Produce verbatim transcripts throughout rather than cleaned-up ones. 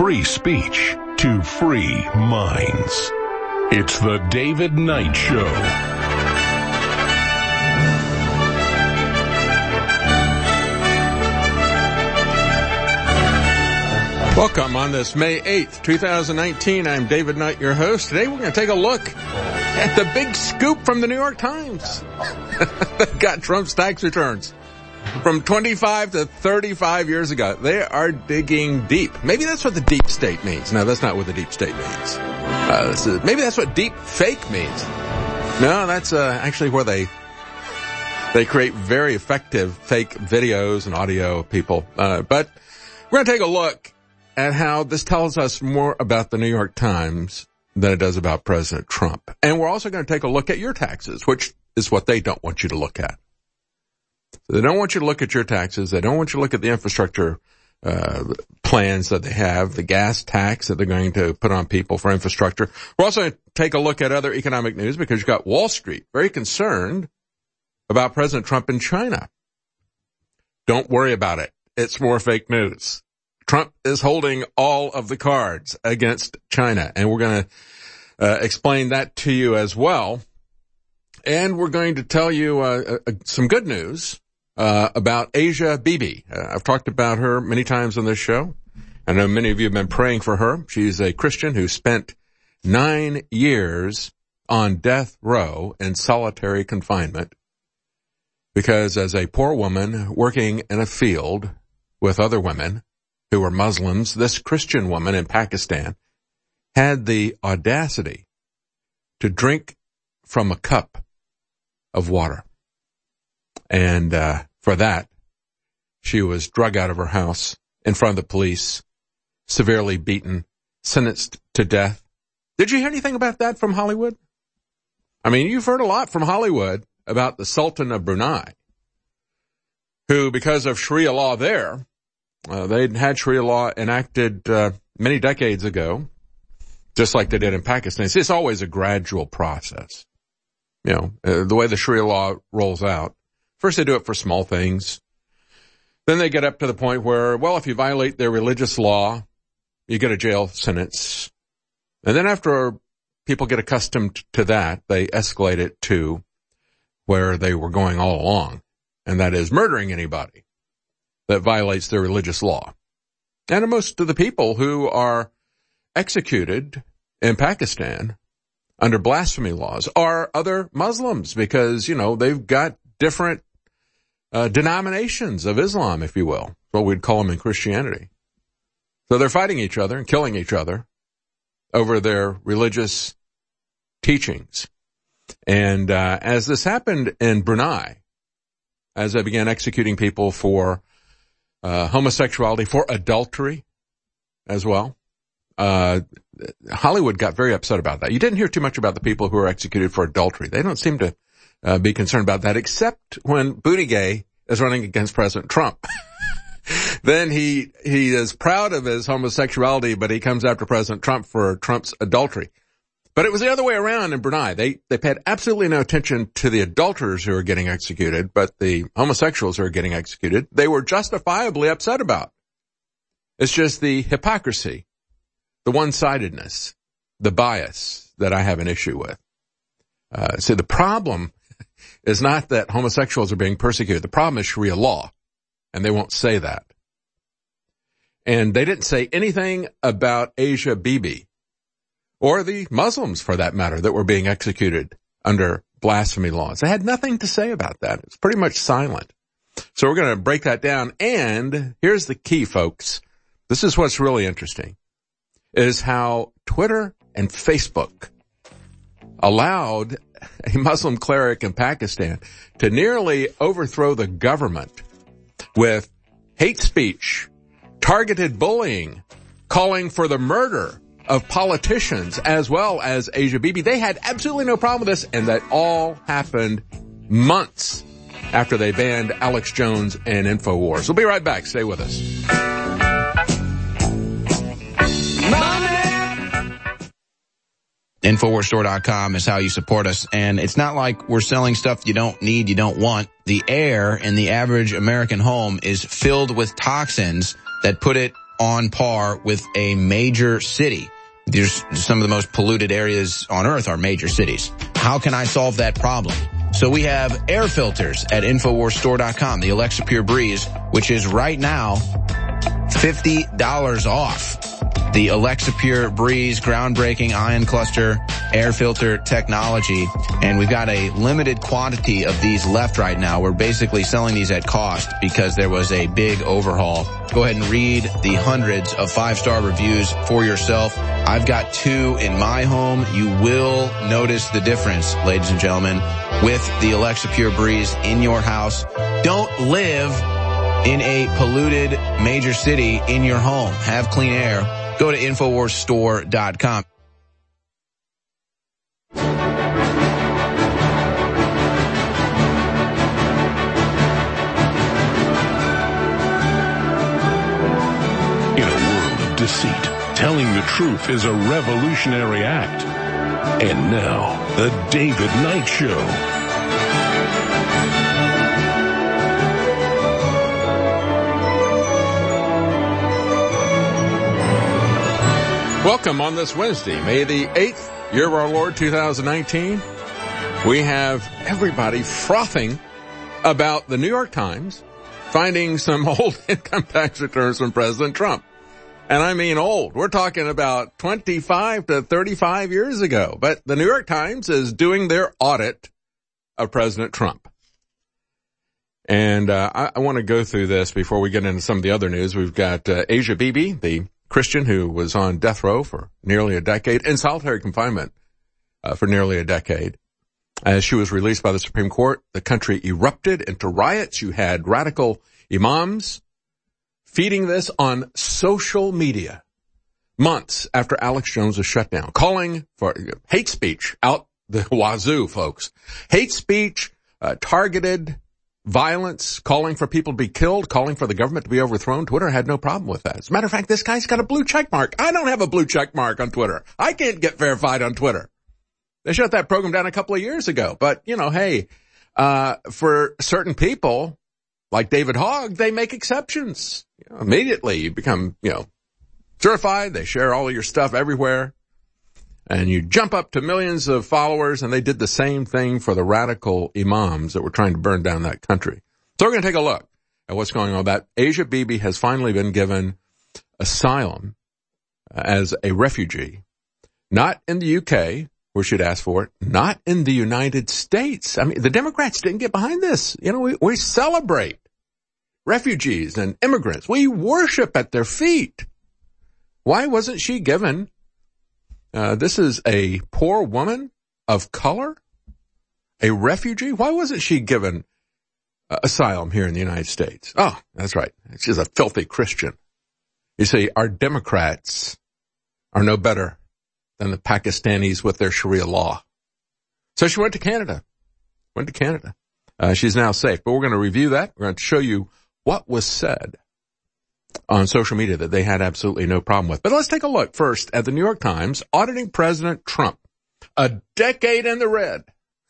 free speech to free minds. It's the David Knight Show. Welcome on this May eighth, twenty nineteen. I'm David Knight, your host. Today we're going to take a look at the big scoop from the New York Times. They've got Trump's tax returns from twenty-five to thirty-five years ago. They are digging deep. Maybe that's what the deep state means. No, that's not what the deep state means. Uh, this is, maybe that's what deep fake means. No, that's uh, actually where they they create very effective fake videos and audio of people. Uh, but we're going to take a look at how this tells us more about the New York Times than it does about President Trump. And we're also going to take a look at your taxes, which is what they don't want you to look at. So they don't want you to look at your taxes. They don't want you to look at the infrastructure uh plans that they have, the gas tax that they're going to put on people for infrastructure. We're also going to take a look at other economic news because you've got Wall Street very concerned about President Trump in China. Don't worry about it. It's more fake news. Trump is holding all of the cards against China, and we're going to uh, explain that to you as well. And we're going to tell you uh, uh, some good news uh, about Asia Bibi. Uh, I've talked about her many times on this show. I know many of you have been praying for her. She's a Christian who spent nine years on death row in solitary confinement because as a poor woman working in a field with other women who were Muslims, this Christian woman in Pakistan had the audacity to drink from a cup of water. And uh for that, she was drug out of her house in front of the police, severely beaten, sentenced to death. Did you hear anything about that from Hollywood? I mean, you've heard a lot from Hollywood about the Sultan of Brunei, who, because of Sharia law there, Uh, they'd had Sharia law enacted uh, many decades ago, just like they did in Pakistan. It's, it's always a gradual process. You know, uh, the way the Sharia law rolls out. First they do it for small things. Then they get up to the point where, well, if you violate their religious law, you get a jail sentence. And then after people get accustomed to that, they escalate it to where they were going all along, and that is murdering anybody that violates their religious law. And most of the people who are executed in Pakistan under blasphemy laws are other Muslims because, you know, they've got different uh, denominations of Islam, if you will, what we'd call them in Christianity. So they're fighting each other and killing each other over their religious teachings. And uh, as this happened in Brunei, as they began executing people for Uh, homosexuality, for adultery as well. Uh, Hollywood got very upset about that. You didn't hear too much about the people who were executed for adultery. They don't seem to uh, be concerned about that, except when Buttigieg is running against President Trump. Then he, he is proud of his homosexuality, but he comes after President Trump for Trump's adultery. But it was the other way around in Brunei. They, they paid absolutely no attention to the adulterers who were getting executed, but the homosexuals who were getting executed, they were justifiably upset about. It's just the hypocrisy, the one-sidedness, the bias that I have an issue with. Uh, so the problem is not that homosexuals are being persecuted. The problem is Sharia law, and they won't say that. And they didn't say anything about Asia Bibi, or the Muslims, for that matter, that were being executed under blasphemy laws. They had nothing to say about that. It's pretty much silent. So we're going to break that down. And here's the key, folks. This is what's really interesting, is how Twitter and Facebook allowed a Muslim cleric in Pakistan to nearly overthrow the government with hate speech, targeted bullying, calling for the murder of politicians as well as Asia Bibi. They had absolutely no problem with this, and that all happened months after they banned Alex Jones and InfoWars. We'll be right back. Stay with us. Infowars Store dot com is how you support us, and it's not like we're selling stuff you don't need, you don't want. The air in the average American home is filled with toxins that put it on par with a major city. There's some of the most polluted areas on earth are major cities. How can I solve that problem? So we have air filters at Infowars Store dot com, the Alexa Pure Breeze, which is right now fifty dollars off. The Alexa Pure Breeze groundbreaking ion cluster air filter technology. And we've got a limited quantity of these left right now. We're basically selling these at cost because there was a big overhaul. Go ahead and read the hundreds of five-star reviews for yourself. I've got two in my home. You will notice the difference, ladies and gentlemen, with the Alexa Pure Breeze in your house. Don't live in a polluted major city in your home. Have clean air. Go to Infowars Store dot com. In a world of deceit, telling the truth is a revolutionary act. And now, the David Knight Show. Welcome on this Wednesday, May the eighth, year of our Lord, two thousand nineteen. We have everybody frothing about the New York Times finding some old income tax returns from President Trump. And I mean old. We're talking about twenty-five to thirty-five years ago. But the New York Times is doing their audit of President Trump. And uh, I, I want to go through this before we get into some of the other news. We've got uh, Asia Bibi, the Christian who was on death row for nearly a decade, in solitary confinement uh, for nearly a decade. As she was released by the Supreme Court, the country erupted into riots. You had radical imams feeding this on social media months after Alex Jones was shut down, calling for hate speech out the wazoo, folks. Hate speech, uh, targeted violence, calling for people to be killed, calling for the government to be overthrown. Twitter had no problem with that. As a matter of fact, this guy's got a blue check mark. I don't have a blue check mark on Twitter. I can't get verified on Twitter. They shut that program down a couple of years ago. But, you know, hey, uh, for certain people, like David Hogg, they make exceptions. You know, immediately you become, you know, certified. They share all of your stuff everywhere. And you jump up to millions of followers, and they did the same thing for the radical imams that were trying to burn down that country. So we're going to take a look at what's going on. That Asia Bibi has finally been given asylum as a refugee, not in the U K, where she'd asked for it, not in the United States. I mean, the Democrats didn't get behind this. You know, we, we celebrate refugees and immigrants. We worship at their feet. Why wasn't she given Uh, this is a poor woman of color, a refugee? Why wasn't she given uh, asylum here in the United States? Oh, that's right. She's a filthy Christian. You see, our Democrats are no better than the Pakistanis with their Sharia law. So she went to Canada, went to Canada. Uh, she's now safe, but we're going to review that. We're going to show you what was said on social media that they had absolutely no problem with. But let's take a look first at the New York Times auditing President Trump. A decade in the red.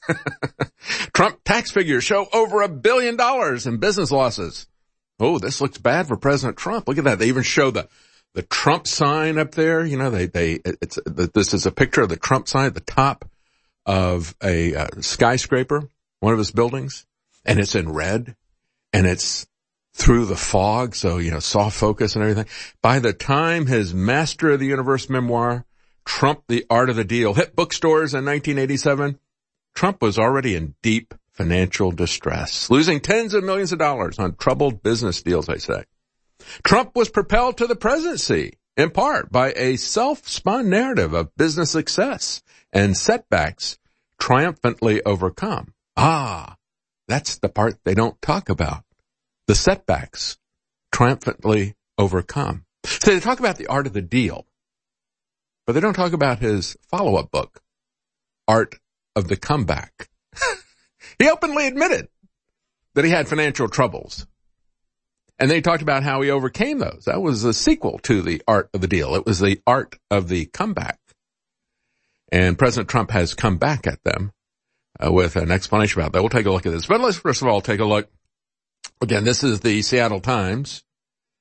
Trump tax figures show over a billion dollars in business losses. Oh, this looks bad for President Trump. Look at that. They even show the, the Trump sign up there. You know, they, they, it's, this is a picture of the Trump sign at the top of a uh, skyscraper, one of his buildings, and it's in red, and it's through the fog, so, you know, soft focus and everything. By the time his Master of the Universe memoir, Trump, The Art of the Deal, hit bookstores in nineteen eighty-seven, Trump was already in deep financial distress, losing tens of millions of dollars on troubled business deals, they say. Trump was propelled to the presidency, in part, by a self-spun narrative of business success and setbacks triumphantly overcome. Ah, that's the part they don't talk about. The setbacks triumphantly overcome. So they talk about The Art of the Deal, but they don't talk about his follow-up book, Art of the Comeback. He openly admitted that he had financial troubles. And they talked about how he overcame those. That was a sequel to The Art of the Deal. It was The Art of the Comeback. And President Trump has come back at them uh, with an explanation about that. We'll take a look at this. But let's first of all take a look. Again, this is the Seattle Times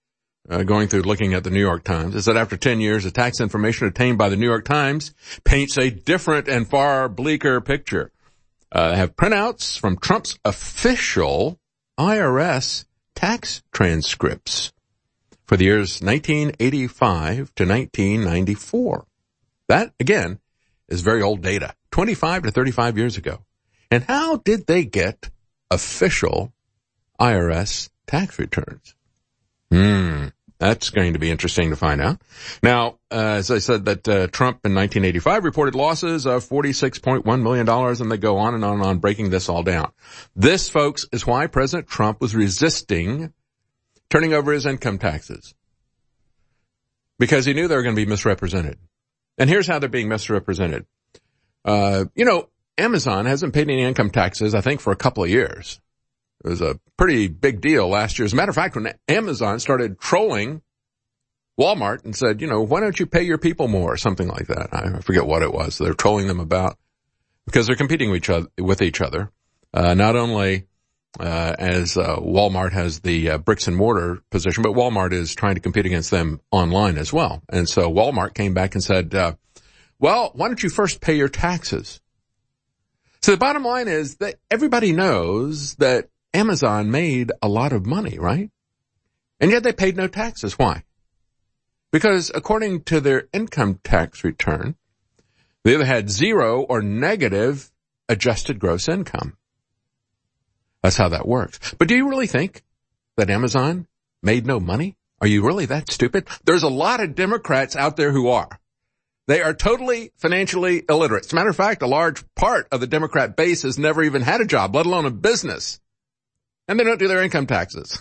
uh, going through looking at the New York Times, is that after ten years, the tax information obtained by the New York Times paints a different and far bleaker picture. Uh, have printouts from Trump's official I R S tax transcripts for the years nineteen eighty-five to nineteen ninety-four. That, again, is very old data, twenty-five to thirty-five years ago. And how did they get official I R S tax returns? Hmm, that's going to be interesting to find out. Now, uh, as I said, that uh, Trump in nineteen eighty-five reported losses of forty-six point one million dollars, and they go on and on and on breaking this all down. This, folks, is why President Trump was resisting turning over his income taxes, because he knew they were going to be misrepresented. And here's how they're being misrepresented. Uh, you know, Amazon hasn't paid any income taxes, I think, for a couple of years. It was a pretty big deal last year. As a matter of fact, when Amazon started trolling Walmart and said, you know, why don't you pay your people more, or something like that. I forget what it was they're trolling them about, because they're competing with each other. With each other. Uh, not only uh, as uh, Walmart has the uh, bricks and mortar position, but Walmart is trying to compete against them online as well. And so Walmart came back and said, uh, well, why don't you first pay your taxes? So the bottom line is that everybody knows that Amazon made a lot of money, right? And yet they paid no taxes. Why? Because according to their income tax return, they either had zero or negative adjusted gross income. That's how that works. But do you really think that Amazon made no money? Are you really that stupid? There's a lot of Democrats out there who are. They are totally financially illiterate. As a matter of fact, a large part of the Democrat base has never even had a job, let alone a business. And they don't do their income taxes.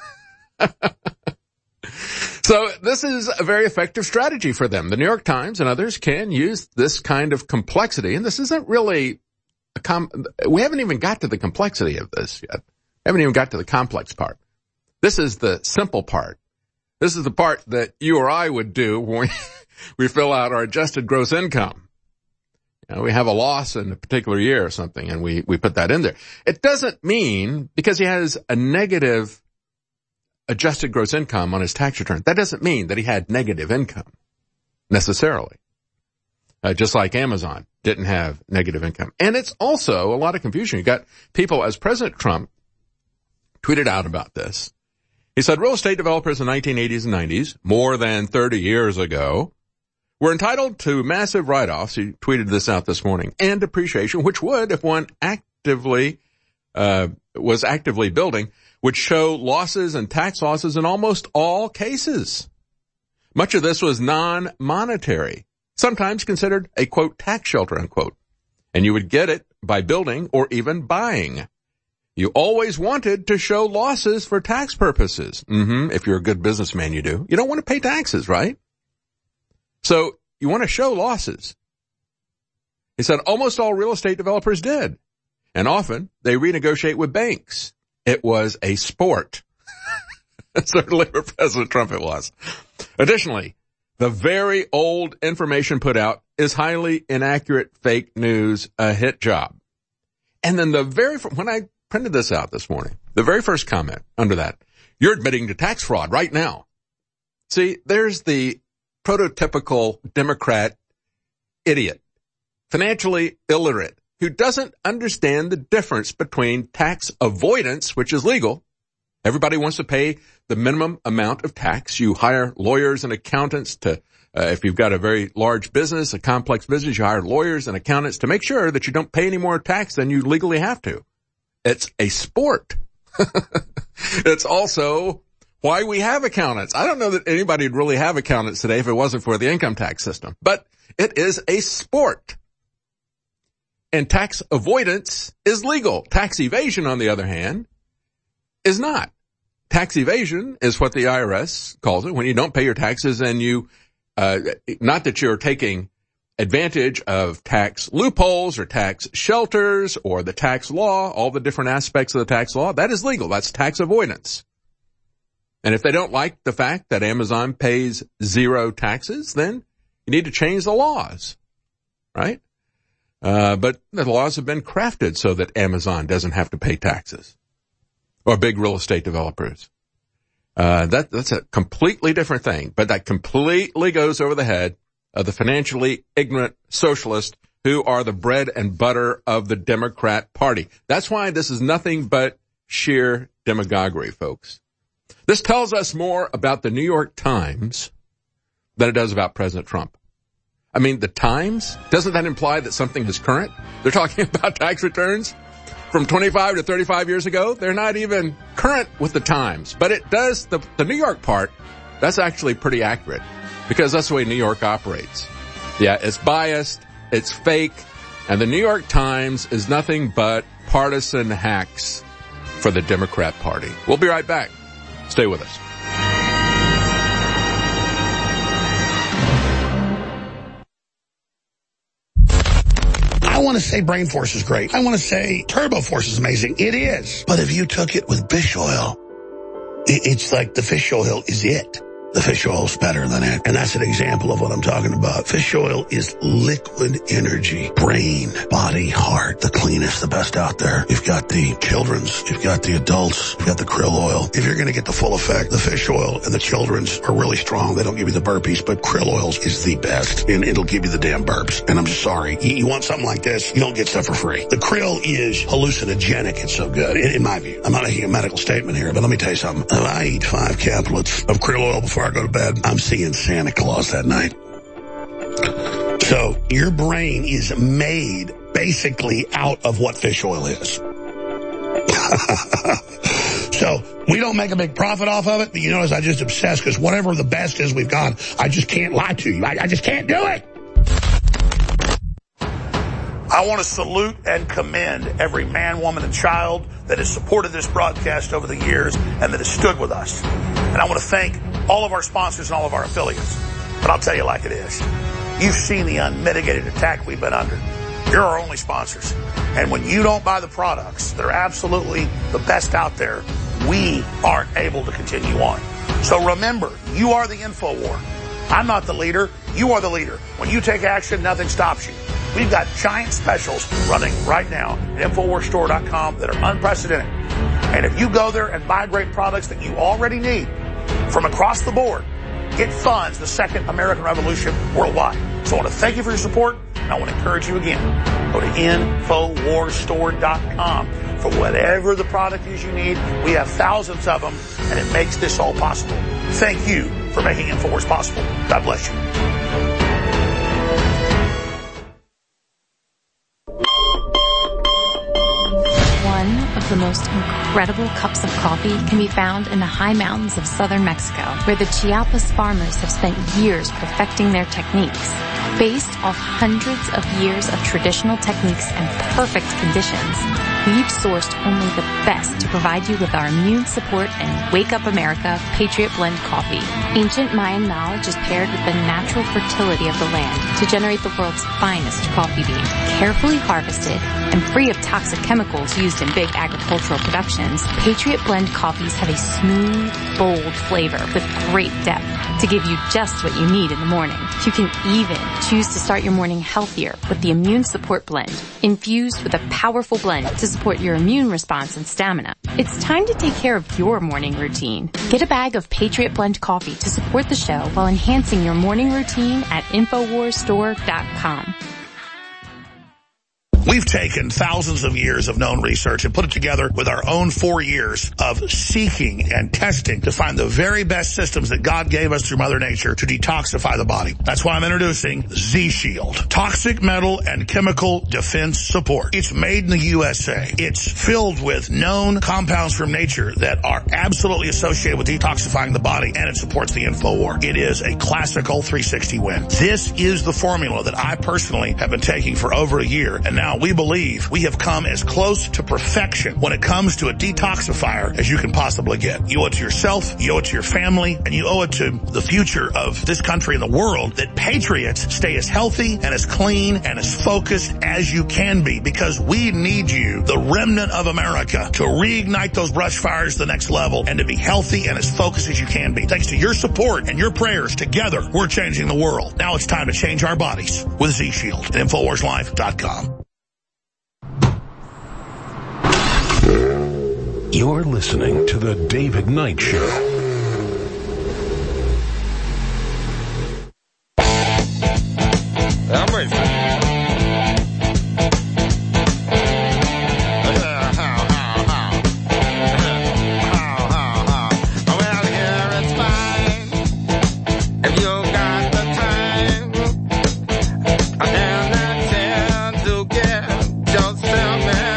So this is a very effective strategy for them. The New York Times and others can use this kind of complexity, and this isn't really a com- we haven't even got to the complexity of this yet. We haven't even got to the complex part. This is the simple part. This is the part that you or I would do when we, we fill out our adjusted gross income. You know, we have a loss in a particular year or something, and we, we put that in there. It doesn't mean because he has a negative adjusted gross income on his tax return, that doesn't mean that he had negative income necessarily. Uh, just like Amazon didn't have negative income. And it's also a lot of confusion. You got people, as President Trump tweeted out about this, he said real estate developers in the nineteen eighties and nineties, more than thirty years ago, were entitled to massive write-offs. He tweeted this out this morning, and depreciation, which would, if one actively, uh, was actively building, would show losses and tax losses in almost all cases. Much of this was non-monetary, sometimes considered a, quote, tax shelter, unquote. And you would get it by building or even buying. You always wanted to show losses for tax purposes. Mm-hmm. If you're a good businessman, you do. You don't want to pay taxes, right? So you want to show losses. He said almost all real estate developers did. And often they renegotiate with banks. It was a sport. Certainly for President Trump it was. Additionally, the very old information put out is highly inaccurate fake news, a hit job. And then the very, when I printed this out this morning, the very first comment under that, you're admitting to tax fraud right now. See, there's the prototypical Democrat idiot, financially illiterate, who doesn't understand the difference between tax avoidance, which is legal. Everybody wants to pay the minimum amount of tax. You hire lawyers and accountants to, uh, if you've got a very large business, a complex business, you hire lawyers and accountants to make sure that you don't pay any more tax than you legally have to. It's a sport. It's also why we have accountants. I don't know that anybody would really have accountants today if it wasn't for the income tax system, but it is a sport. And tax avoidance is legal. Tax evasion, on the other hand, is not. Tax evasion is what the I R S calls it, when you don't pay your taxes and you, uh, not that you're taking advantage of tax loopholes or tax shelters or the tax law, all the different aspects of the tax law. That is legal. That's tax avoidance. And if they don't like the fact that Amazon pays zero taxes, then you need to change the laws, right? Uh, but the laws have been crafted so that Amazon doesn't have to pay taxes, or big real estate developers. Uh, that, that's a completely different thing, but that completely goes over the head of the financially ignorant socialists who are the bread and butter of the Democrat Party. That's why this is nothing but sheer demagoguery, folks. This tells us more about the New York Times than it does about President Trump. I mean, the Times, doesn't that imply that something is current? They're talking about tax returns from twenty-five to thirty-five years ago. They're not even current with the Times. But it does, the, the New York part, that's actually pretty accurate because that's the way New York operates. Yeah, it's biased, it's fake, and the New York Times is nothing but partisan hacks for the Democrat Party. We'll be right back. Stay with us. I want to say Brain Force is great. I want to say Turbo Force is amazing. It is. But if you took it with fish oil, it's like the fish oil is it. The fish oil is better than it. And that's an example of what I'm talking about. Fish oil is liquid energy. Brain, body, heart, the cleanest, the best out there. You've got the children's, you've got the adults, you've got the krill oil. If you're going to get the full effect, the fish oil and the children's are really strong. They don't give you the burpees, but krill oils is the best. And it'll give you the damn burps. And I'm sorry. You, you want something like this, you don't get stuff for free. The krill is hallucinogenic. It's so good, in, in my view. I'm not making a medical statement here, but let me tell you something. If I eat five caplets of krill oil before I go to bed, I'm seeing Santa Claus that night. So your brain is made basically out of what fish oil is. So we don't make a big profit off of it, but you notice I just obsess because whatever the best is we've got, I just can't lie to you. I, I just can't do it. I want to salute and commend every man, woman, and child that has supported this broadcast over the years and that has stood with us. And I want to thank all of our sponsors and all of our affiliates. But I'll tell you like it is. You've seen the unmitigated attack we've been under. You're our only sponsors. And when you don't buy the products that are absolutely the best out there, we aren't able to continue on. So remember, you are the InfoWar. I'm not the leader. You are the leader. When you take action, nothing stops you. We've got giant specials running right now at Infowars Store dot com that are unprecedented. And if you go there and buy great products that you already need from across the board, it funds the second American Revolution worldwide. So I want to thank you for your support, and I want to encourage you again. Go to Infowars Store dot com for whatever the product is you need. We have thousands of them, and it makes this all possible. Thank you for making Infowars possible. God bless you. The most incredible cups of coffee can be found in the high mountains of southern Mexico, where the Chiapas farmers have spent years perfecting their techniques. Based off hundreds of years of traditional techniques and perfect conditions, we've sourced only the best to provide you with our immune support and Wake Up America Patriot Blend coffee. Ancient Mayan knowledge is paired with the natural fertility of the land to generate the world's finest coffee bean. Carefully harvested and free of toxic chemicals used in big agricultural productions, Patriot Blend coffees have a smooth, bold flavor with great depth to give you just what you need in the morning. You can even choose to start your morning healthier with the Immune Support Blend, infused with a powerful blend to support your immune response and stamina. It's time to take care of your morning routine. Get a bag of Patriot Blend coffee to support the show while enhancing your morning routine at Infowars Store dot com. We've taken thousands of years of known research and put it together with our own four years of seeking and testing to find the very best systems that God gave us through Mother Nature to detoxify the body. That's why I'm introducing Z-Shield. Toxic metal and chemical defense support. It's made in the U S A. It's filled with known compounds from nature that are absolutely associated with detoxifying the body, and it supports the InfoWar. It is a classical three sixty win. This is the formula that I personally have been taking for over a year, and now we believe we have come as close to perfection when it comes to a detoxifier as you can possibly get. You owe it to yourself, you owe it to your family, and you owe it to the future of this country and the world that patriots stay as healthy and as clean and as focused as you can be, because we need you, the remnant of America, to reignite those brush fires to the next level and to be healthy and as focused as you can be. Thanks to your support and your prayers, together we're changing the world. Now it's time to change our bodies with Z-Shield at Infowars Life dot com. You're listening to The David Knight Show.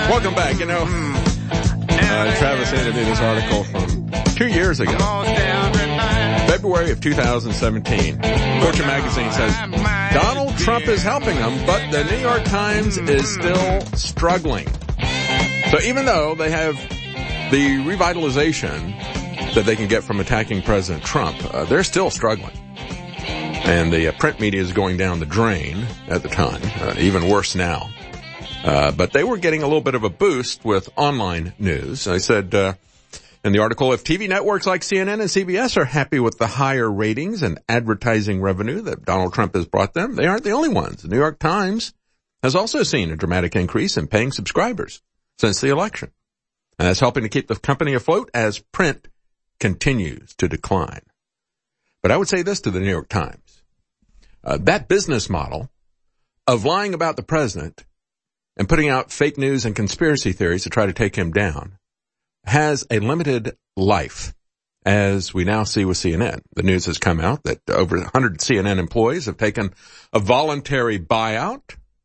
Welcome back. You know, uh, Travis handed me this article from two years ago, February of two thousand seventeen. Fortune magazine says, Donald Trump is helping them, but the New York Times is still struggling. So even though they have the revitalization that they can get from attacking President Trump, uh, they're still struggling. And the uh, print media is going down the drain at the time, uh, even worse now. Uh, but they were getting a little bit of a boost with online news. I said uh, in the article, if T V networks like C N N and C B S are happy with the higher ratings and advertising revenue that Donald Trump has brought them, they aren't the only ones. The New York Times has also seen a dramatic increase in paying subscribers since the election. And that's helping to keep the company afloat as print continues to decline. But I would say this to the New York Times. Uh, that business model of lying about the president and putting out fake news and conspiracy theories to try to take him down has a limited life, as we now see with C N N. The news has come out that over one hundred C N N employees have taken a voluntary buyout.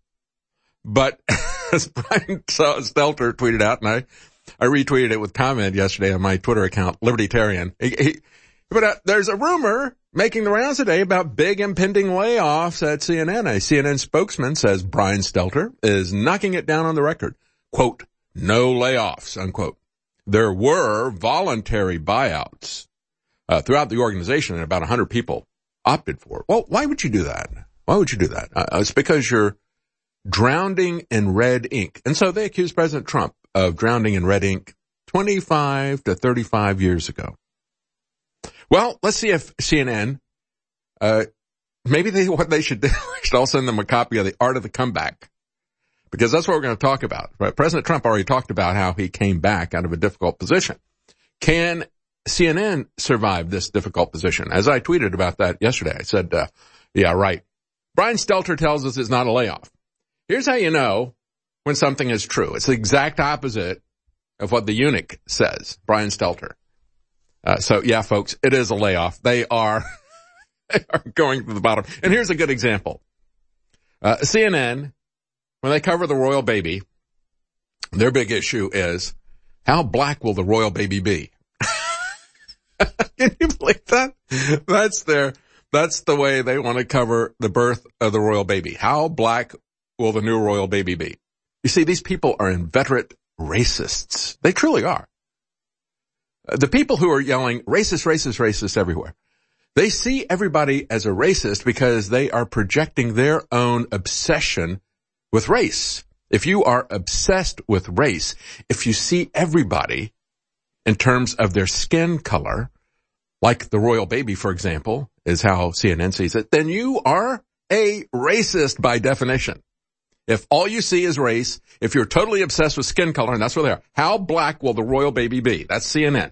But as Brian Stelter tweeted out, and I, I retweeted it with comment yesterday on my Twitter account, Libertarian, he, he put out, there's a rumor making the rounds today about big impending layoffs at C N N. A C N N spokesman says Brian Stelter is knocking it down on the record. Quote, no layoffs, unquote. There were voluntary buyouts uh, throughout the organization, and about one hundred people opted for it. Well, why would you do that? Why would you do that? Uh, it's because you're drowning in red ink. And so they accused President Trump of drowning in red ink twenty-five to thirty-five years ago. Well, let's see if C N N, uh, maybe they, what they should do, we should all send them a copy of The Art of the Comeback, because that's what we're going to talk about. Right? President Trump already talked about how he came back out of a difficult position. Can C N N survive this difficult position? As I tweeted about that yesterday, I said, uh, yeah, right. Brian Stelter tells us it's not a layoff. Here's how you know when something is true. It's the exact opposite of what the eunuch says, Brian Stelter. Uh, so yeah, folks, it is a layoff. They are, they are going to the bottom. And here's a good example. Uh, C N N, when they cover the royal baby, their big issue is, how black will the royal baby be? Can you believe that? That's their, that's the way they want to cover the birth of the royal baby. How black will the new royal baby be? You see, these people are inveterate racists. They truly are. The people who are yelling racist, racist, racist everywhere, they see everybody as a racist because they are projecting their own obsession with race. If you are obsessed with race, if you see everybody in terms of their skin color, like the royal baby, for example, is how C N N sees it, then you are a racist by definition. If all you see is race, if you're totally obsessed with skin color, and that's where they are, how black will the royal baby be? That's C N N.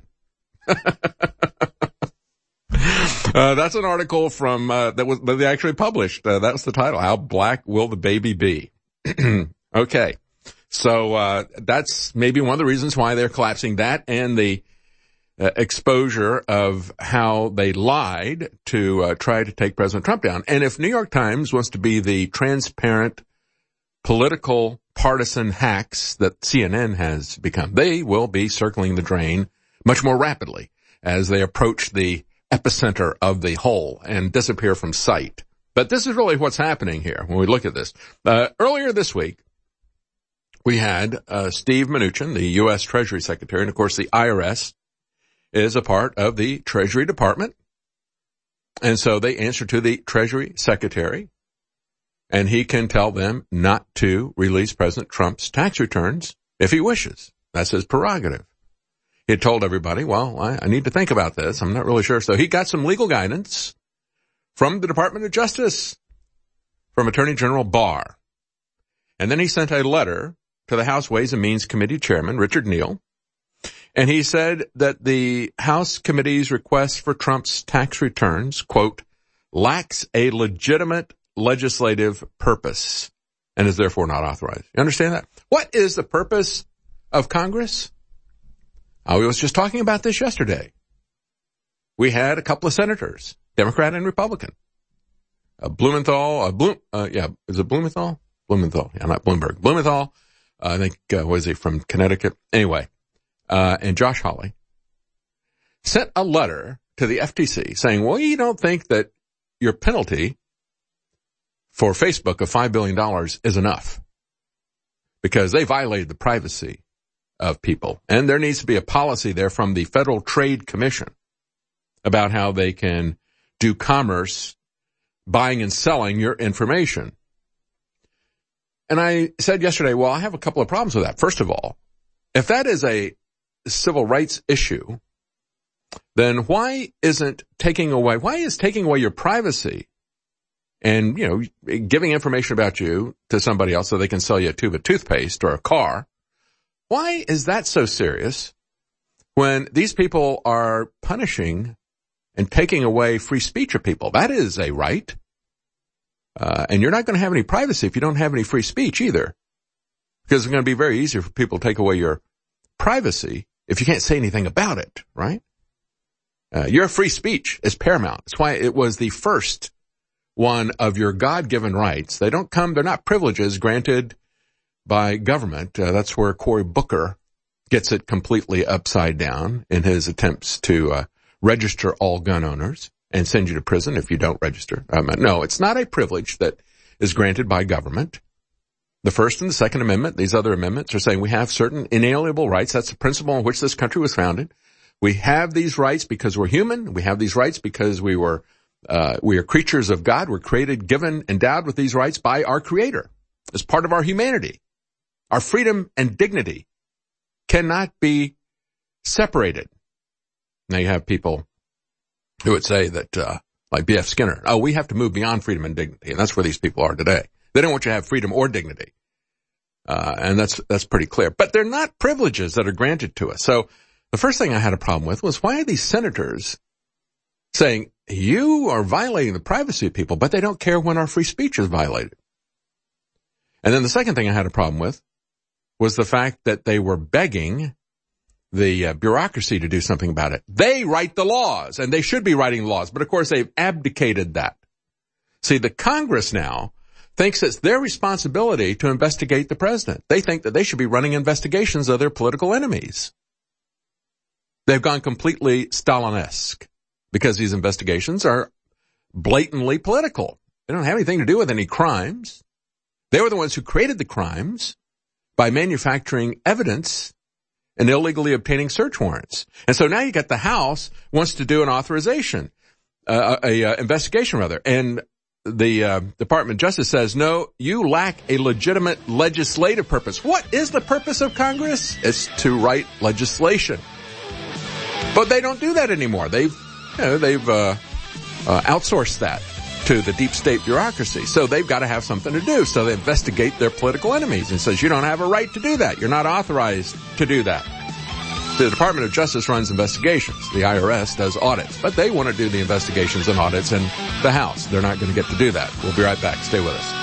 uh, that's an article from, uh, that was, that they actually published. Uh, that's the title. How black will the baby be? Okay. So, uh, that's maybe one of the reasons why they're collapsing, that and the uh, exposure of how they lied to, uh, try to take President Trump down. And if New York Times wants to be the transparent political partisan hacks that C N N has become, they will be circling the drain much more rapidly as they approach the epicenter of the hole and disappear from sight. But this is really what's happening here when we look at this. Uh, earlier this week, we had uh, Steve Mnuchin, the U S Treasury Secretary, and of course the I R S is a part of the Treasury Department. And so they answer to the Treasury Secretary, and he can tell them not to release President Trump's tax returns if he wishes. That's his prerogative. He had told everybody, well, I, I need to think about this. I'm not really sure. So he got some legal guidance from the Department of Justice, from Attorney General Barr. And then he sent a letter to the House Ways and Means Committee Chairman, Richard Neal, and he said that the House Committee's request for Trump's tax returns, quote, lacks a legitimate legislative purpose and is therefore not authorized. You understand that? What is the purpose of Congress? I was just talking about this yesterday. We had a couple of senators, Democrat and Republican. Uh, Blumenthal, uh, Blum, uh, yeah, is it Blumenthal? Blumenthal, yeah, not Bloomberg. Blumenthal, uh, I think, uh, was he from Connecticut? Anyway, uh, and Josh Hawley sent a letter to the F T C saying, well, you don't think that your penalty for Facebook of five billion dollars is enough because they violated the privacy of people. And there needs to be a policy there from the Federal Trade Commission about how they can do commerce, buying and selling your information. And I said yesterday, well, I have a couple of problems with that. First of all, if that is a civil rights issue, then why isn't taking away, why is taking away your privacy and, you know, giving information about you to somebody else so they can sell you a tube of toothpaste or a car, why is that so serious when these people are punishing and taking away free speech of people? That is a right. Uh, and you're not going to have any privacy if you don't have any free speech either. Because it's going to be very easy for people to take away your privacy if you can't say anything about it, right? Uh, your free speech is paramount. That's why it was the first one of your God-given rights. They don't come, they're not privileges granted by government. Uh, that's where Cory Booker gets it completely upside down in his attempts to uh, register all gun owners and send you to prison if you don't register. Um, no, it's not a privilege that is granted by government. The First and the Second Amendment, these other amendments are saying we have certain inalienable rights. That's the principle on which this country was founded. We have these rights because we're human. We have these rights because we were, uh, we are creatures of God. We're created, given, endowed with these rights by our Creator as part of our humanity. Our freedom and dignity cannot be separated. Now you have people who would say that, uh, like B F Skinner, oh, we have to move beyond freedom and dignity. And that's where these people are today. They don't want you to have freedom or dignity. Uh, and that's, that's pretty clear. But they're not privileges that are granted to us. So the first thing I had a problem with was why are these senators saying you are violating the privacy of people, but they don't care when our free speech is violated? And then the second thing I had a problem with was the fact that they were begging the uh, bureaucracy to do something about it. They write the laws, and they should be writing laws, but of course they've abdicated that. See, the Congress now thinks it's their responsibility to investigate the president. They think that they should be running investigations of their political enemies. They've gone completely Stalin-esque because these investigations are blatantly political. They don't have anything to do with any crimes. They were the ones who created the crimes by manufacturing evidence and illegally obtaining search warrants. And so now you got the House wants to do an authorization, uh, a, a investigation rather, and the uh, Department of Justice says, no, you lack a legitimate legislative purpose. What is the purpose of Congress? It's to write legislation. But they don't do that anymore. They've, you know, they've uh, uh, outsourced that to the deep state bureaucracy. So they've got to have something to do. So they investigate their political enemies and says, you don't have a right to do that. You're not authorized to do that. The Department of Justice runs investigations. The I R S does audits. But they want to do the investigations and audits in the House. They're not going to get to do that. We'll be right back. Stay with us.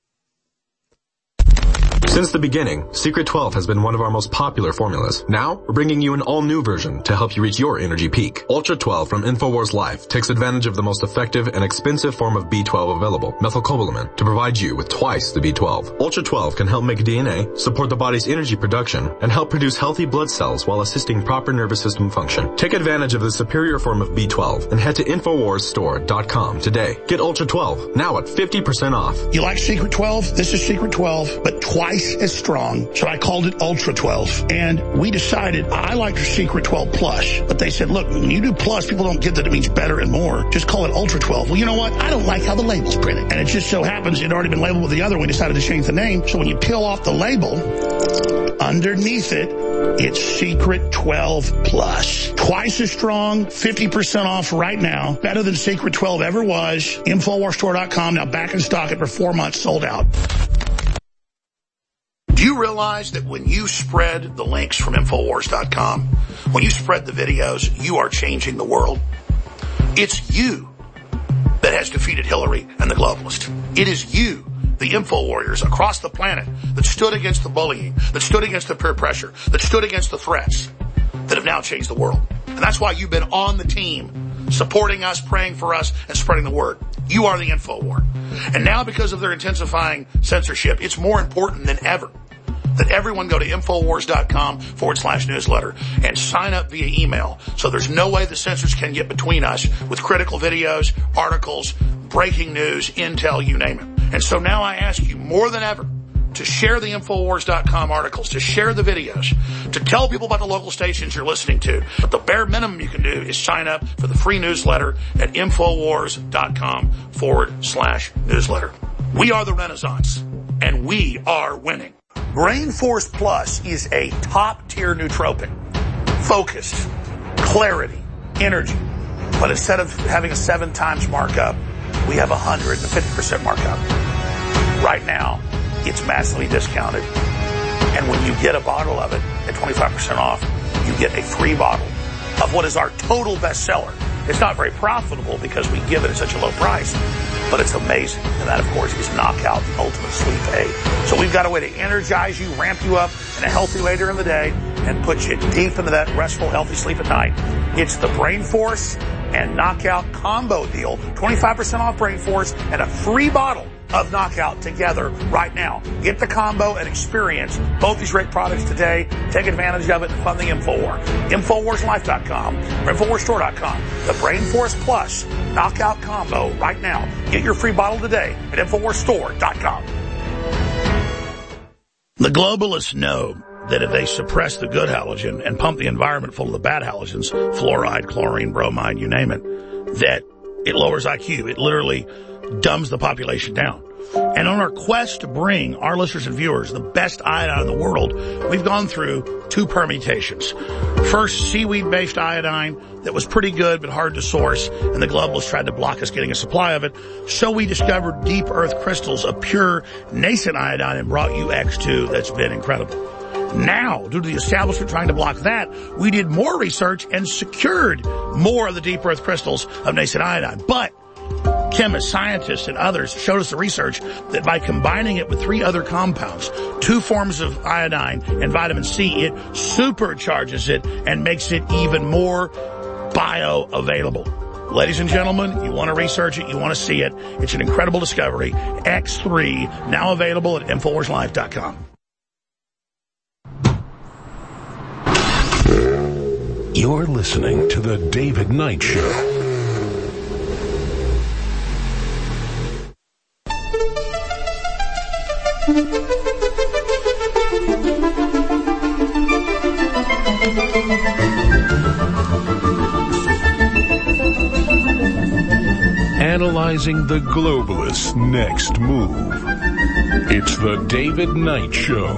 Since the beginning, Secret twelve has been one of our most popular formulas. Now, we're bringing you an all-new version to help you reach your energy peak. Ultra twelve from InfoWars Life takes advantage of the most effective and expensive form of B twelve available, methylcobalamin, to provide you with twice the B twelve. Ultra twelve can help make D N A, support the body's energy production, and help produce healthy blood cells while assisting proper nervous system function. Take advantage of the superior form of B twelve and head to infowars store dot com today. Get Ultra twelve, now at fifty percent off. You like Secret twelve? This is Secret twelve, but twice as strong, so I called it Ultra twelve. And we decided I liked Secret twelve Plus, but they said, look, when you do Plus, people don't get that it means better and more. Just call it Ultra twelve. Well, you know what? I don't like how the label's printed. And it just so happens it had already been labeled with the other. We decided to change the name. So when you peel off the label, underneath it, it's Secret twelve Plus. Twice as strong, fifty percent off right now. Better than Secret twelve ever was. infowars store dot com, now back in stock after four months, sold out. Do you realize that when you spread the links from infowars dot com, when you spread the videos, you are changing the world? It's you that has defeated Hillary and the globalists. It is you, the info warriors across the planet, that stood against the bullying, that stood against the peer pressure, that stood against the threats, that have now changed the world. And that's why you've been on the team, supporting us, praying for us, and spreading the word. You are the info war. And now because of their intensifying censorship, it's more important than ever that everyone go to InfoWars.com forward slash newsletter and sign up via email. So there's no way the censors can get between us with critical videos, articles, breaking news, intel, you name it. And so now I ask you more than ever to share the InfoWars dot com articles, to share the videos, to tell people about the local stations you're listening to. But the bare minimum you can do is sign up for the free newsletter at InfoWars.com forward slash newsletter. We are the Renaissance, and we are winning. Brain Force Plus is a top-tier nootropic. Focus, clarity, energy. But instead of having a seven times markup, we have a one hundred fifty percent markup. Right now, it's massively discounted. And when you get a bottle of it at twenty-five percent off, you get a free bottle of what is our total bestseller. It's not very profitable because we give it at such a low price, but it's amazing. And that, of course, is Knockout, the ultimate sleep aid. So we've got a way to energize you, ramp you up in a healthy way during the day, and put you deep into that restful, healthy sleep at night. It's the Brain Force and Knockout combo deal. twenty-five percent off Brain Force and a free bottle of Knockout together right now. Get the combo and experience both these great products today. Take advantage of it and fund the InfoWar. InfoWars Life dot com or InfoWars Store dot com. The Brain Force Plus Knockout combo right now. Get your free bottle today at InfoWars Store dot com. The globalists know that if they suppress the good halogen and pump the environment full of the bad halogens, fluoride, chlorine, bromide, you name it, that it lowers I Q. It literally dumbs the population down. And on our quest to bring our listeners and viewers the best iodine in the world, we've gone through two permutations. First, seaweed-based iodine that was pretty good but hard to source, and the globalists tried to block us getting a supply of it. So we discovered deep earth crystals of pure nascent iodine and brought you X two that's been incredible. Now, due to the establishment trying to block that, we did more research and secured more of the deep earth crystals of nascent iodine. But chemists, scientists, and others showed us the research that by combining it with three other compounds, two forms of iodine and vitamin C, it supercharges it and makes it even more bioavailable. Ladies and gentlemen, you want to research it, you want to see it. It's an incredible discovery. X three, now available at InfoWars Life dot com. You're listening to The David Knight Show. Analyzing the globalists' next move. It's The David Knight Show.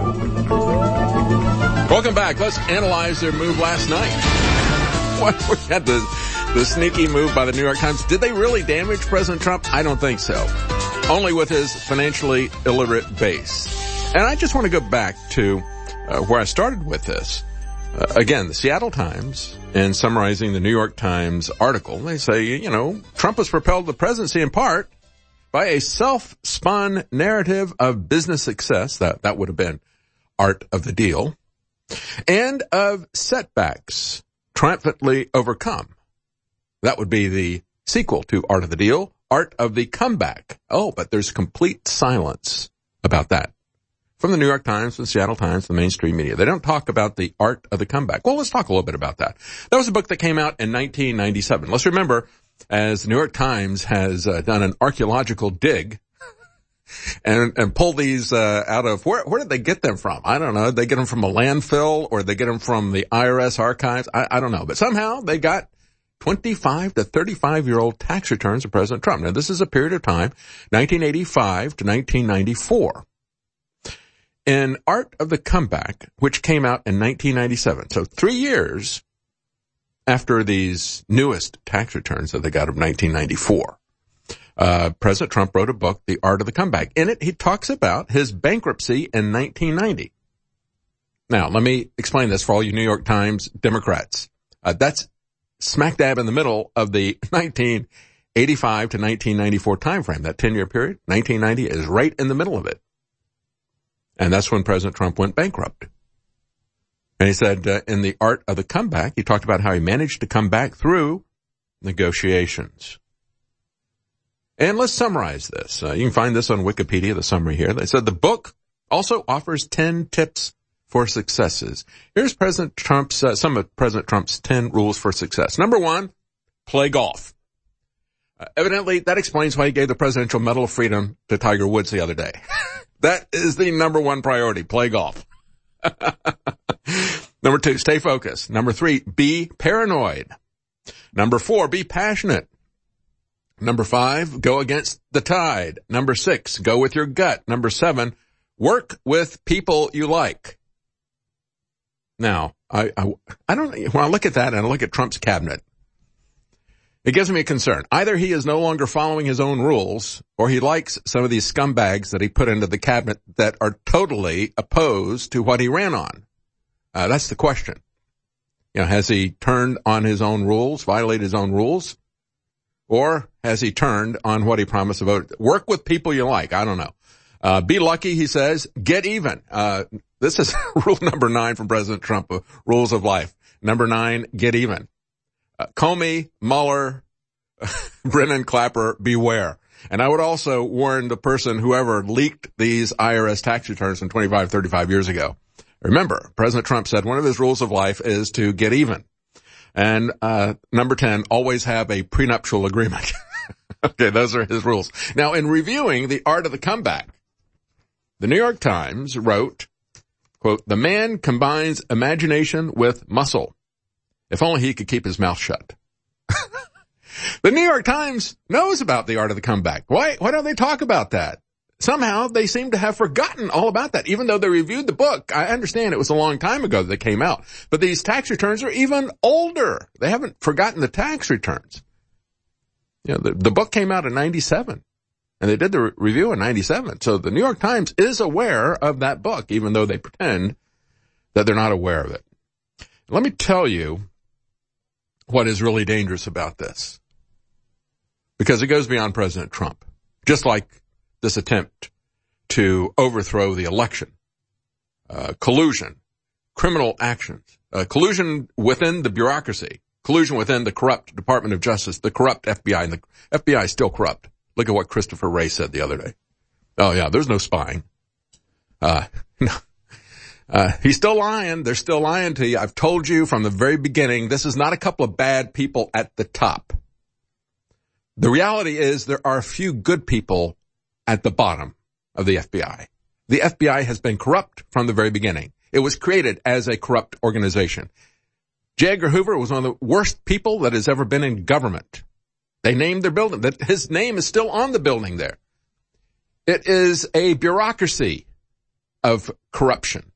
Welcome back. Let's analyze their move last night. What we had the the sneaky move by the New York Times. Did they really damage President Trump? I don't think so. Only with his financially illiterate base. And I just want to go back to uh, where I started with this. Uh, again, the Seattle Times, in summarizing the New York Times article, they say, you know, Trump has propelled the presidency in part by a self-spun narrative of business success. That, that would have been Art of the Deal. And of setbacks triumphantly overcome. That would be the sequel to Art of the Deal, Art of the Comeback. Oh, but there's complete silence about that from the New York Times, the Seattle Times, the mainstream media. They don't talk about the Art of the Comeback. Well, let's talk a little bit about that. That was a book that came out in nineteen ninety-seven. Let's remember, as the New York Times has uh, done an archaeological dig and and pull these uh, out of, where where did they get them from? I don't know. Did they get them from a landfill, or did they get them from the I R S archives? I, I don't know. But somehow they got twenty-five to thirty-five-year-old tax returns of President Trump. Now, this is a period of time, nineteen eighty-five to nineteen ninety-four. In Art of the Comeback, which came out in nineteen ninety-seven, so three years after these newest tax returns that they got of nineteen ninety-four, uh, President Trump wrote a book, The Art of the Comeback. In it, he talks about his bankruptcy in nineteen ninety. Now, let me explain this for all you New York Times Democrats. Uh, that's smack dab in the middle of the nineteen eighty-five to nineteen ninety-four time frame. That ten-year period, nineteen ninety, is right in the middle of it. And that's when President Trump went bankrupt. And he said, uh, in The Art of the Comeback, he talked about how he managed to come back through negotiations. And let's summarize this. Uh, you can find this on Wikipedia, the summary here. They said the book Also offers ten tips for successes. Here's President Trump's, uh, some of President Trump's ten rules for success. Number one, play golf. Uh, evidently, that explains why he gave the Presidential Medal of Freedom to Tiger Woods the other day. That is the number one priority, play golf. Number two, stay focused. Number three, be paranoid. Number four, be passionate. Number five, go against the tide. Number six, go with your gut. Number seven, work with people you like. Now, I, I, I don't, when I look at that and I look at Trump's cabinet, it gives me a concern. Either he is no longer following his own rules, or he likes some of these scumbags that he put into the cabinet that are totally opposed to what he ran on. Uh, that's the question. You know, has he turned on his own rules, violated his own rules? Or has he turned on what he promised to vote? Work with people you like. I don't know. Uh, be lucky, he says. Get even. Uh, this is rule number nine from President Trump, uh, rules of life. Number nine, get even. Uh, Comey, Mueller, Brennan, Clapper, beware. And I would also warn the person, whoever leaked these I R S tax returns from twenty-five, thirty-five years ago. Remember, President Trump said one of his rules of life is to get even. And, uh, number ten, always have a prenuptial agreement. Okay, those are his rules. Now, in reviewing The Art of the Comeback, the New York Times wrote, quote, the man combines imagination with muscle. If only he could keep his mouth shut. The New York Times knows about The Art of the Comeback. Why, why don't they talk about that? Somehow they seem to have forgotten all about that. Even though they reviewed the book, I understand it was a long time ago that they came out. But these tax returns are even older. They haven't forgotten the tax returns. You know, the, the book came out in ninety-seven. And they did the re- review in ninety-seven. So the New York Times is aware of that book, even though they pretend that they're not aware of it. Let me tell you what is really dangerous about this. Because it goes beyond President Trump. Just like this attempt to overthrow the election. Uh, collusion, criminal actions, uh, collusion within the bureaucracy, collusion within the corrupt Department of Justice, the corrupt F B I, and the F B I is still corrupt. Look at what Christopher Wray said the other day. Oh yeah, there's no spying. Uh, no. Uh, he's still lying. They're still lying to you. I've told you from the very beginning, this is not a couple of bad people at the top. The reality is there are a few good people at the bottom of the F B I. The F B I has been corrupt from the very beginning. It was created as a corrupt organization. J. Edgar Hoover was one of the worst people that has ever been in government. They named their building. That his name is still on the building there. It is a bureaucracy of corruption.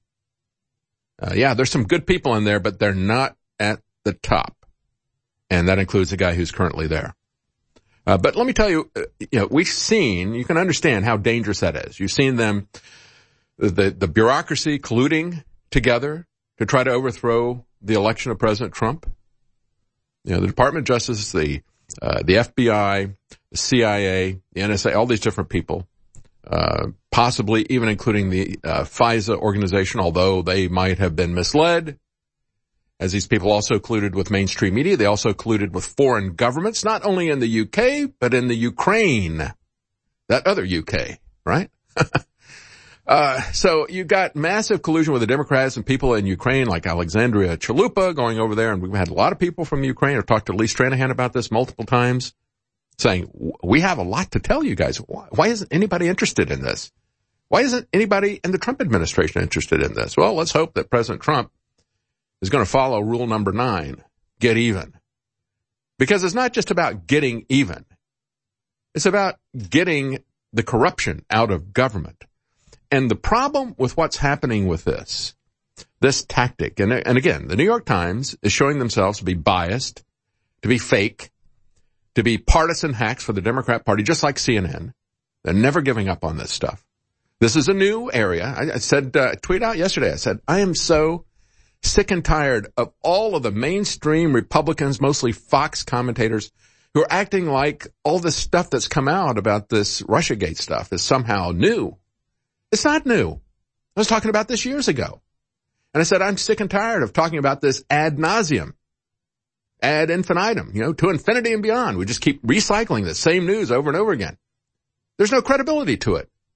Uh, yeah, there's some good people in there, but they're not at the top. And that includes the guy who's currently there. Uh, but let me tell you, uh, you know, we've seen, you can understand how dangerous that is. You've seen them, the, the bureaucracy colluding together to try to overthrow the election of President Trump. You know, the Department of Justice, the, uh, the F B I, the C I A, the N S A, all these different people, uh, possibly even including the, uh, FISA organization, although they might have been misled. As these people also colluded with mainstream media, they also colluded with foreign governments, not only in the U K, but in the Ukraine. That other U K, right? uh, so you got massive collusion with the Democrats and people in Ukraine like Alexandria Chalupa going over there. And we've had a lot of people from Ukraine. I've talked to Lee Stranahan about this multiple times, saying, we have a lot to tell you guys. Why isn't anybody interested in this? Why isn't anybody in the Trump administration interested in this? Well, let's hope that President Trump is going to follow rule number nine, get even. Because it's not just about getting even. It's about getting the corruption out of government. And the problem with what's happening with this, this tactic, and, and again, the New York Times is showing themselves to be biased, to be fake, to be partisan hacks for the Democrat Party, just like C N N. They're never giving up on this stuff. This is a new area. I, I said, uh, tweet out yesterday, I said, I am so sick and tired of all of the mainstream Republicans, mostly Fox commentators, who are acting like all this stuff that's come out about this Russiagate stuff is somehow new. It's not new. I was talking about this years ago. And I said, I'm sick and tired of talking about this ad nauseum, ad infinitum, you know, to infinity and beyond. We just keep recycling the same news over and over again. There's no credibility to it.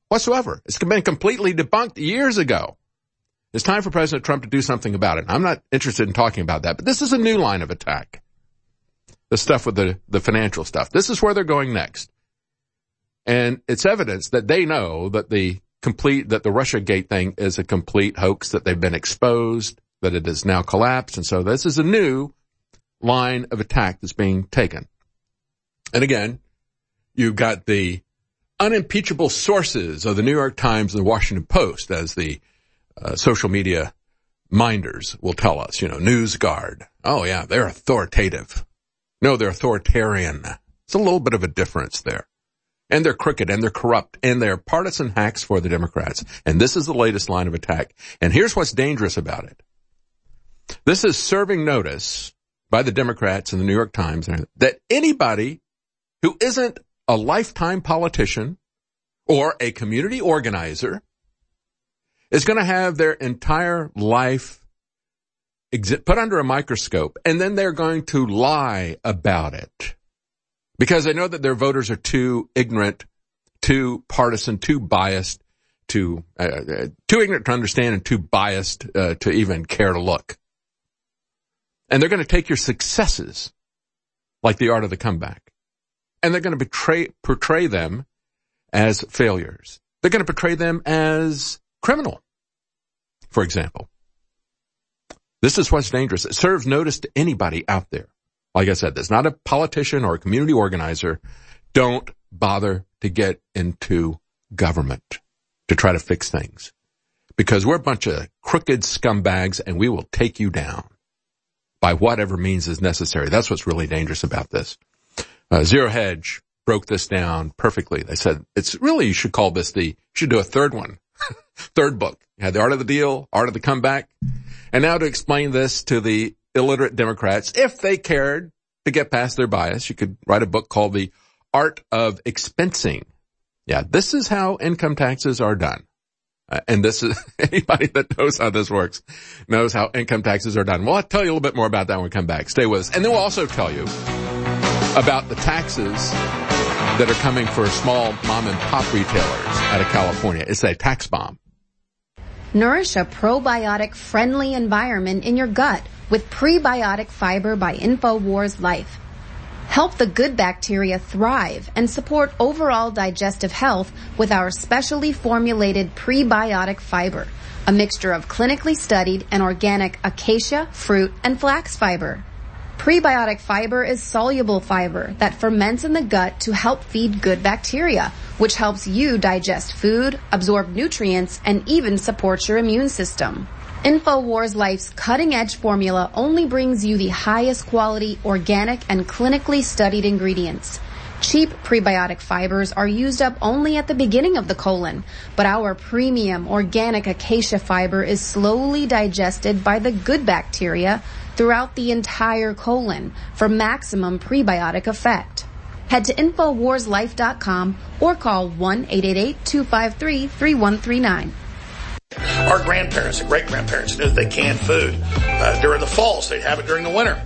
whatsoever. It's been completely debunked years ago. It's time for President Trump to do something about it. I'm not interested in talking about that, but this is a new line of attack. The stuff with the, the financial stuff. This is where they're going next. And it's evidence that they know that the complete, that the Russiagate thing is a complete hoax, that they've been exposed, that it has now collapsed. And so this is a new line of attack that's being taken. And again, you've got the unimpeachable sources of the New York Times and the Washington Post, as the uh, social media minders will tell us, you know, NewsGuard. Oh yeah, they're authoritative. No, they're authoritarian. It's a little bit of a difference there. And they're crooked and they're corrupt and they're partisan hacks for the Democrats. And this is the latest line of attack. And here's what's dangerous about it. This is serving notice by the Democrats and the New York Times that anybody who isn't a lifetime politician or a community organizer is going to have their entire life exi- put under a microscope, and then they're going to lie about it because they know that their voters are too ignorant, too partisan, too biased, too uh, uh, too ignorant to understand and too biased uh, to even care to look. And they're going to take your successes, like the art of the comeback, and they're going to betray, portray them as failures. They're going to portray them as criminal, for example. This is what's dangerous. It serves notice to anybody out there. Like I said, that's not a politician or a community organizer. Don't bother to get into government to try to fix things, because we're a bunch of crooked scumbags and we will take you down by whatever means is necessary. That's what's really dangerous about this. Uh, Zero Hedge broke this down perfectly. They said, it's really, you should call this the, you should do a third one, third book. You had the Art of the Deal, Art of the Comeback. And now to explain this to the illiterate Democrats, if they cared to get past their bias, you could write a book called The Art of Expensing. Yeah, this is how income taxes are done. Uh, and this is, anybody that knows how this works knows how income taxes are done. Well, I'll tell you a little bit more about that when we come back. Stay with us. And then we'll also tell you about the taxes that are coming for small mom and pop retailers out of California. It's a tax bomb. Nourish a probiotic-friendly environment in your gut with Prebiotic Fiber by InfoWars Life. Help the good bacteria thrive and support overall digestive health with our specially formulated prebiotic fiber, a mixture of clinically studied and organic acacia, fruit, and flax fiber. Prebiotic fiber is soluble fiber that ferments in the gut to help feed good bacteria, which helps you digest food, absorb nutrients, and even support your immune system. InfoWars Life's cutting-edge formula only brings you the highest quality, organic, and clinically studied ingredients. Cheap prebiotic fibers are used up only at the beginning of the colon, but our premium organic acacia fiber is slowly digested by the good bacteria throughout the entire colon for maximum prebiotic effect. Head to Infowars Life dot com or call one eight eight eight, two five three, three one three nine. Our grandparents and great-grandparents knew that they canned food uh, during the fall, so they'd have it during the winter.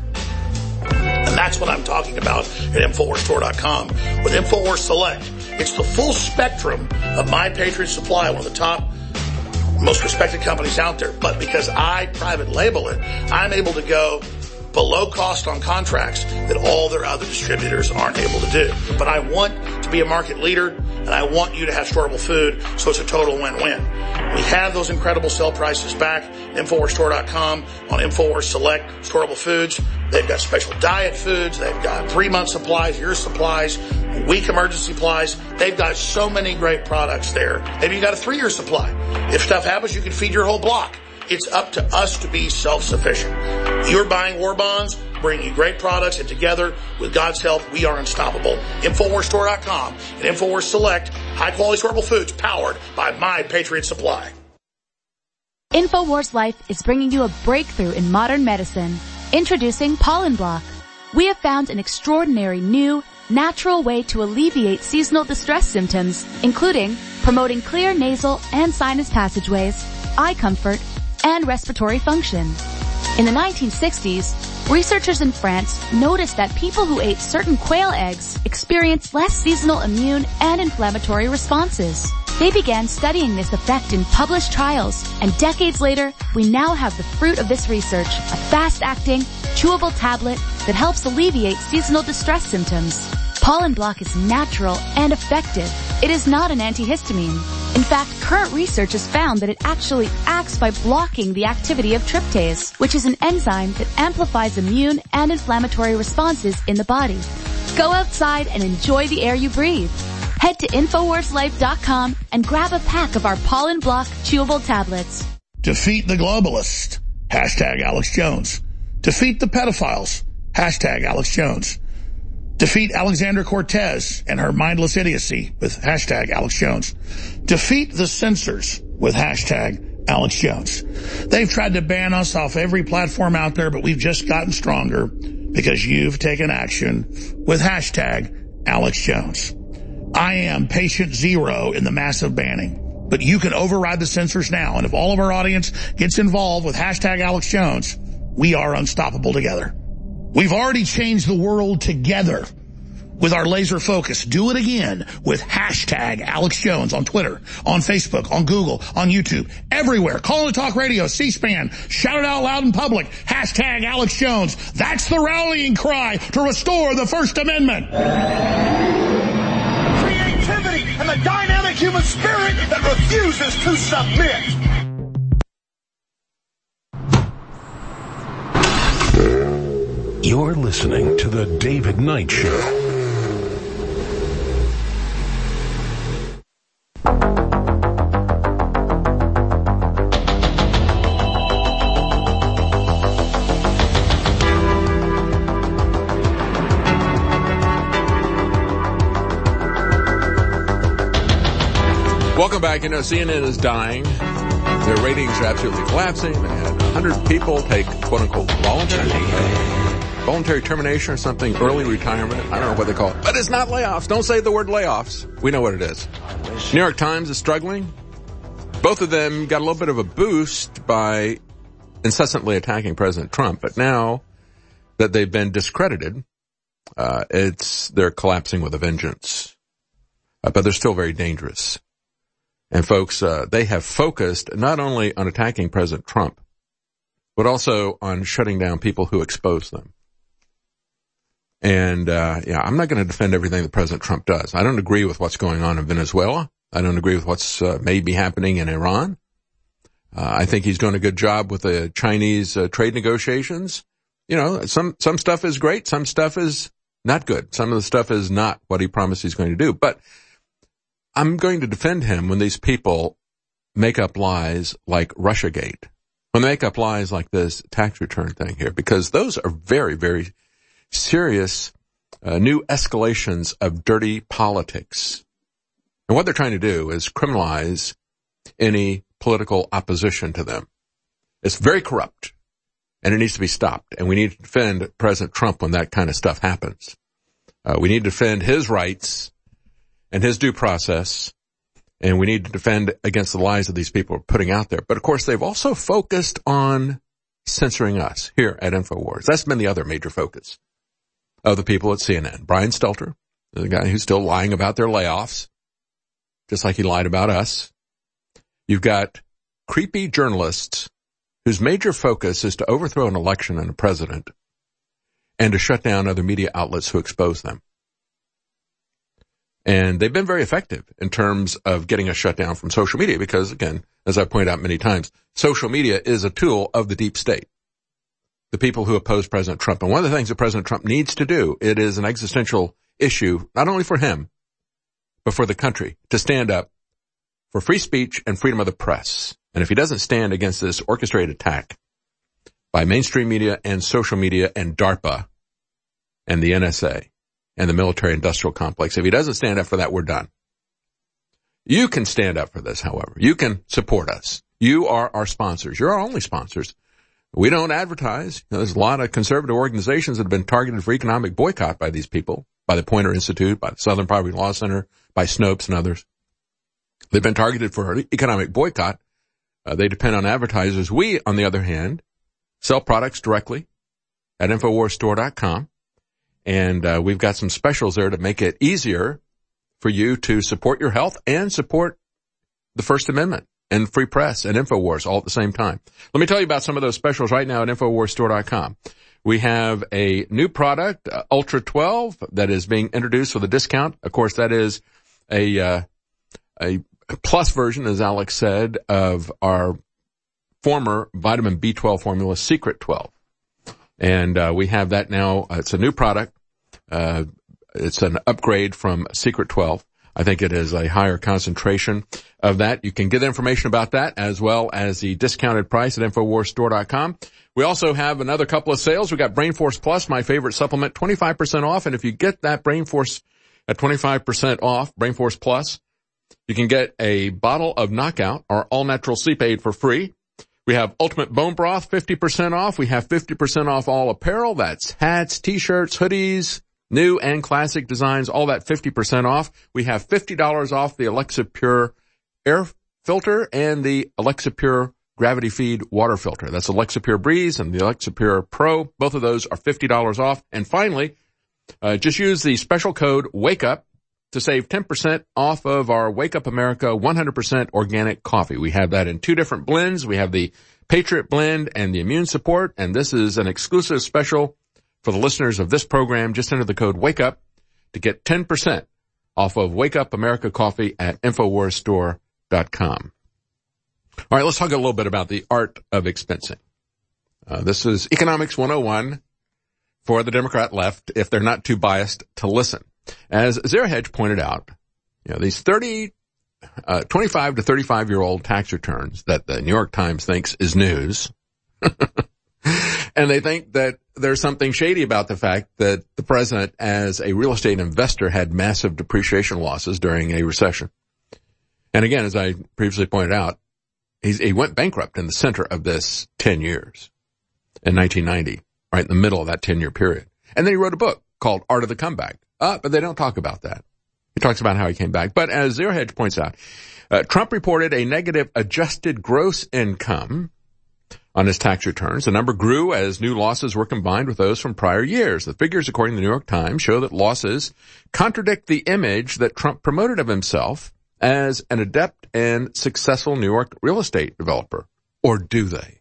And that's what I'm talking about at Infowars Store dot com with Infowars Select. It's the full spectrum of My Patriot Supply, one of the top, most respected companies out there. But because I private label it, I'm able to go below cost on contracts that all their other distributors aren't able to do. But I want to be a market leader, and I want you to have storable food, so it's a total win-win. We have those incredible sale prices back, Infowars Store dot com, on Infowars Select storable foods. They've got special diet foods. They've got three-month supplies, year supplies, week emergency supplies. They've got so many great products there. Maybe you got a three-year supply. If stuff happens, you can feed your whole block. It's up to us to be self-sufficient. You're buying war bonds, bringing you great products, and together, with God's help, we are unstoppable. Infowars Store dot com and Infowars Select, high-quality storable foods powered by My Patriot Supply. Infowars Life is bringing you a breakthrough in modern medicine. Introducing Pollen Block. We have found an extraordinary new, natural way to alleviate seasonal distress symptoms, including promoting clear nasal and sinus passageways, eye comfort, and respiratory function. In the nineteen sixties, researchers in France noticed that people who ate certain quail eggs experienced less seasonal immune and inflammatory responses. They began studying this effect in published trials, and decades later, we now have the fruit of this research, a fast-acting, chewable tablet that helps alleviate seasonal distress symptoms. Pollen Block is natural and effective. It is not an antihistamine. In fact, current research has found that it actually acts by blocking the activity of tryptase, which is an enzyme that amplifies immune and inflammatory responses in the body. Go outside and enjoy the air you breathe. Head to Infowars Life dot com and grab a pack of our Pollen Block chewable tablets. Defeat the globalist. Hashtag Alex Jones. Defeat the pedophiles. Hashtag Alex Jones. Defeat Alexandra Cortez and her mindless idiocy with hashtag Alex Jones. Defeat the censors with hashtag Alex Jones. They've tried to ban us off every platform out there, but we've just gotten stronger because you've taken action with hashtag Alex Jones. I am patient zero in the massive banning, but you can override the censors now. And if all of our audience gets involved with hashtag Alex Jones, we are unstoppable together. We've already changed the world together with our laser focus. Do it again with hashtag Alex Jones on Twitter, on Facebook, on Google, on YouTube, everywhere. Call to Talk Radio, C-SPAN. Shout it out loud in public. Hashtag Alex Jones. That's the rallying cry to restore the First Amendment. Creativity and the dynamic human spirit that refuses to submit. You're listening to The David Knight Show. Welcome back. You know, C N N is dying. Their ratings are absolutely collapsing. They had one hundred people take, quote-unquote, voluntary, uh, voluntary termination or something, early retirement. I don't know what they call it. But it's not layoffs. Don't say the word layoffs. We know what it is. New York Times is struggling. Both of them got a little bit of a boost by incessantly attacking President Trump. But now that they've been discredited, uh, it's they're collapsing with a vengeance. Uh, but they're still very dangerous. And folks, uh, they have focused not only on attacking President Trump, but also on shutting down people who expose them. And, uh, yeah, I'm not going to defend everything that President Trump does. I don't agree with what's going on in Venezuela. I don't agree with what's uh, maybe happening in Iran. Uh, I think he's doing a good job with the Chinese uh, trade negotiations. You know, some, some stuff is great. Some stuff is not good. Some of the stuff is not what he promised he's going to do. But I'm going to defend him when these people make up lies like Russiagate, when they make up lies like this tax return thing here, because those are very, very serious uh, new escalations of dirty politics. And what they're trying to do is criminalize any political opposition to them. It's very corrupt, and it needs to be stopped. And we need to defend President Trump when that kind of stuff happens. Uh, we need to defend his rights and his due process, and we need to defend against the lies that these people are putting out there. But of course, they've also focused on censoring us here at InfoWars. That's been the other major focus of the people at C N N. Brian Stelter, the guy who's still lying about their layoffs, just like he lied about us. You've got creepy journalists whose major focus is to overthrow an election and a president and to shut down other media outlets who expose them. And they've been very effective in terms of getting us shut down from social media because, again, as I've pointed out many times, social media is a tool of the deep state, the people who oppose President Trump. And one of the things that President Trump needs to do, it is an existential issue, not only for him, but for the country, to stand up for free speech and freedom of the press. And if he doesn't stand against this orchestrated attack by mainstream media and social media and DARPA and the N S A, and the military-industrial complex. If he doesn't stand up for that, we're done. You can stand up for this, however. You can support us. You are our sponsors. You're our only sponsors. We don't advertise. You know, there's a lot of conservative organizations that have been targeted for economic boycott by these people, by the Poynter Institute, by the Southern Poverty Law Center, by Snopes and others. They've been targeted for economic boycott. Uh, they depend on advertisers. We, on the other hand, sell products directly at Infowars Store dot com. And uh, we've got some specials there to make it easier for you to support your health and support the First Amendment and free press and InfoWars all at the same time. Let me tell you about some of those specials right now at InfoWars Store dot com. We have a new product, uh, Ultra twelve, that is being introduced with a discount. Of course, that is a, uh, a plus version, as Alex said, of our former vitamin B twelve formula, Secret twelve. And, uh, we have that now. Uh, it's a new product. Uh, it's an upgrade from Secret twelve. I think it is a higher concentration of that. You can get information about that as well as the discounted price at InfoWars Store dot com. We also have another couple of sales. We got Brain Force Plus, my favorite supplement, twenty-five percent off. And if you get that Brain Force at twenty-five percent off, Brain Force Plus, you can get a bottle of Knockout, our all-natural sleep aid, for free. We have Ultimate Bone Broth, fifty percent off. We have fifty percent off all apparel. That's hats, t-shirts, hoodies, new and classic designs, all that fifty percent off. We have fifty dollars off the Alexa Pure air filter and the Alexa Pure Gravity Feed water filter. That's Alexa Pure Breeze and the Alexa Pure Pro. Both of those are fifty dollars off. And finally, uh, just use the special code WAKEUP to save ten percent off of our Wake Up America one hundred percent organic coffee. We have that in two different blends. We have the Patriot Blend and the Immune Support, and this is an exclusive special for the listeners of this program. Just enter the code WAKEUP to get ten percent off of Wake Up America coffee at InfoWars Store dot com. All right, let's talk a little bit about the art of expensing. Uh, this is Economics one oh one for the Democrat left, if they're not too biased to listen. As Zara Hedge pointed out, you know, these thirty, uh, twenty-five to thirty-five year old tax returns that the New York Times thinks is news. And they think that there's something shady about the fact that the president, as a real estate investor, had massive depreciation losses during a recession. And again, as I previously pointed out, he's, he went bankrupt in the center of this ten years in nineteen ninety, right in the middle of that ten year period. And then he wrote a book called Art of the Comeback. Uh, but they don't talk about that. He talks about how he came back. But as Zero Hedge points out, uh, Trump reported a negative adjusted gross income on his tax returns. The number grew as new losses were combined with those from prior years. The figures, according to the New York Times, show that losses contradict the image that Trump promoted of himself as an adept and successful New York real estate developer. Or do they?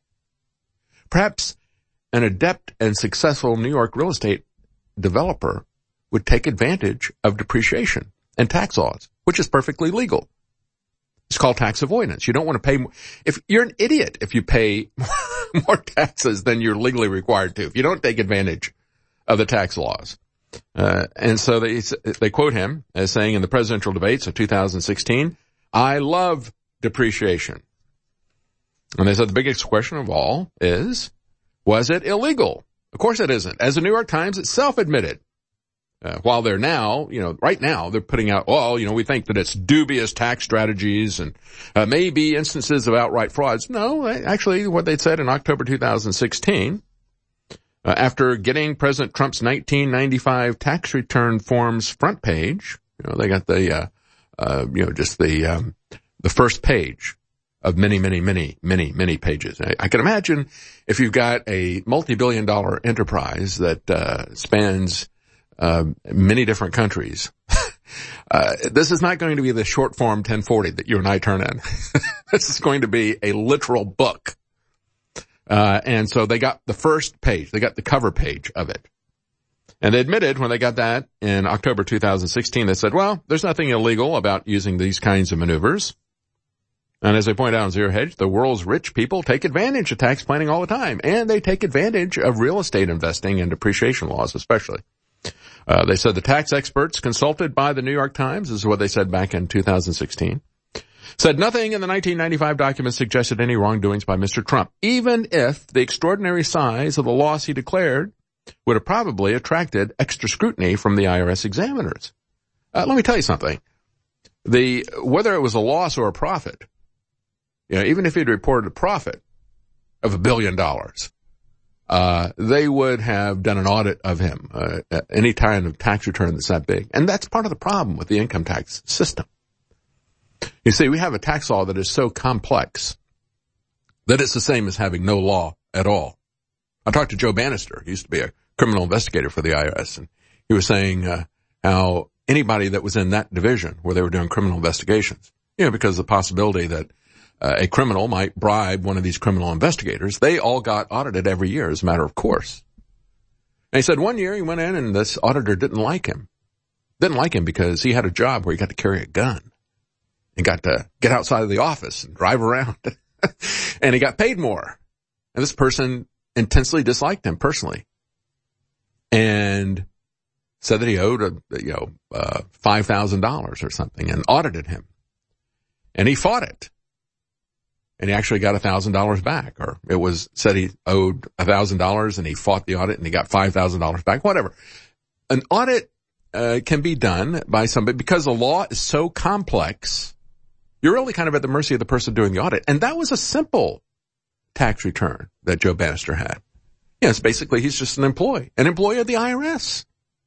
Perhaps an adept and successful New York real estate developer would take advantage of depreciation and tax laws, which is perfectly legal. It's called tax avoidance. You don't want to pay more. If you're an idiot if you pay more taxes than you're legally required to, if you don't take advantage of the tax laws. Uh, and so they, they quote him as saying in the presidential debates of two thousand sixteen, I love depreciation. And they said the biggest question of all is, was it illegal? Of course it isn't. As the New York Times itself admitted. Uh, while they're now, you know, right now they're putting out, well, you know, we think that it's dubious tax strategies and uh, maybe instances of outright frauds. No, actually what they said in October two thousand sixteen, uh, after getting President Trump's nineteen ninety-five tax return forms front page, you know, they got the, uh, uh, you know, just the, um, the first page of many, many, many, many, many pages. I, I can imagine if you've got a multi-billion dollar enterprise that, uh, spans Uh, many different countries. uh, this is not going to be the short form ten forty that you and I turn in. This is going to be a literal book. Uh, and so they got the first page. They got the cover page of it. And they admitted when they got that in October two thousand sixteen, they said, well, there's nothing illegal about using these kinds of maneuvers. And as I point out in Zero Hedge, the world's rich people take advantage of tax planning all the time. And they take advantage of real estate investing and depreciation laws especially. Uh, they said the tax experts consulted by the New York Times, this is what they said back in two thousand sixteen, said nothing in the nineteen ninety-five documents suggested any wrongdoings by Mister Trump, even if the extraordinary size of the loss he declared would have probably attracted extra scrutiny from the I R S examiners. Uh, let me tell you something. The, whether it was a loss or a profit, you know, even if he'd reported a profit of a billion dollars, Uh, they would have done an audit of him, uh, any kind of tax return that's that big. And that's part of the problem with the income tax system. You see, we have a tax law that is so complex that it's the same as having no law at all. I talked to Joe Bannister. He used to be a criminal investigator for the I R S, and he was saying, uh, how anybody that was in that division where they were doing criminal investigations You know, because of the possibility that uh, a criminal might bribe one of these criminal investigators. They all got audited every year as a matter of course. And he said one year he went in and this auditor didn't like him. Didn't like him because he had a job where he got to carry a gun. He got to get outside of the office and drive around. And he got paid more. And this person intensely disliked him personally. And said that he owed, a, you know, uh, five thousand dollars or something and audited him. And he fought it. And he actually got one thousand dollars back. Or it was said he owed one thousand dollars and he fought the audit and he got five thousand dollars back, whatever. An audit uh, can be done by somebody because the law is so complex. You're really kind of at the mercy of the person doing the audit. And that was a simple tax return that Joe Bannister had. Yes, basically he's just an employee, an employee of the I R S.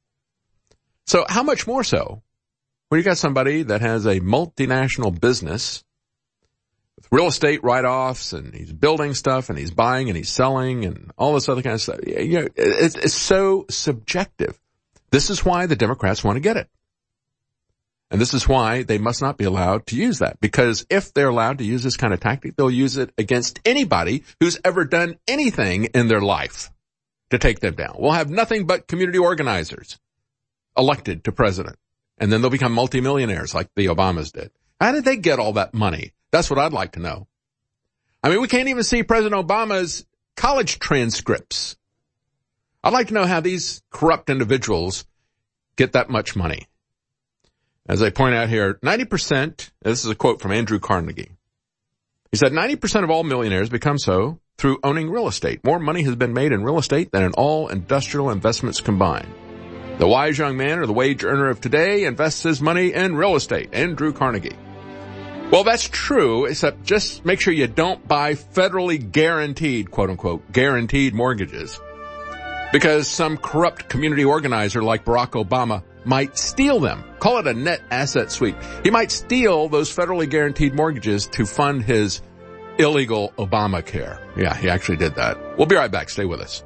So how much more so when you got somebody that has a multinational business with real estate write-offs and he's building stuff and he's buying and he's selling and all this other kind of stuff. You know, it's, it's so subjective. This is why the Democrats want to get it. And this is why they must not be allowed to use that. Because if they're allowed to use this kind of tactic, they'll use it against anybody who's ever done anything in their life to take them down. We'll have nothing but community organizers elected to president. And then they'll become multimillionaires like the Obamas did. How did they get all that money? That's what I'd like to know. I mean, we can't even see President Obama's college transcripts. I'd like to know how these corrupt individuals get that much money. As I point out here, ninety percent, this is a quote from Andrew Carnegie. He said, ninety percent of all millionaires become so through owning real estate. More money has been made in real estate than in all industrial investments combined. The wise young man or the wage earner of today invests his money in real estate. Andrew Carnegie. Well, that's true, except just make sure you don't buy federally guaranteed, quote unquote, guaranteed mortgages. Because some corrupt community organizer like Barack Obama might steal them. Call it a net asset sweep. He might steal those federally guaranteed mortgages to fund his illegal Obamacare. Yeah, he actually did that. We'll be right back. Stay with us.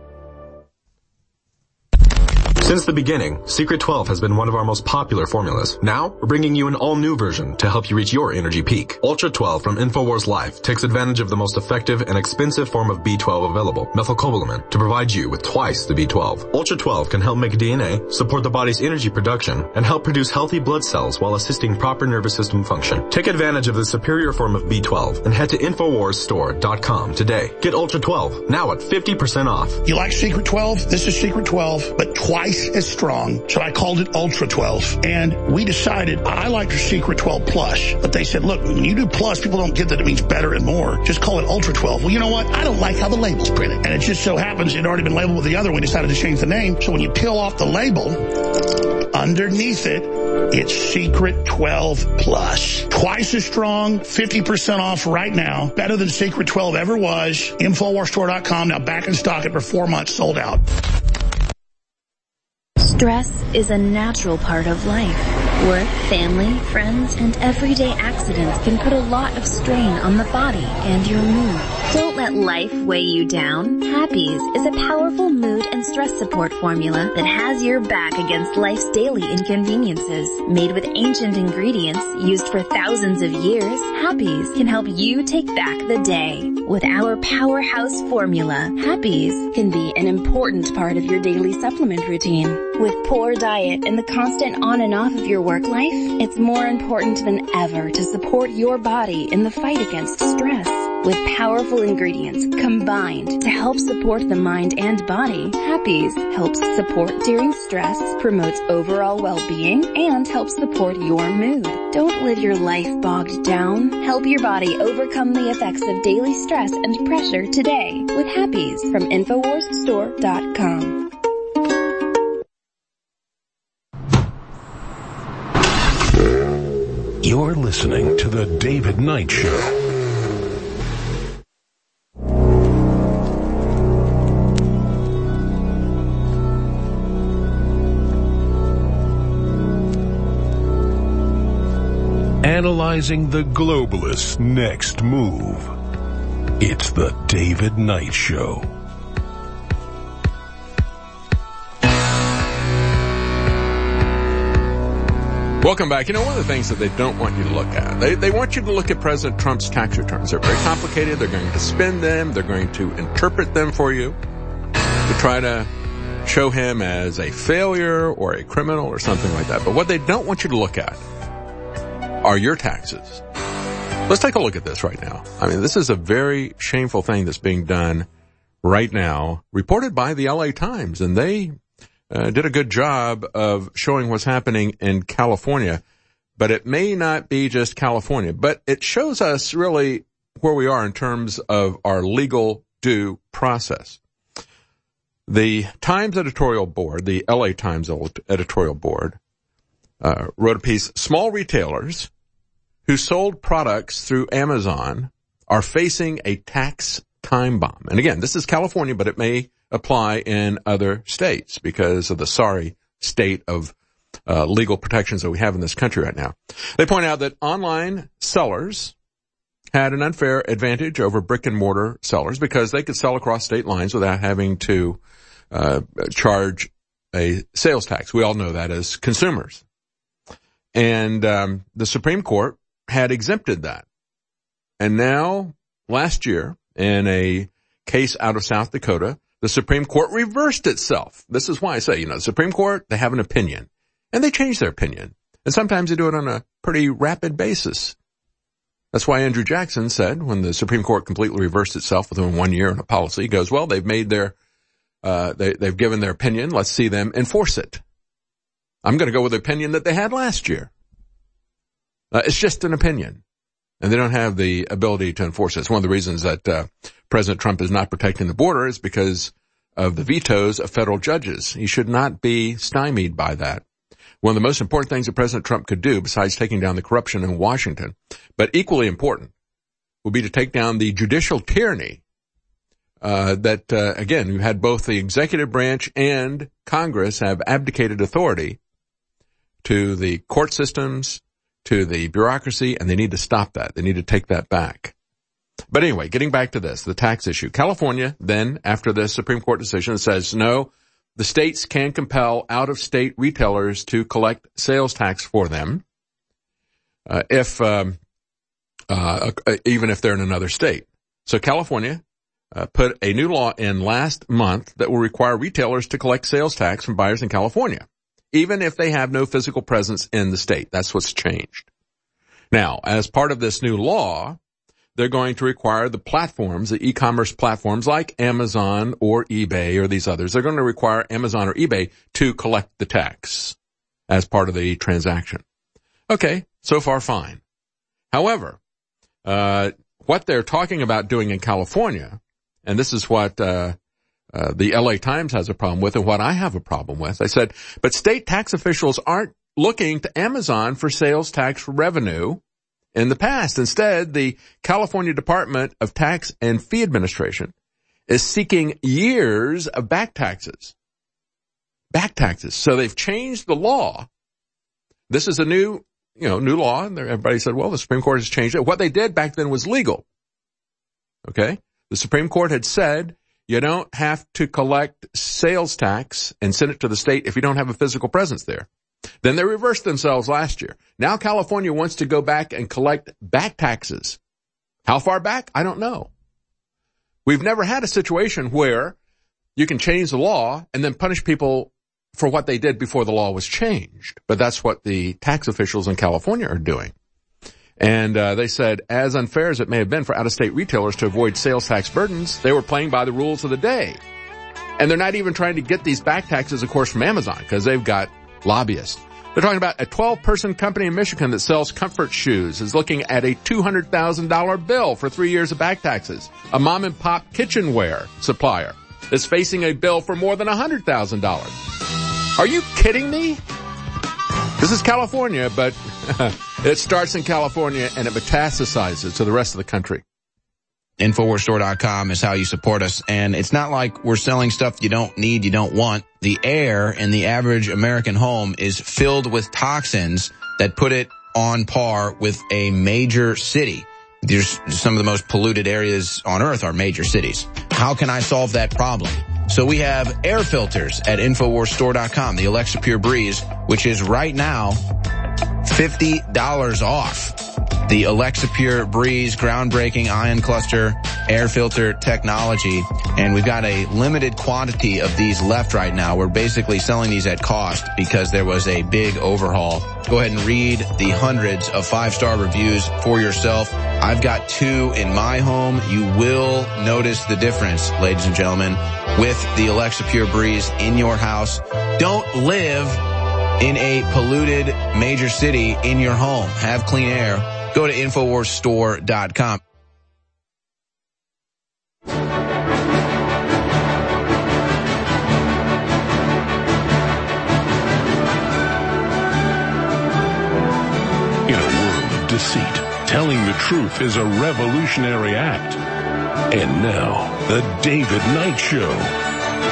Since the beginning, Secret twelve has been one of our most popular formulas. Now, we're bringing you an all-new version to help you reach your energy peak. Ultra twelve from InfoWars Life takes advantage of the most effective and expensive form of B twelve available, methylcobalamin, to provide you with twice the B twelve. Ultra twelve can help make D N A, support the body's energy production, and help produce healthy blood cells while assisting proper nervous system function. Take advantage of the superior form of B twelve and head to infowars store dot com today. Get Ultra twelve, now at fifty percent off. You like Secret twelve? This is Secret twelve, but twice as strong, so I called it Ultra twelve. And we decided I liked Secret twelve Plus, but they said, look, when you do Plus, people don't get that it means better and more. Just call it Ultra twelve. Well, you know what? I don't like how the label's printed. And it just so happens it had already been labeled with the other. We decided to change the name. So when you peel off the label, underneath it, it's Secret twelve Plus. Twice as strong, fifty percent off right now. Better than Secret twelve ever was. infowars store dot com, now back in stock after four months, sold out. Stress is a natural part of life. Work, family, friends, and everyday accidents can put a lot of strain on the body and your mood. Don't let life weigh you down. Happies is a powerful mood and stress support formula that has your back against life's daily inconveniences. Made with ancient ingredients used for thousands of years, Happies can help you take back the day. With our powerhouse formula, Happies can be an important part of your daily supplement routine. With poor diet and the constant on and off of your work life, it's more important than ever to support your body in the fight against stress. With powerful ingredients combined to help support the mind and body, Happies helps support during stress, promotes overall well-being, and helps support your mood. Don't live your life bogged down. Help your body overcome the effects of daily stress and pressure today with Happies from infowars store dot com. You're listening to The David Knight Show. Analyzing the globalists' next move. It's The David Knight Show. Welcome back. You know, one of the things that they don't want you to look at, they, they want you to look at President Trump's tax returns. They're very complicated. They're going to spin them. They're going to interpret them for you to try to show him as a failure or a criminal or something like that. But what they don't want you to look at are your taxes. Let's take a look at this right now. I mean, this is a very shameful thing that's being done right now, reported by the L A Times, and they Uh, did a good job of showing what's happening in California, but it may not be just California, but it shows us really where we are in terms of our legal due process. The Times editorial board, the L A Times editorial board, uh, wrote a piece, small retailers who sold products through Amazon are facing a tax time bomb. And again, this is California, but it may apply in other states because of the sorry state of uh, legal protections that we have in this country right now. They point out that online sellers had an unfair advantage over brick and mortar sellers because they could sell across state lines without having to uh, charge a sales tax. We all know that as consumers. And um, the Supreme Court had exempted that. And now, last year, in a case out of South Dakota, the Supreme Court reversed itself. This is why I say, you know, the Supreme Court, they have an opinion, and they change their opinion. And sometimes they do it on a pretty rapid basis. That's why Andrew Jackson said, when the Supreme Court completely reversed itself within one year on a policy, he goes, well, they've made their, uh, they, they've given their opinion. Let's see them enforce it. I'm going to go with the opinion that they had last year. Uh, it's just an opinion. And they don't have the ability to enforce it. It's one of the reasons that uh, President Trump is not protecting the border is because of the vetoes of federal judges. He should not be stymied by that. One of the most important things that President Trump could do, besides taking down the corruption in Washington, but equally important, would be to take down the judicial tyranny uh, that, uh, again, you had both the executive branch and Congress have abdicated authority to the court systems, to the bureaucracy, and they need to stop that. They need to take that back. But anyway, getting back to this, the tax issue. California, then, after the Supreme Court decision, says, no, the states can compel out-of-state retailers to collect sales tax for them, uh, if, um, uh, even if they're in another state. So California uh, put a new law in last month that will require retailers to collect sales tax from buyers in California, even if they have no physical presence in the state. That's what's changed. Now, as part of this new law, they're going to require the platforms, the e-commerce platforms like Amazon or eBay or these others, they're going to require Amazon or eBay to collect the tax as part of the transaction. Okay, so far fine. However, uh, what they're talking about doing in California, and this is what uh, uh the L A Times has a problem with and what I have a problem with, they said, but state tax officials aren't looking to Amazon for sales tax revenue in the past. Instead, the California Department of Tax and Fee Administration is seeking years of back taxes. Back taxes. So they've changed the law. This is a new, you know, new law. And everybody said, well, the Supreme Court has changed it. What they did back then was legal. Okay? The Supreme Court had said you don't have to collect sales tax and send it to the state if you don't have a physical presence there. Then they reversed themselves last year. Now California wants to go back and collect back taxes. How far back? I don't know. We've never had a situation where you can change the law and then punish people for what they did before the law was changed. But that's what the tax officials in California are doing. And uh, they said, as unfair as it may have been for out-of-state retailers to avoid sales tax burdens, they were playing by the rules of the day. And they're not even trying to get these back taxes, of course, from Amazon, because they've got lobbyists. They're talking about a twelve-person company in Michigan that sells comfort shoes is looking at a two hundred thousand dollars bill for three years of back taxes. A mom-and-pop kitchenware supplier is facing a bill for more than one hundred thousand dollars. Are you kidding me? This is California, but it starts in California and it metastasizes to the rest of the country. Infowars Store dot com is how you support us. And it's not like we're selling stuff you don't need, you don't want. The air in the average American home is filled with toxins that put it on par with a major city. There's some of the most polluted areas on earth are major cities. How can I solve that problem? So we have air filters at Infowars Store dot com, the Alexa Pure Breeze, which is right now fifty dollars off the Alexa Pure Breeze groundbreaking ion cluster air filter technology. And we've got a limited quantity of these left right now. We're basically selling these at cost because there was a big overhaul. Go ahead and read the hundreds of five-star reviews for yourself. I've got two in my home. You will notice the difference, ladies and gentlemen, with the Alexa Pure Breeze in your house. Don't live in a polluted major city in your home. Have clean air. Go to Infowars Store dot com. In a world of deceit, telling the truth is a revolutionary act. And now, the David Knight Show.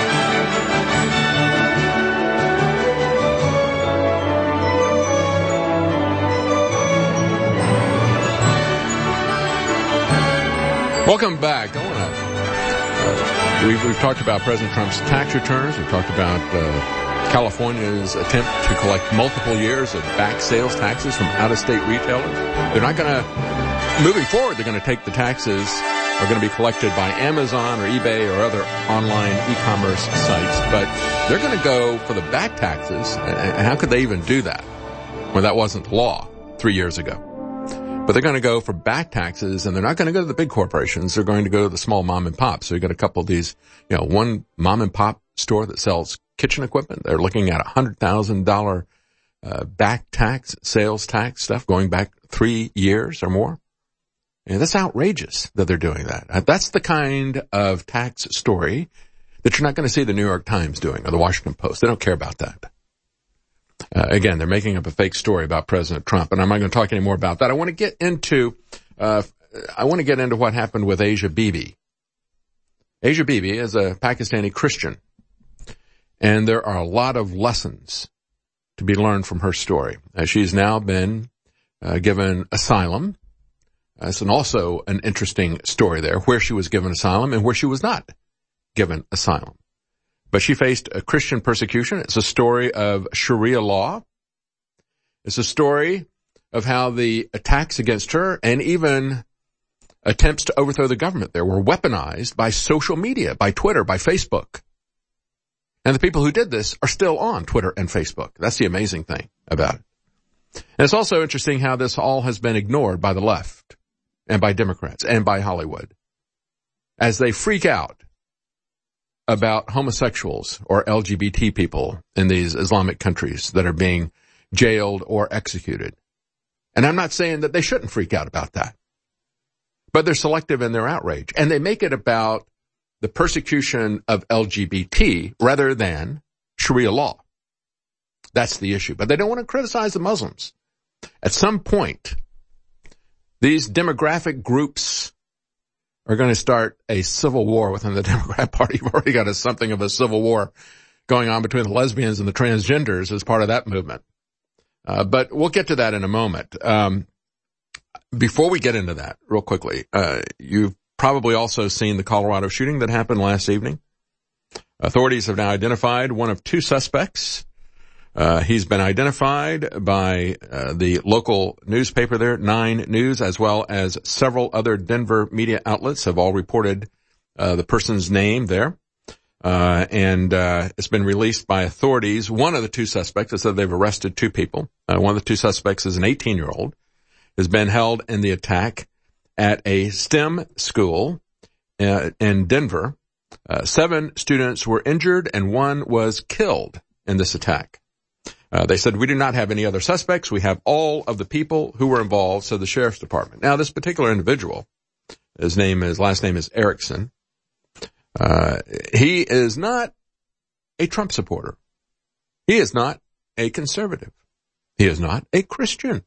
Welcome back. I want to, uh, we've, we've talked about President Trump's tax returns. We've talked about uh, California's attempt to collect multiple years of back sales taxes from out-of-state retailers. They're not going to, moving forward, they're going to take the taxes are going to be collected by Amazon or eBay or other online e-commerce sites, but they're going to go for the back taxes. And how could they even do that when that wasn't the law three years ago? But they're going to go for back taxes, and they're not going to go to the big corporations. They're going to go to the small mom and pop. So you got a couple of these, you know, one mom and pop store that sells kitchen equipment. They're looking at a hundred thousand dollar uh, back tax, sales tax stuff going back three years or more. And that's outrageous that they're doing that. That's the kind of tax story that you're not going to see the New York Times doing or the Washington Post. They don't care about that. Uh, again, they're making up a fake story about President Trump, and I'm not going to talk any more about that. I want to get into, uh, I want to get into what happened with Asia Bibi. Asia Bibi is a Pakistani Christian, and there are a lot of lessons to be learned from her story. Uh, she's now been uh, given asylum. Uh, it's an also an interesting story there, where she was given asylum and where she was not given asylum. But she faced a Christian persecution. It's a story of Sharia law. It's a story of how the attacks against her and even attempts to overthrow the government there were weaponized by social media, by Twitter, by Facebook. And the people who did this are still on Twitter and Facebook. That's the amazing thing about it. And it's also interesting how this all has been ignored by the left and by Democrats and by Hollywood as they freak out about homosexuals or L G B T people in these Islamic countries that are being jailed or executed. And I'm not saying that they shouldn't freak out about that, but they're selective in their outrage, and they make it about the persecution of L G B T rather than Sharia law. That's the issue. But they don't want to criticize the Muslims. At some point, these demographic groups are going to start a civil war within the Democrat Party. You've already got a, something of a civil war going on between the lesbians and the transgenders as part of that movement. Uh, but we'll get to that in a moment. Um, before we get into that, real quickly, uh, you've probably also seen the Colorado shooting that happened last evening. Authorities have now identified one of two suspects. Uh, he's been identified by uh, the local newspaper there, Nine News, as well as several other Denver media outlets have all reported uh, the person's name there. Uh, and uh, it's been released by authorities. One of the two suspects, they said they've arrested two people. Uh, one of the two suspects is an eighteen-year-old, has been held in the attack at a STEM school uh, in Denver. Uh, seven students were injured and one was killed in this attack. Uh, they said, we do not have any other suspects. We have all of the people who were involved, said the sheriff's department. Now, this particular individual, his name is, last name is Erickson. Uh, he is not a Trump supporter. He is not a conservative. He is not a Christian.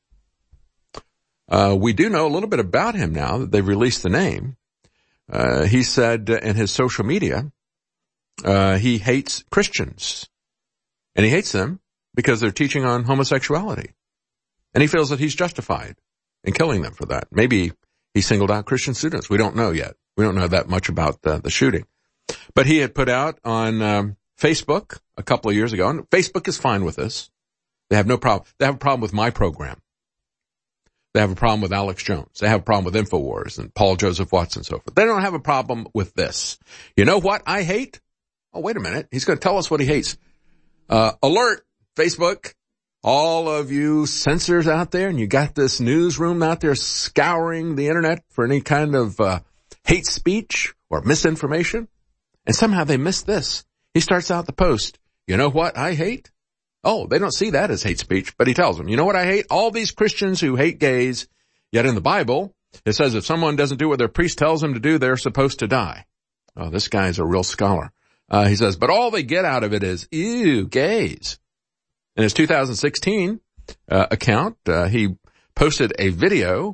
Uh, we do know a little bit about him now that they've released the name. Uh, he said in his social media, uh, he hates Christians. And he hates them because they're teaching on homosexuality. And he feels that he's justified in killing them for that. Maybe he singled out Christian students. We don't know yet. We don't know that much about the, the shooting. But he had put out on um, Facebook a couple of years ago, and Facebook is fine with this. They have no problem. They have a problem with my program. They have a problem with Alex Jones. They have a problem with InfoWars and Paul Joseph Watts and so forth. They don't have a problem with this. You know what I hate? Oh, wait a minute. He's going to tell us what he hates. Uh, alert, Facebook. All of you censors out there, and you got this newsroom out there scouring the internet for any kind of uh, hate speech or misinformation. And somehow they missed this. He starts out the post. You know what I hate? Oh, they don't see that as hate speech, but he tells them, you know what I hate? All these Christians who hate gays, yet in the Bible, it says if someone doesn't do what their priest tells them to do, they're supposed to die. Oh, this guy's a real scholar. Uh, he says, but all they get out of it is, ew, gays. In his two thousand sixteen uh, account, uh, he posted a video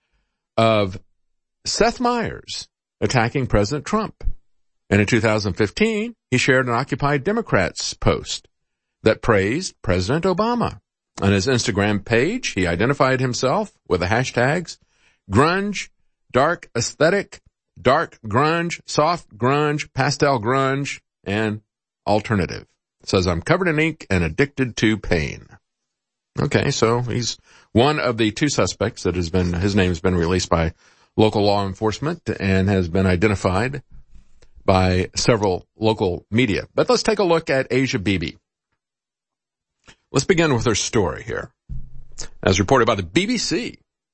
of Seth Meyers attacking President Trump. And in two thousand fifteen, he shared an Occupy Democrats post that praised President Obama. On his Instagram page, he identified himself with the hashtags grunge, dark aesthetic, dark grunge, soft grunge, pastel grunge, and alternative. It says, I'm covered in ink and addicted to pain. Okay, so he's one of the two suspects that has been, his name has been released by local law enforcement and has been identified by several local media. But let's take a look at Asia Bibi. Let's begin with her story here. As reported by the B B C.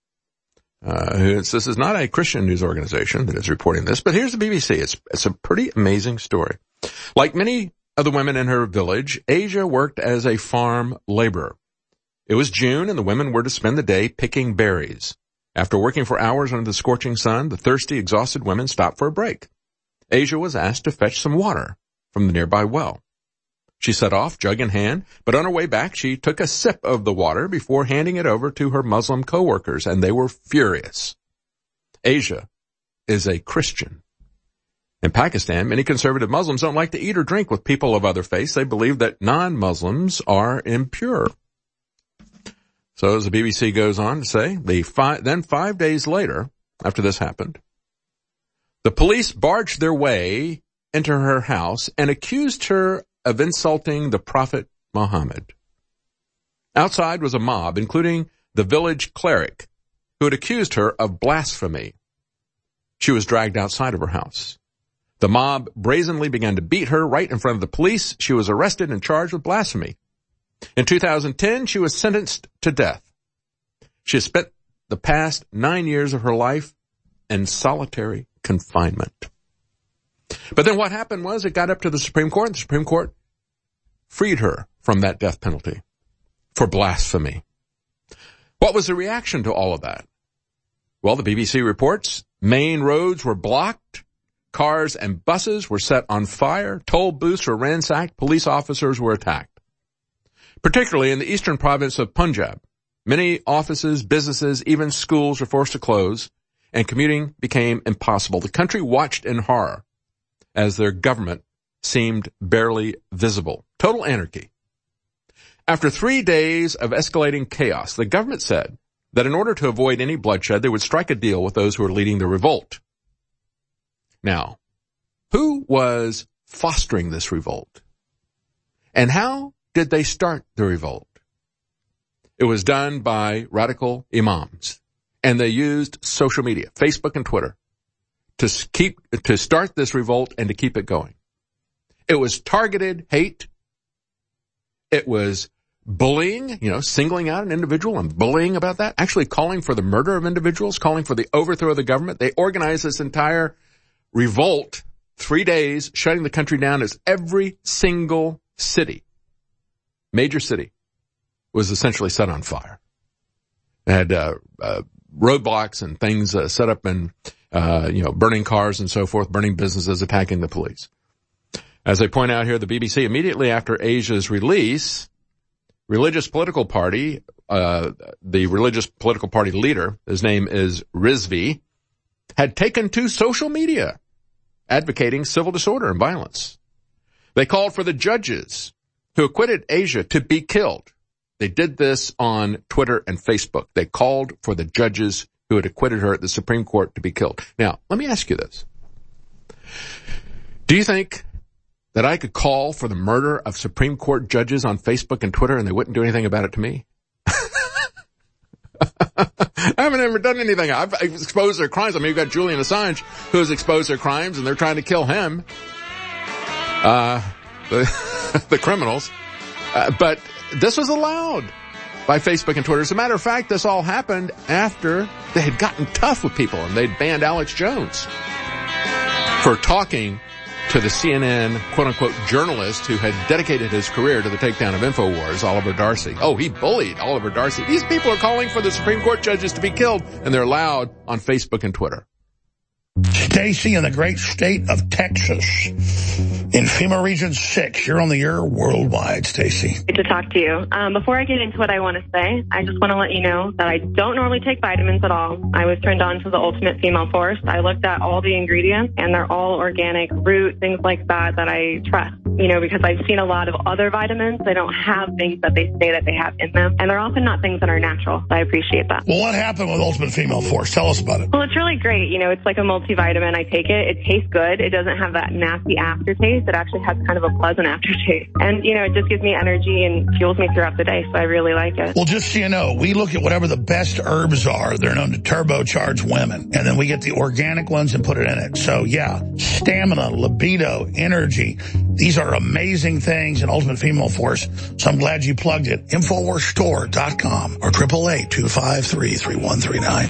Uh, this is not a Christian news organization that is reporting this, but here's the B B C. It's, it's a pretty amazing story. Like many of the women in her village, Asia worked as a farm laborer. It was June and the women were to spend the day picking berries. After working for hours under the scorching sun, the thirsty, exhausted women stopped for a break. Asia was asked to fetch some water from the nearby well. She set off, jug in hand, but on her way back, she took a sip of the water before handing it over to her Muslim co-workers, and they were furious. Asia is a Christian. In Pakistan, many conservative Muslims don't like to eat or drink with people of other faiths. They believe that non-Muslims are impure. So as the B B C goes on to say, the fi- then five days later, after this happened, the police barged their way into her house and accused her of insulting the Prophet Muhammad. Outside was a mob, including the village cleric, who had accused her of blasphemy. She was dragged outside of her house. The mob brazenly began to beat her right in front of the police. She was arrested and charged with blasphemy. In two thousand ten, she was sentenced to death. She has spent the past nine years of her life in solitary confinement. But then what happened was it got up to the Supreme Court, and the Supreme Court freed her from that death penalty for blasphemy. What was the reaction to all of that? Well, the B B C reports main roads were blocked, cars and buses were set on fire, toll booths were ransacked, police officers were attacked. Particularly in the eastern province of Punjab, many offices, businesses, even schools were forced to close, and commuting became impossible. The country watched in horror as their government seemed barely visible. Total anarchy. After three days of escalating chaos, the government said that in order to avoid any bloodshed, they would strike a deal with those who were leading the revolt. Now, who was fostering this revolt? And how did they start the revolt? It was done by radical imams, and they used social media, Facebook and Twitter, to keep, to start this revolt and to keep it going. It was targeted hate. It was bullying, you know, singling out an individual and bullying about that, actually calling for the murder of individuals, calling for the overthrow of the government. They organized this entire revolt, three days, shutting the country down as every single city, major city, was essentially set on fire. They had uh, uh, roadblocks and things uh, set up and, uh, you know, burning cars and so forth, burning businesses, attacking the police. As they point out here, the B B C, immediately after Asia's release, religious political party, uh, the religious political party leader, his name is Rizvi, had taken to social media advocating civil disorder and violence. They called for the judges who acquitted Asia to be killed. They did this on Twitter and Facebook. They called for the judges who had acquitted her at the Supreme Court to be killed. Now, let me ask you this. Do you think that I could call for the murder of Supreme Court judges on Facebook and Twitter and they wouldn't do anything about it to me? I haven't ever done anything. I've exposed their crimes. I mean, you've got Julian Assange who has exposed their crimes, and they're trying to kill him. Uh, the, the criminals. Uh, but this was allowed by Facebook and Twitter. As a matter of fact, this all happened after they had gotten tough with people, and they'd banned Alex Jones for talking to the C N N quote-unquote journalist who had dedicated his career to the takedown of InfoWars, Oliver Darcy. Oh, he bullied Oliver Darcy. These people are calling for the Supreme Court judges to be killed, and they're loud on Facebook and Twitter. Stacy in the great state of Texas, in FEMA Region six. You're on the air worldwide, Stacy. Good to talk to you. Um, before I get into what I want to say, I just want to let you know that I don't normally take vitamins at all. I was turned on to the Ultimate Female Force. I looked at all the ingredients, and they're all organic, root, things like that that I trust. You know, because I've seen a lot of other vitamins. They don't have things that they say that they have in them, and they're often not things that are natural. So I appreciate that. Well, what happened with Ultimate Female Force? Tell us about it. Well, it's really great. You know, it's like a multivitamin. I take it. It tastes good. It doesn't have that nasty aftertaste. It actually has kind of a pleasant aftertaste. And, you know, it just gives me energy and fuels me throughout the day, so I really like it. Well, just so you know, we look at whatever the best herbs are. They're known to turbocharge women. And then we get the organic ones and put it in it. So, yeah, stamina, libido, energy. These are amazing things in Ultimate Female Force. So I'm glad you plugged it. Infowars Store dot com or eight eight eight, two five three, three one three nine.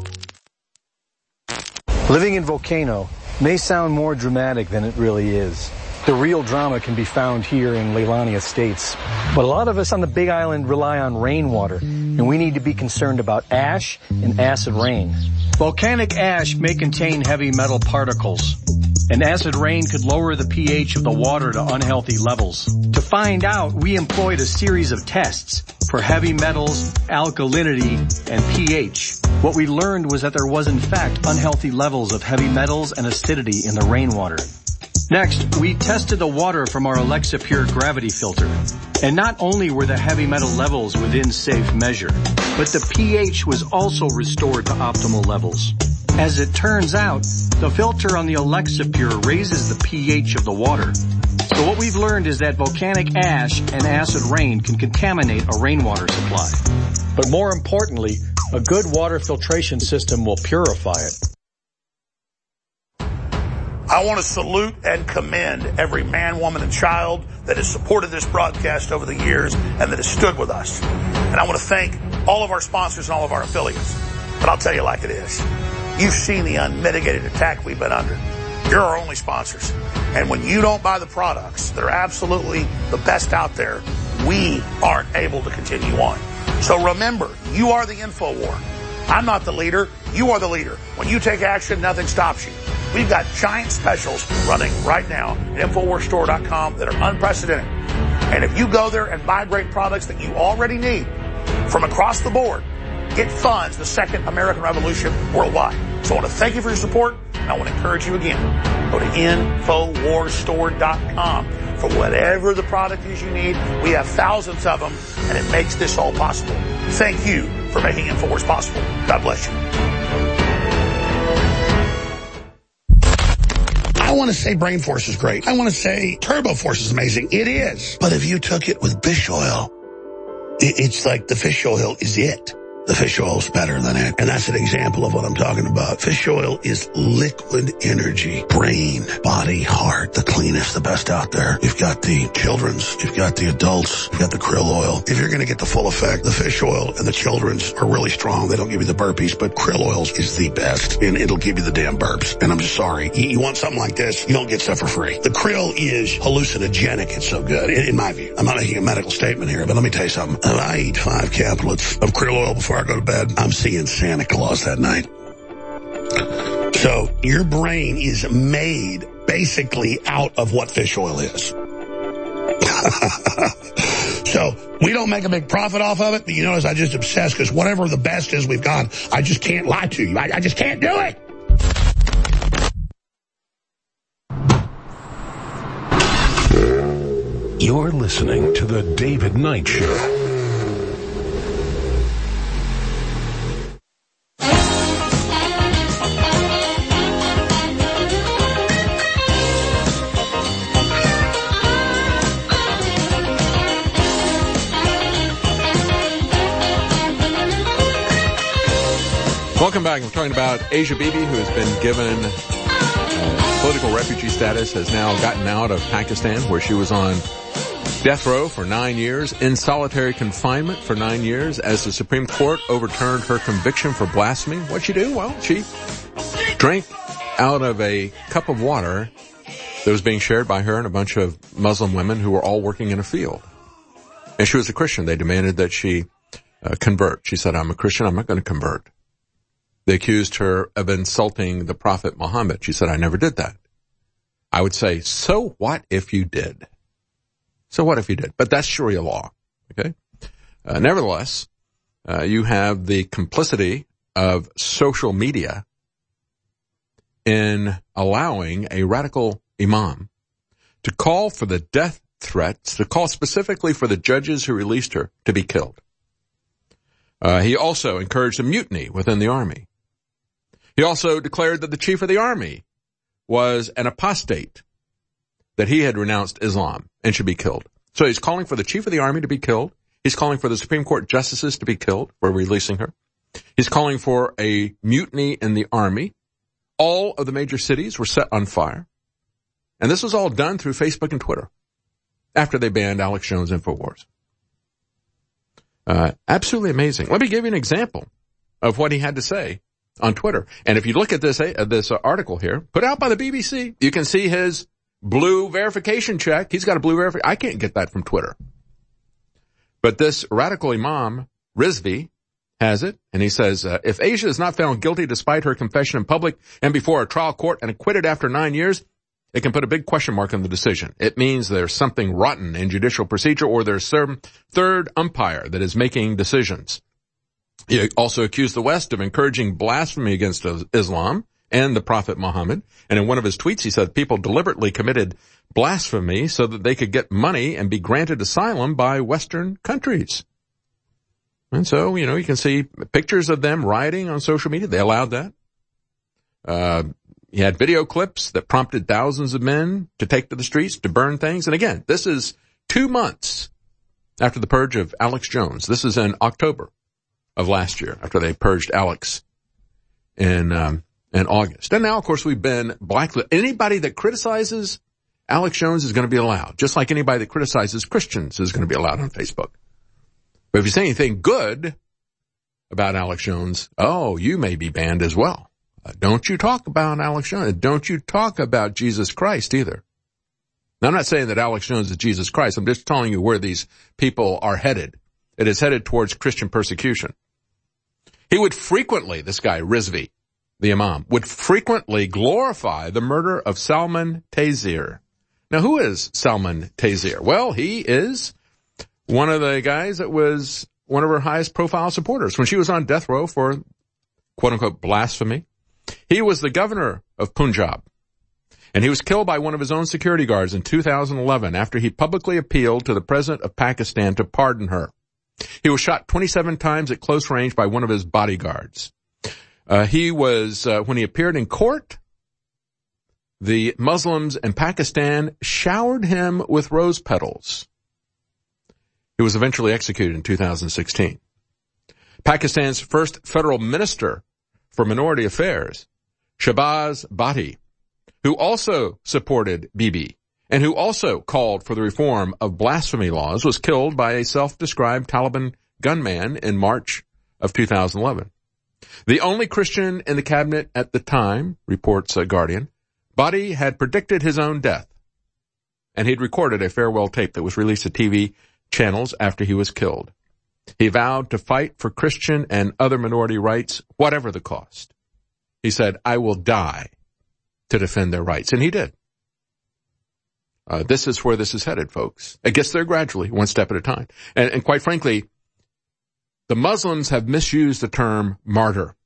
Living in Volcano may sound more dramatic than it really is. The real drama can be found here in Leilani Estates. But a lot of us on the Big Island rely on rainwater, and we need to be concerned about ash and acid rain. Volcanic ash may contain heavy metal particles, and acid rain could lower the pH of the water to unhealthy levels. To find out, we employed a series of tests for heavy metals, alkalinity, and pH. What we learned was that there was in fact unhealthy levels of heavy metals and acidity in the rainwater. Next, we tested the water from our Alexa Pure gravity filter. And not only were the heavy metal levels within safe measure, but the pH was also restored to optimal levels. As it turns out, the filter on the Alexa Pure raises the pH of the water. So what we've learned is that volcanic ash and acid rain can contaminate a rainwater supply. But more importantly, a good water filtration system will purify it. I want to salute and commend every man, woman, and child that has supported this broadcast over the years and that has stood with us. And I want to thank all of our sponsors and all of our affiliates. But I'll tell you like it is. You've seen the unmitigated attack we've been under. You're our only sponsors. And when you don't buy the products that are absolutely the best out there, we aren't able to continue on. So remember, you are the InfoWar. I'm not the leader. You are the leader. When you take action, nothing stops you. We've got giant specials running right now at Infowars Store dot com that are unprecedented. And if you go there and buy great products that you already need from across the board, it funds the second American Revolution worldwide. So I want to thank you for your support, and I want to encourage you again. Go to Infowars Store dot com for whatever the product is you need. We have thousands of them, and it makes this all possible. Thank you for making InfoWars possible. God bless you. I want to say Brain Force is great. I want to say Turbo Force is amazing. It is. But if you took it with fish oil, it's like the fish oil is it. The fish oil's better than it. And that's an example of what I'm talking about. Fish oil is liquid energy. Brain, body, heart, the cleanest, the best out there. You've got the children's, you've got the adults, you've got the krill oil. If you're going to get the full effect, the fish oil and the children's are really strong. They don't give you the burpees, but krill oils is the best. And it'll give you the damn burps. And I'm just sorry. You, you want something like this, you don't get stuff for free. The krill is hallucinogenic. It's so good, in, in my view. I'm not making a medical statement here, but let me tell you something. If I eat five caplets of krill oil before I go to bed, I'm seeing Santa Claus that night. So your brain is made basically out of what fish oil is. So we don't make a big profit off of it, but you notice I just obsess because whatever the best is we've got, I just can't lie to you. I, I just can't do it. You're listening to The David Knight Show. Welcome back. I'm talking about Asia Bibi, who has been given uh, political refugee status, has now gotten out of Pakistan, where she was on death row for nine years, in solitary confinement for nine years, as the Supreme Court overturned her conviction for blasphemy. What'd she do? Well, she drank out of a cup of water that was being shared by her and a bunch of Muslim women who were all working in a field. And she was a Christian. They demanded that she uh, convert. She said, I'm a Christian. I'm not going to convert. They accused her of insulting the Prophet Muhammad. She said, I never did that. I would say, so what if you did? So what if you did? But that's Sharia law, okay? Uh, nevertheless, uh, you have the complicity of social media in allowing a radical imam to call for the death threats, to call specifically for the judges who released her to be killed. Uh, he also encouraged a mutiny within the army. He also declared that the chief of the army was an apostate, that he had renounced Islam and should be killed. So he's calling for the chief of the army to be killed. He's calling for the Supreme Court justices to be killed for releasing her. He's calling for a mutiny in the army. All of the major cities were set on fire. And this was all done through Facebook and Twitter after they banned Alex Jones' InfoWars. Uh, absolutely amazing. Let me give you an example of what he had to say on Twitter. And if you look at this, uh, this uh, article here, put out by the B B C, you can see his blue verification check. He's got a blue verification. I can't get that from Twitter. But this radical imam, Rizvi, has it. And he says, uh, if Asia is not found guilty despite her confession in public and before a trial court and acquitted after nine years, it can put a big question mark on the decision. It means there's something rotten in judicial procedure, or there's some third umpire that is making decisions. He also accused the West of encouraging blasphemy against Islam and the Prophet Muhammad. And in one of his tweets, he said people deliberately committed blasphemy so that they could get money and be granted asylum by Western countries. And so, you know, you can see pictures of them rioting on social media. They allowed that. Uh, he had video clips that prompted thousands of men to take to the streets to burn things. And again, this is two months after the purge of Alex Jones. This is in October of last year, after they purged Alex in um, in August. And now, of course, we've been blacklisted. Anybody that criticizes Alex Jones is going to be allowed, just like anybody that criticizes Christians is going to be allowed on Facebook. But if you say anything good about Alex Jones, oh, you may be banned as well. Uh, don't you talk about Alex Jones. Don't you talk about Jesus Christ either. Now, I'm not saying that Alex Jones is Jesus Christ. I'm just telling you where these people are headed. It is headed towards Christian persecution. He would frequently, this guy, Rizvi, the imam, would frequently glorify the murder of Salman Taseer. Now, who is Salman Taseer? Well, he is one of the guys that was one of her highest profile supporters when she was on death row for quote-unquote blasphemy. He was the governor of Punjab, and he was killed by one of his own security guards in two thousand eleven after he publicly appealed to the president of Pakistan to pardon her. He was shot twenty-seven times at close range by one of his bodyguards. Uh, he was, uh, when he appeared in court, the Muslims in Pakistan showered him with rose petals. He was eventually executed in two thousand sixteen. Pakistan's first federal minister for minority affairs, Shahbaz Bhatti, who also supported Bibi and who also called for the reform of blasphemy laws, was killed by a self-described Taliban gunman in March of two thousand eleven. The only Christian in the cabinet at the time, reports Guardian, Bhatti had predicted his own death, and he'd recorded a farewell tape that was released to T V channels after he was killed. He vowed to fight for Christian and other minority rights, whatever the cost. He said, I will die to defend their rights. And he did. Uh, this is where this is headed, folks. It gets there gradually, one step at a time. And, and quite frankly, the Muslims have misused the term martyr.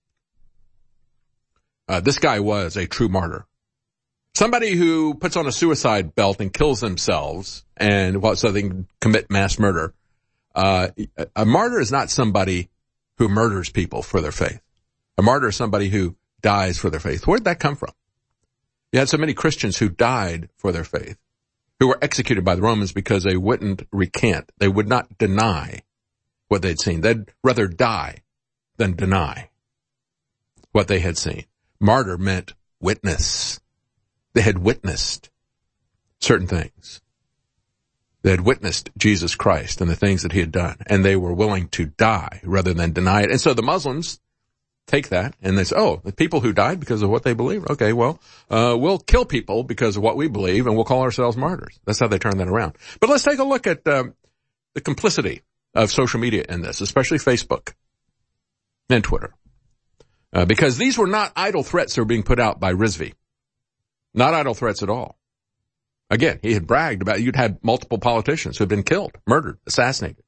Uh, this guy was a true martyr. Somebody who puts on a suicide belt and kills themselves and well, so they can commit mass murder. Uh, a martyr is not somebody who murders people for their faith. A martyr is somebody who dies for their faith. Where did that come from? You had so many Christians who died for their faith, who were executed by the Romans because they wouldn't recant. They would not deny what they'd seen. They'd rather die than deny. what they had seen. Martyr meant witness. They had witnessed certain things. They had witnessed Jesus Christ and the things that he had done, and they were willing to die rather than deny it. And so the Muslims take that and they say, oh, the people who died because of what they believe, okay, well, uh, we'll kill people because of what we believe and we'll call ourselves martyrs. That's how they turn that around. But let's take a look at um, the complicity of social media in this, especially Facebook and Twitter. Uh, because these were not idle threats that were being put out by Rizvi. Not idle threats at all. Again, he had bragged about, you'd had multiple politicians who had been killed, murdered, assassinated.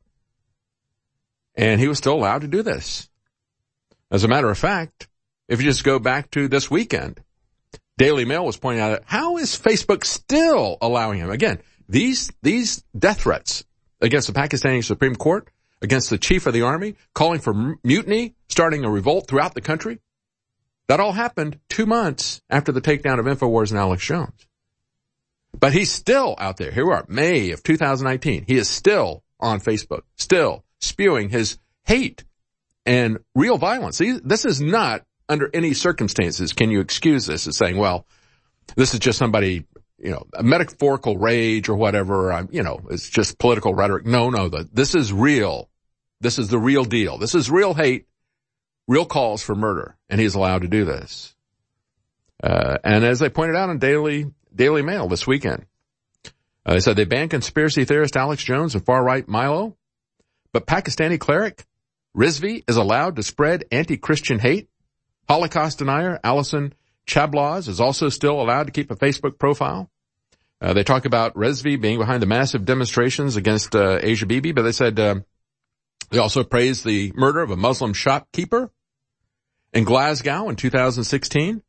And he was still allowed to do this. As a matter of fact, if you just go back to this weekend, Daily Mail was pointing out, how is Facebook still allowing him? Again, these, these death threats against the Pakistani Supreme Court, against the chief of the army, calling for mutiny, starting a revolt throughout the country. That all happened two months after the takedown of InfoWars and Alex Jones. But he's still out there. Here we are, May of two thousand nineteen. He is still on Facebook, still spewing his hate and real violence. This is not, under any circumstances, can you excuse this as saying, well, this is just somebody, you know, a metaphorical rage or whatever, um, you know, it's just political rhetoric. No, no, the, this is real. This is the real deal. This is real hate, real calls for murder, and he's allowed to do this. Uh, and as they pointed out in Daily, Daily Mail this weekend, uh, they said they banned conspiracy theorist Alex Jones and far-right Milo, but Pakistani cleric Rizvi is allowed to spread anti-Christian hate. Holocaust denier Alison Chablaz is also still allowed to keep a Facebook profile. Uh, they talk about Rizvi being behind the massive demonstrations against uh, Asia Bibi, but they said uh, they also praised the murder of a Muslim shopkeeper in Glasgow in two thousand sixteen.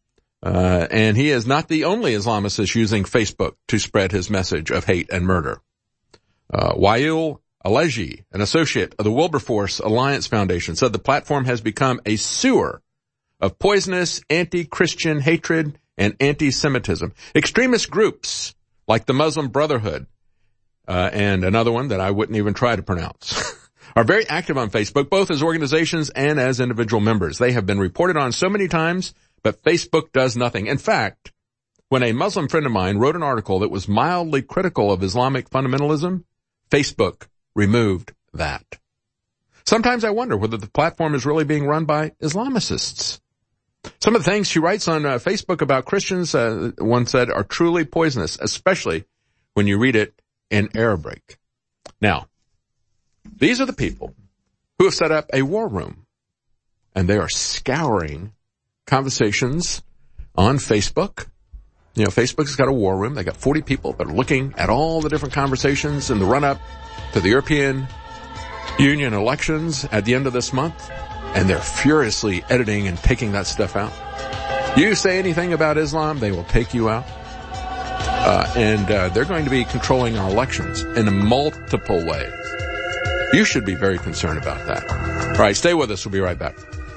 Uh, and he is not the only Islamicist using Facebook to spread his message of hate and murder. Uh, Wael Alegi, an associate of the Wilberforce Alliance Foundation, said the platform has become a sewer of poisonous anti-Christian hatred and anti-Semitism. Extremist groups like the Muslim Brotherhood, uh, and another one that I wouldn't even try to pronounce, are very active on Facebook, both as organizations and as individual members. They have been reported on so many times, but Facebook does nothing. In fact, when a Muslim friend of mine wrote an article that was mildly critical of Islamic fundamentalism, Facebook removed that. Sometimes I wonder whether the platform is really being run by Islamicists. Some of the things she writes on uh, Facebook about Christians, uh, one said, are truly poisonous, especially when you read it in Arabic. Now, these are the people who have set up a war room, and they are scouring conversations on Facebook. You know, Facebook's got a war room. They got forty people that are looking at all the different conversations in the run-up to the European Union elections at the end of this month, and they're furiously editing and taking that stuff out. You say anything about Islam, they will take you out. Uh, and uh, they're going to be controlling our elections in multiple ways. You should be very concerned about that. All right, stay with us. We'll be right back.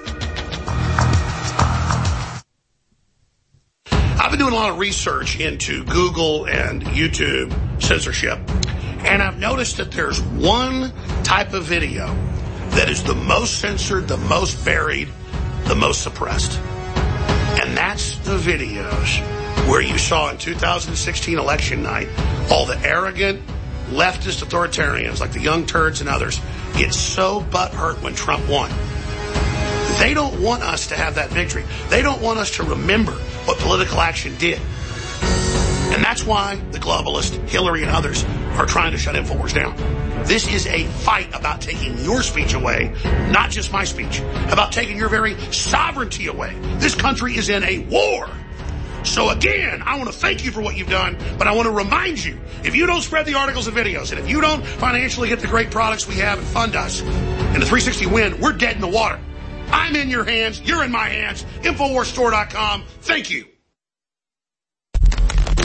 I've been doing a lot of research into Google and YouTube censorship, and I've noticed that there's one type of video that is the most censored, the most buried, the most suppressed. And that's the videos where you saw in two thousand sixteen election night all the arrogant leftist authoritarians like the Young Turds and others get so butthurt when Trump won. They don't want us to have that victory. They don't want us to remember what political action did. And that's why the globalists, Hillary and others, are trying to shut InfoWars down. This is a fight about taking your speech away, not just my speech, about taking your very sovereignty away. This country is in a war. So again, I want to thank you for what you've done, but I want to remind you, if you don't spread the articles and videos, and if you don't financially get the great products we have and fund us, in the three sixty win, we're dead in the water. I'm in your hands. You're in my hands. InfoWars Store dot com. Thank you.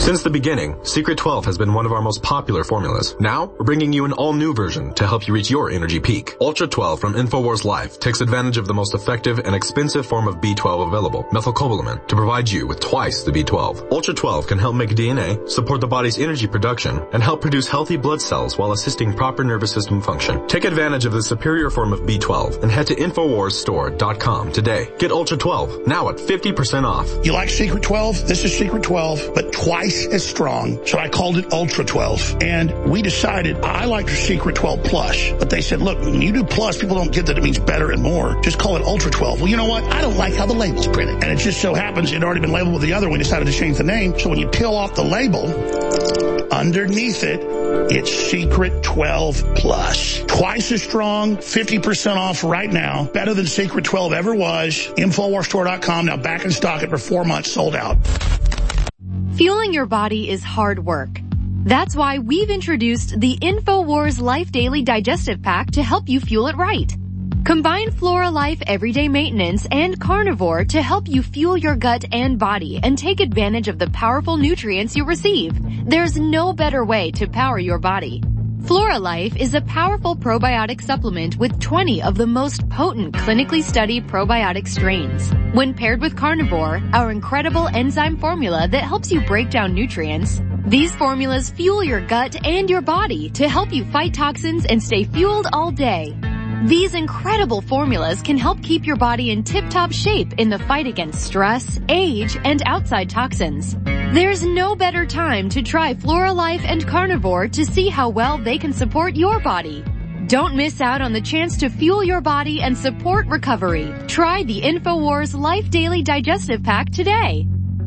Since the beginning, Secret twelve has been one of our most popular formulas. Now, we're bringing you an all-new version to help you reach your energy peak. Ultra twelve from InfoWars Life takes advantage of the most effective and expensive form of B twelve available, methylcobalamin, to provide you with twice the B twelve. Ultra twelve can help make D N A, support the body's energy production, and help produce healthy blood cells while assisting proper nervous system function. Take advantage of the superior form of B twelve and head to infowars store dot com today. Get Ultra twelve, now at fifty percent off. You like Secret twelve? This is Secret twelve, but twice as strong, so I called it Ultra twelve. And we decided I liked Secret twelve Plus, but they said, look, when you do Plus, people don't get that it means better and more. Just call it Ultra twelve. Well, you know what? I don't like how the label's printed. And it just so happens it had already been labeled with the other. We decided to change the name. So when you peel off the label, underneath it, it's Secret twelve Plus. Twice as strong, fifty percent off right now. Better than Secret twelve ever was. infowars store dot com, now back in stock after four months, sold out. Fueling your body is hard work. That's why we've introduced the InfoWars Life Daily Digestive Pack to help you fuel it right. Combine Flora Life Everyday Maintenance and Carnivore to help you fuel your gut and body and take advantage of the powerful nutrients you receive. There's no better way to power your body. Flora Life is a powerful probiotic supplement with twenty of the most potent clinically studied probiotic strains. When paired with Carnivore, our incredible enzyme formula that helps you break down nutrients, these formulas fuel your gut and your body to help you fight toxins and stay fueled all day. These incredible formulas can help keep your body in tip-top shape in the fight against stress, age, and outside toxins. There's no better time to try Flora Life and Carnivore to see how well they can support your body. Don't miss out on the chance to fuel your body and support recovery. Try the InfoWars Life Daily Digestive Pack today.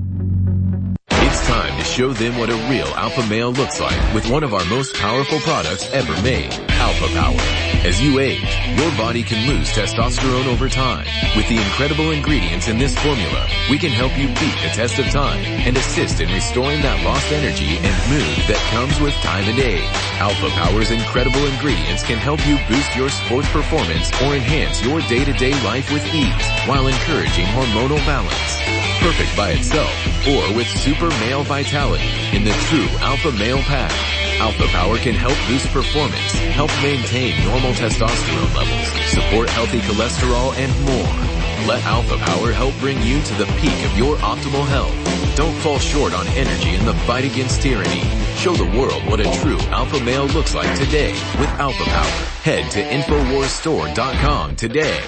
It's time to show them what a real alpha male looks like with one of our most powerful products ever made, Alpha Power. As you age, your body can lose testosterone over time. With the incredible ingredients in this formula, we can help you beat the test of time and assist in restoring that lost energy and mood that comes with time and age. Alpha Power's incredible ingredients can help you boost your sports performance or enhance your day-to-day life with ease while encouraging hormonal balance. Perfect by itself or with super male vitality in the true Alpha Male Pack. Alpha Power can help boost performance, help maintain normal testosterone levels, support healthy cholesterol, and more. Let Alpha Power help bring you to the peak of your optimal health. Don't fall short on energy in the fight against tyranny. Show the world what a true alpha male looks like today with Alpha Power. Head to infowars store dot com today.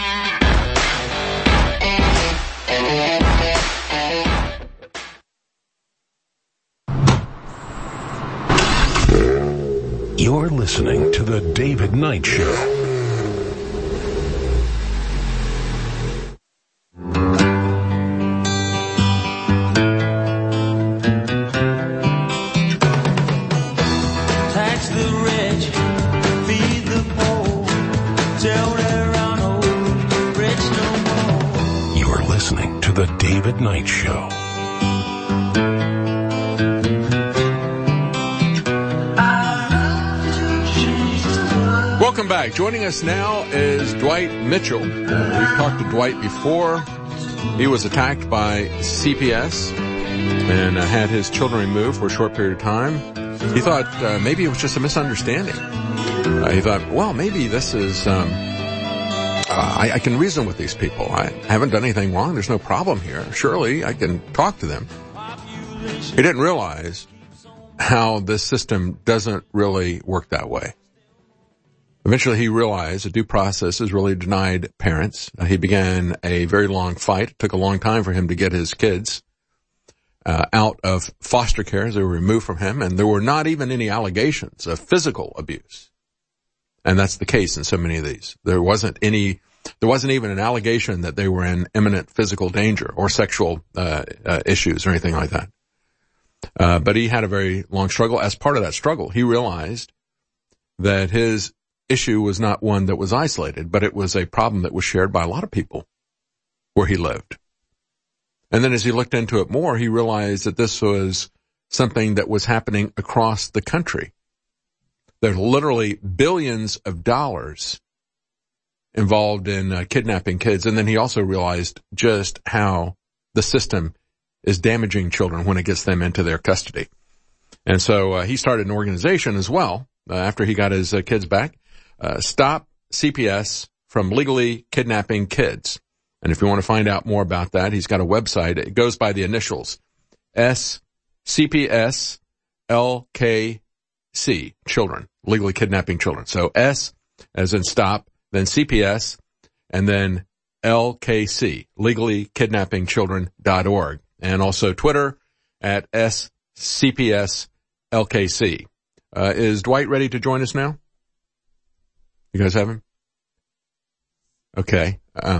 You're listening to The David Knight Show. Tax the rich, feed the poor, tell there are no rich no more. You're listening to The David Knight Show. Welcome back. Joining us now is Dwight Mitchell. Uh, we've talked to Dwight before. He was attacked by C P S and uh, had his children removed for a short period of time. He thought uh, maybe it was just a misunderstanding. Uh, he thought, well, maybe this is, um, uh, I, I can reason with these people. I haven't done anything wrong. There's no problem here. Surely I can talk to them. He didn't realize how this system doesn't really work that way. Eventually he realized the due process is really denied parents. Uh, he began a very long fight. It took a long time for him to get his kids uh, out of foster care as they were removed from him, and there were not even any allegations of physical abuse. And that's the case in so many of these. There wasn't any, there wasn't even an allegation that they were in imminent physical danger or sexual uh, uh issues or anything like that. Uh, but he had a very long struggle. As part of that struggle, he realized that his issue was not one that was isolated, but it was a problem that was shared by a lot of people where he lived. And then as he looked into it more, he realized that this was something that was happening across the country. There's literally billions of dollars involved in uh, kidnapping kids. And then he also realized just how the system is damaging children when it gets them into their custody. And so uh, he started an organization as well uh, after he got his uh, kids back, uh, Stop C P S from Legally Kidnapping Kids. And if you want to find out more about that, he's got a website. It goes by the initials, S C P S L K C, children, legally kidnapping children. So S as in stop, then C P S, and then L K C, legally kidnapping children dot org. And also Twitter at S C P S L K C. Uh, is Dwight ready to join us now? You guys have him? Okay. Uh,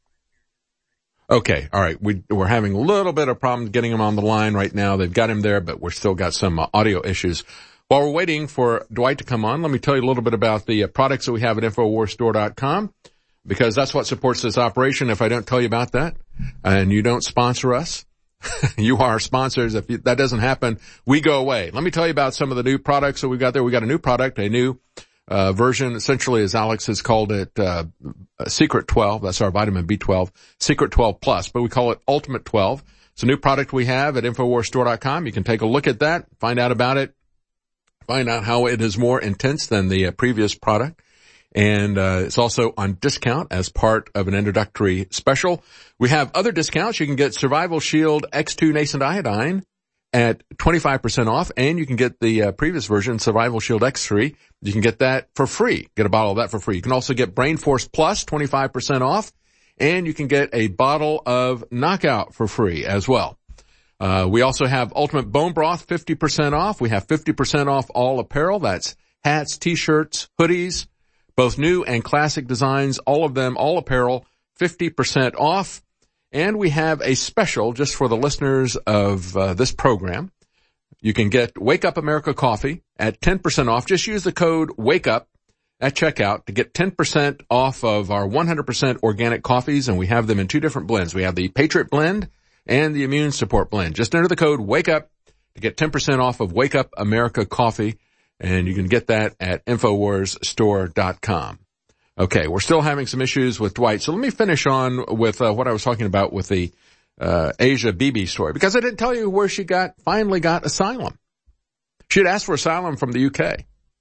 okay. All right. We, we're having a little bit of problem getting him on the line right now. They've got him there, but we're still got some uh, audio issues. While we're waiting for Dwight to come on, let me tell you a little bit about the uh, products that we have at Infowars Store dot com, because that's what supports this operation. If I don't tell you about that and you don't sponsor us, you are sponsors. If you, that doesn't happen, we go away. Let me tell you about some of the new products that we've got there. We got a new product, a new uh version, essentially, as Alex has called it, uh Secret twelve. That's our vitamin B twelve, Secret twelve Plus, but we call it Ultimate twelve. It's a new product we have at Infowars Store dot com. You can take a look at that, find out about it, find out how it is more intense than the uh, previous product. And uh it's also on discount as part of an introductory special. We have other discounts. You can get Survival Shield X two Nascent Iodine at twenty-five percent off, and you can get the uh, previous version, Survival Shield X three. You can get that for free. Get a bottle of that for free. You can also get Brain Force Plus, twenty-five percent off, and you can get a bottle of Knockout for free as well. Uh we also have Ultimate Bone Broth, fifty percent off. We have fifty percent off all apparel. That's hats, t-shirts, hoodies, both new and classic designs, all of them, all apparel, fifty percent off. And we have a special just for the listeners of uh, this program. You can get Wake Up America coffee at ten percent off. Just use the code WAKEUP at checkout to get ten percent off of our one hundred percent organic coffees, and we have them in two different blends. We have the Patriot Blend and the Immune Support Blend. Just enter the code WAKEUP to get ten percent off of Wake Up America coffee, and you can get that at Infowars Store dot com. Okay, we're still having some issues with Dwight, so let me finish on with uh, what I was talking about with the uh Asia Bibi story, because I didn't tell you where she got finally got asylum. She had asked for asylum from the U K.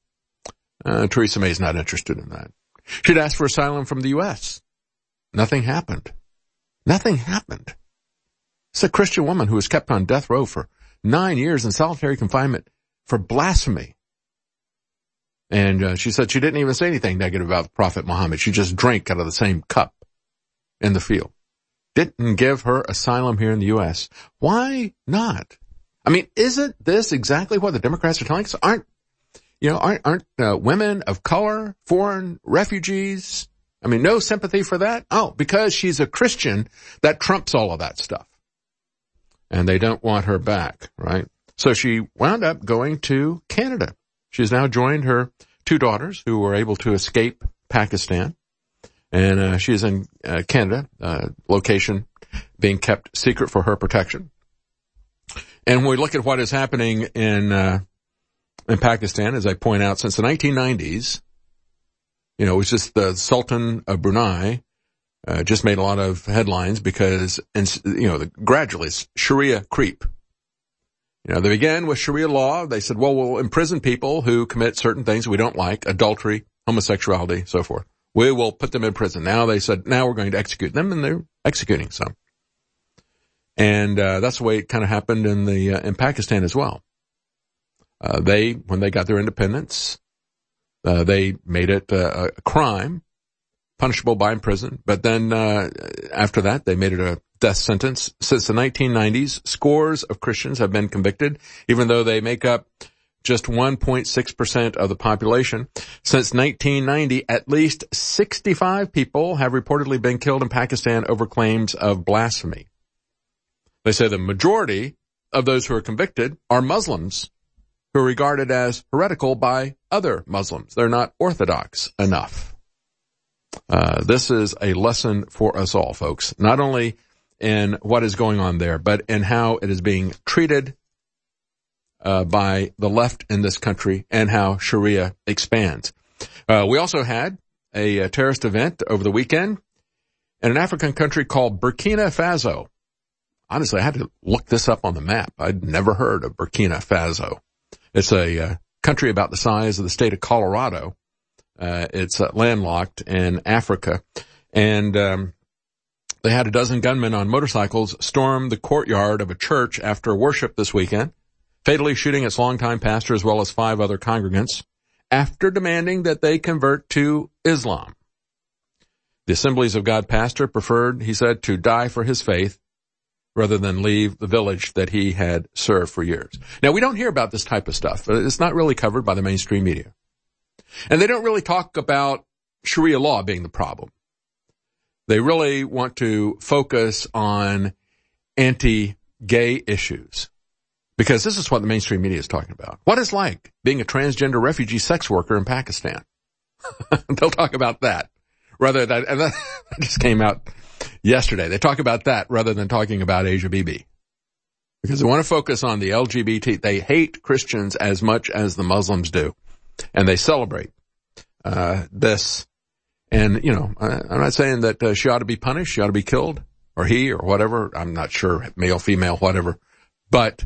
Uh, Theresa May's not interested in that. She'd asked for asylum from the U S. Nothing happened. Nothing happened. It's a Christian woman who was kept on death row for nine years in solitary confinement for blasphemy. And uh, she said she didn't even say anything negative about Prophet Muhammad. She just drank out of the same cup in the field. Didn't give her asylum here in the U S. Why not? I mean, isn't this exactly what the Democrats are telling us? Aren't, you know, aren't, aren't uh, women of color, foreign refugees? I mean, no sympathy for that? Oh, because she's a Christian, that trumps all of that stuff. And they don't want her back, right? So she wound up going to Canada. She's now joined her two daughters who were able to escape Pakistan. And uh, she's in uh, Canada, uh, location being kept secret for her protection. And when we look at what is happening in uh, in Pakistan, as I point out, since the nineteen nineties, you know, it was just the Sultan of Brunei uh, just made a lot of headlines because, you know, the, gradually Sharia creep. You know, they began with Sharia law. They said, well, we'll imprison people who commit certain things we don't like, adultery, homosexuality, so forth. We will put them in prison. Now they said, now we're going to execute them, and they're executing some. And uh, that's the way it kind of happened in the uh, in Pakistan as well. Uh, they, when they got their independence, uh, they made it uh, a crime, punishable by prison. But then uh, after that, they made it a death sentence. Since the nineteen nineties, scores of Christians have been convicted, even though they make up just one point six percent of the population. Since nineteen ninety, at least sixty-five people have reportedly been killed in Pakistan over claims of blasphemy. They say the majority of those who are convicted are Muslims who are regarded as heretical by other Muslims. They're not orthodox enough. Uh, this is a lesson for us all, folks, not only in what is going on there, but in how it is being treated Uh, by the left in this country and how Sharia expands. Uh, we also had a, a terrorist event over the weekend in an African country called Burkina Faso. honestly, I had to look this up on the map. I'd never heard of Burkina Faso. It's a uh, country about the size of the state of Colorado. Uh, it's uh, landlocked in Africa. And um, they had a dozen gunmen on motorcycles storm the courtyard of a church after worship this weekend, fatally shooting its longtime pastor as well as five other congregants after demanding that they convert to Islam. The Assemblies of God pastor preferred, he said, to die for his faith rather than leave the village that he had served for years. Now, we don't hear about this type of stuff. It's not really covered by the mainstream media. And they don't really talk about Sharia law being the problem. They really want to focus on anti-gay issues, because this is what the mainstream media is talking about. What it's like being a transgender refugee sex worker in Pakistan. They'll talk about that rather than, and that just came out yesterday. They talk about that rather than talking about Asia Bibi, because they want to focus on the L G B T. They hate Christians as much as the Muslims do, and they celebrate uh this. And, you know, I'm not saying that uh, she ought to be punished, she ought to be killed, or he, or whatever. I'm not sure, male, female, whatever. But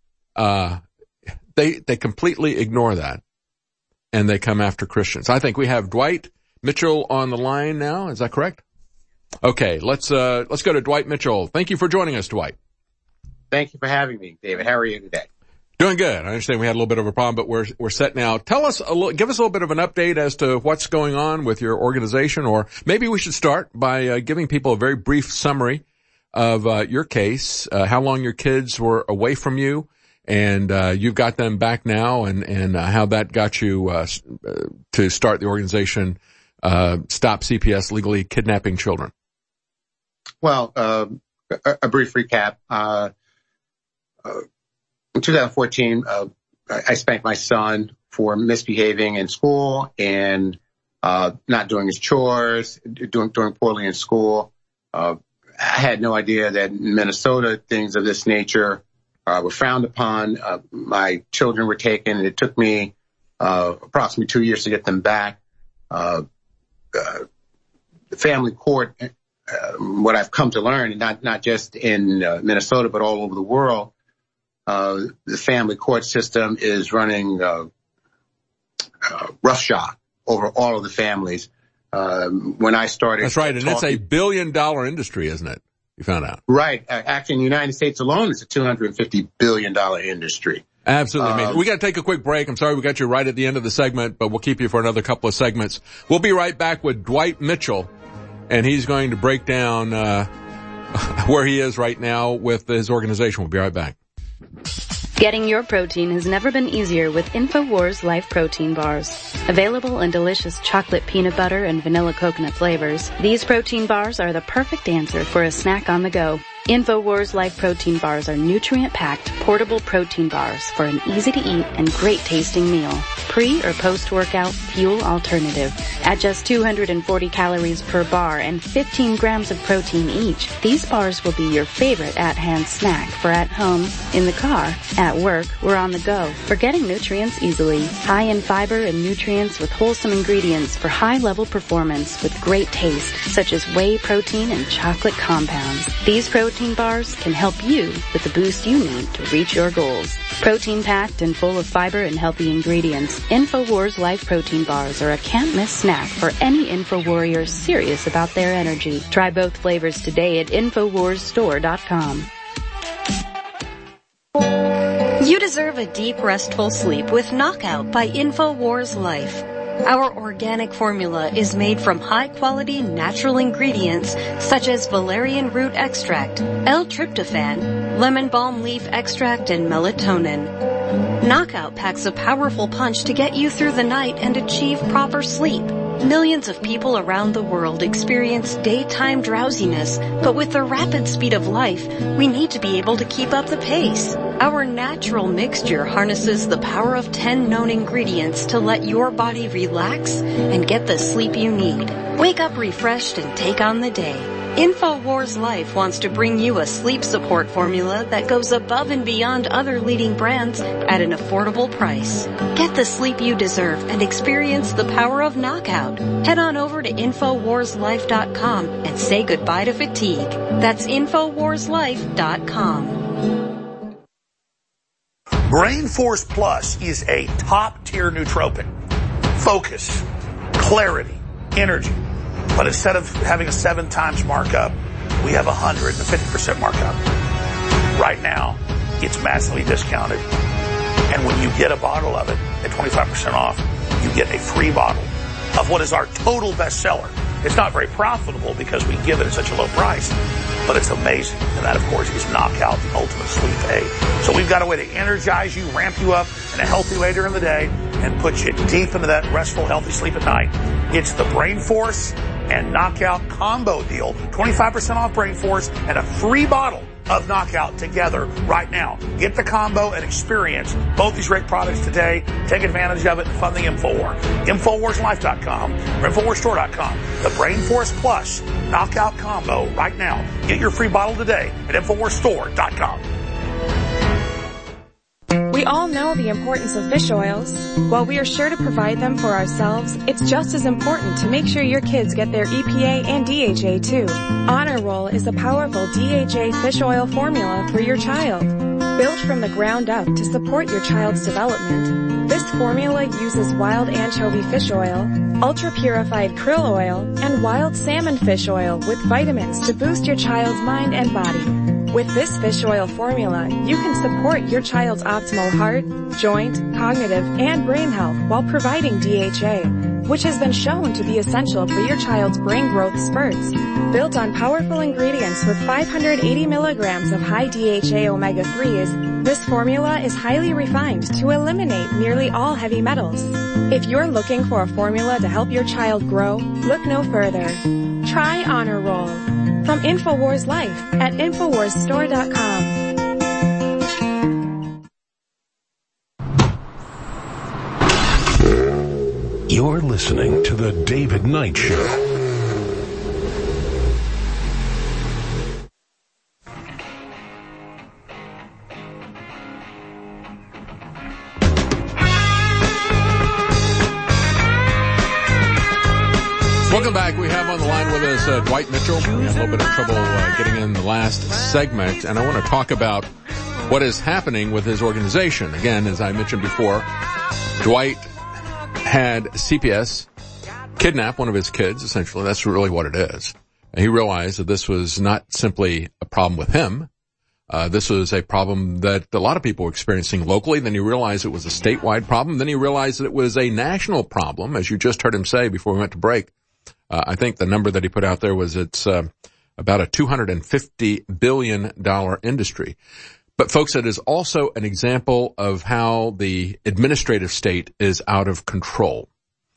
uh they they completely ignore that, and they come after Christians. I think we have Dwight Mitchell on the line now. Is that correct? Okay, let's uh let's go to Dwight Mitchell. Thank you for joining us, Dwight. Thank you for having me, David. How are you today? Doing good. I understand we had a little bit of a problem, but we're we're set now. Tell us a little, give us a little bit of an update as to what's going on with your organization, or maybe we should start by uh, giving people a very brief summary of uh, your case, uh, how long your kids were away from you, and uh, you've got them back now, and and uh, how that got you uh, to start the organization uh, Stop C P S Legally Kidnapping Children. Well, uh, a, a brief recap. Uh, uh, In two thousand fourteen, uh, I spanked my son for misbehaving in school and uh not doing his chores, doing doing poorly in school. Uh, I had no idea that in Minnesota things of this nature uh, were frowned upon. Uh, my children were taken, and it took me uh approximately two years to get them back. Uh, uh the family court, uh, what I've come to learn, not not just in uh, Minnesota but all over the world. Uh, the family court system is running uh, uh, roughshod over all of the families. Um, when I started, that's right, and talking, it's a billion-dollar industry, isn't it? You found out, right? Uh, actually, in the United States alone, it's a two hundred fifty billion dollar industry. Absolutely um, amazing. We got to take a quick break. I'm sorry we got you right at the end of the segment, but we'll keep you for another couple of segments. We'll be right back with Dwight Mitchell, and he's going to break down uh where he is right now with his organization. We'll be right back. Getting your protein has never been easier with InfoWars Life Protein Bars. Available in delicious chocolate peanut butter and vanilla coconut flavors, these protein bars are the perfect answer for a snack on the go. InfoWars Life Protein Bars are nutrient-packed, portable protein bars for an easy-to-eat and great-tasting meal. Pre- or post-workout fuel alternative. At just two hundred forty calories per bar and fifteen grams of protein each, these bars will be your favorite at-hand snack for at home, in the car, at work, or on the go. For getting nutrients easily. High in fiber and nutrients with wholesome ingredients for high-level performance with great taste, such as whey protein and chocolate compounds. These protein Protein bars can help you with the boost you need to reach your goals. Protein-packed and full of fiber and healthy ingredients, InfoWars Life Protein Bars are a can't-miss snack for any InfoWarrior serious about their energy. Try both flavors today at Infowars Store dot com. You deserve a deep, restful sleep with Knockout by InfoWars Life. Our organic formula is made from high-quality natural ingredients such as valerian root extract, L-tryptophan, lemon balm leaf extract, and melatonin. Knockout packs a powerful punch to get you through the night and achieve proper sleep. Millions of people around the world experience daytime drowsiness, but with the rapid speed of life, we need to be able to keep up the pace. Our natural mixture harnesses the power of ten known ingredients to let your body relax and get the sleep you need. Wake up refreshed and take on the day. InfoWars Life wants to bring you a sleep support formula that goes above and beyond other leading brands at an affordable price. Get the sleep you deserve and experience the power of knockout. Head on over to Infowars Life dot com and say goodbye to fatigue. That's Infowars Life dot com. Brain Force Plus is a top-tier nootropic. Focus, clarity, energy. But instead of having a seven times markup, we have a one hundred fifty percent markup. Right now, it's massively discounted. And when you get a bottle of it at twenty-five percent off, you get a free bottle of what is our total bestseller. It's not very profitable because we give it at such a low price, but it's amazing. And that, of course, is Knockout, the ultimate sleep aid. So we've got a way to energize you, ramp you up in a healthy way during the day, and put you deep into that restful, healthy sleep at night. It's the Brain Force and Knockout combo deal. twenty-five percent off Brain Force and a free bottle of Knockout together right now. Get the combo and experience both these great products today. Take advantage of it and fund the InfoWar. Infowars Life dot com or Infowars Store dot com. The Brain Force Plus Knockout combo right now. Get your free bottle today at Infowars Store dot com. We all know the importance of fish oils. While we are sure to provide them for ourselves, it's just as important to make sure your kids get their E P A and D H A too. Honor Roll is a powerful D H A fish oil formula for your child. Built from the ground up to support your child's development, this formula uses wild anchovy fish oil, ultra-purified krill oil, and wild salmon fish oil with vitamins to boost your child's mind and body. With this fish oil formula, you can support your child's optimal heart, joint, cognitive, and brain health while providing D H A, which has been shown to be essential for your child's brain growth spurts. Built on powerful ingredients with five hundred eighty milligrams of high D H A omega threes, this formula is highly refined to eliminate nearly all heavy metals. If you're looking for a formula to help your child grow, look no further. Try Honor Roll. From InfoWars Life at Infowars Store dot com. You're listening to The David Knight Show. Welcome back. We have on the line with us uh, Dwight Mitchell. We had a little bit of trouble uh, getting in the last segment, and I want to talk about what is happening with his organization. Again, as I mentioned before, Dwight had C P S kidnap one of his kids, essentially. That's really what it is. And he realized that this was not simply a problem with him. Uh, this was a problem that a lot of people were experiencing locally. Then he realized it was a statewide problem. Then he realized that it was a national problem, as you just heard him say before we went to break. Uh, I think the number that he put out there was it's uh, about a two hundred fifty billion dollars industry. But folks, it is also an example of how the administrative state is out of control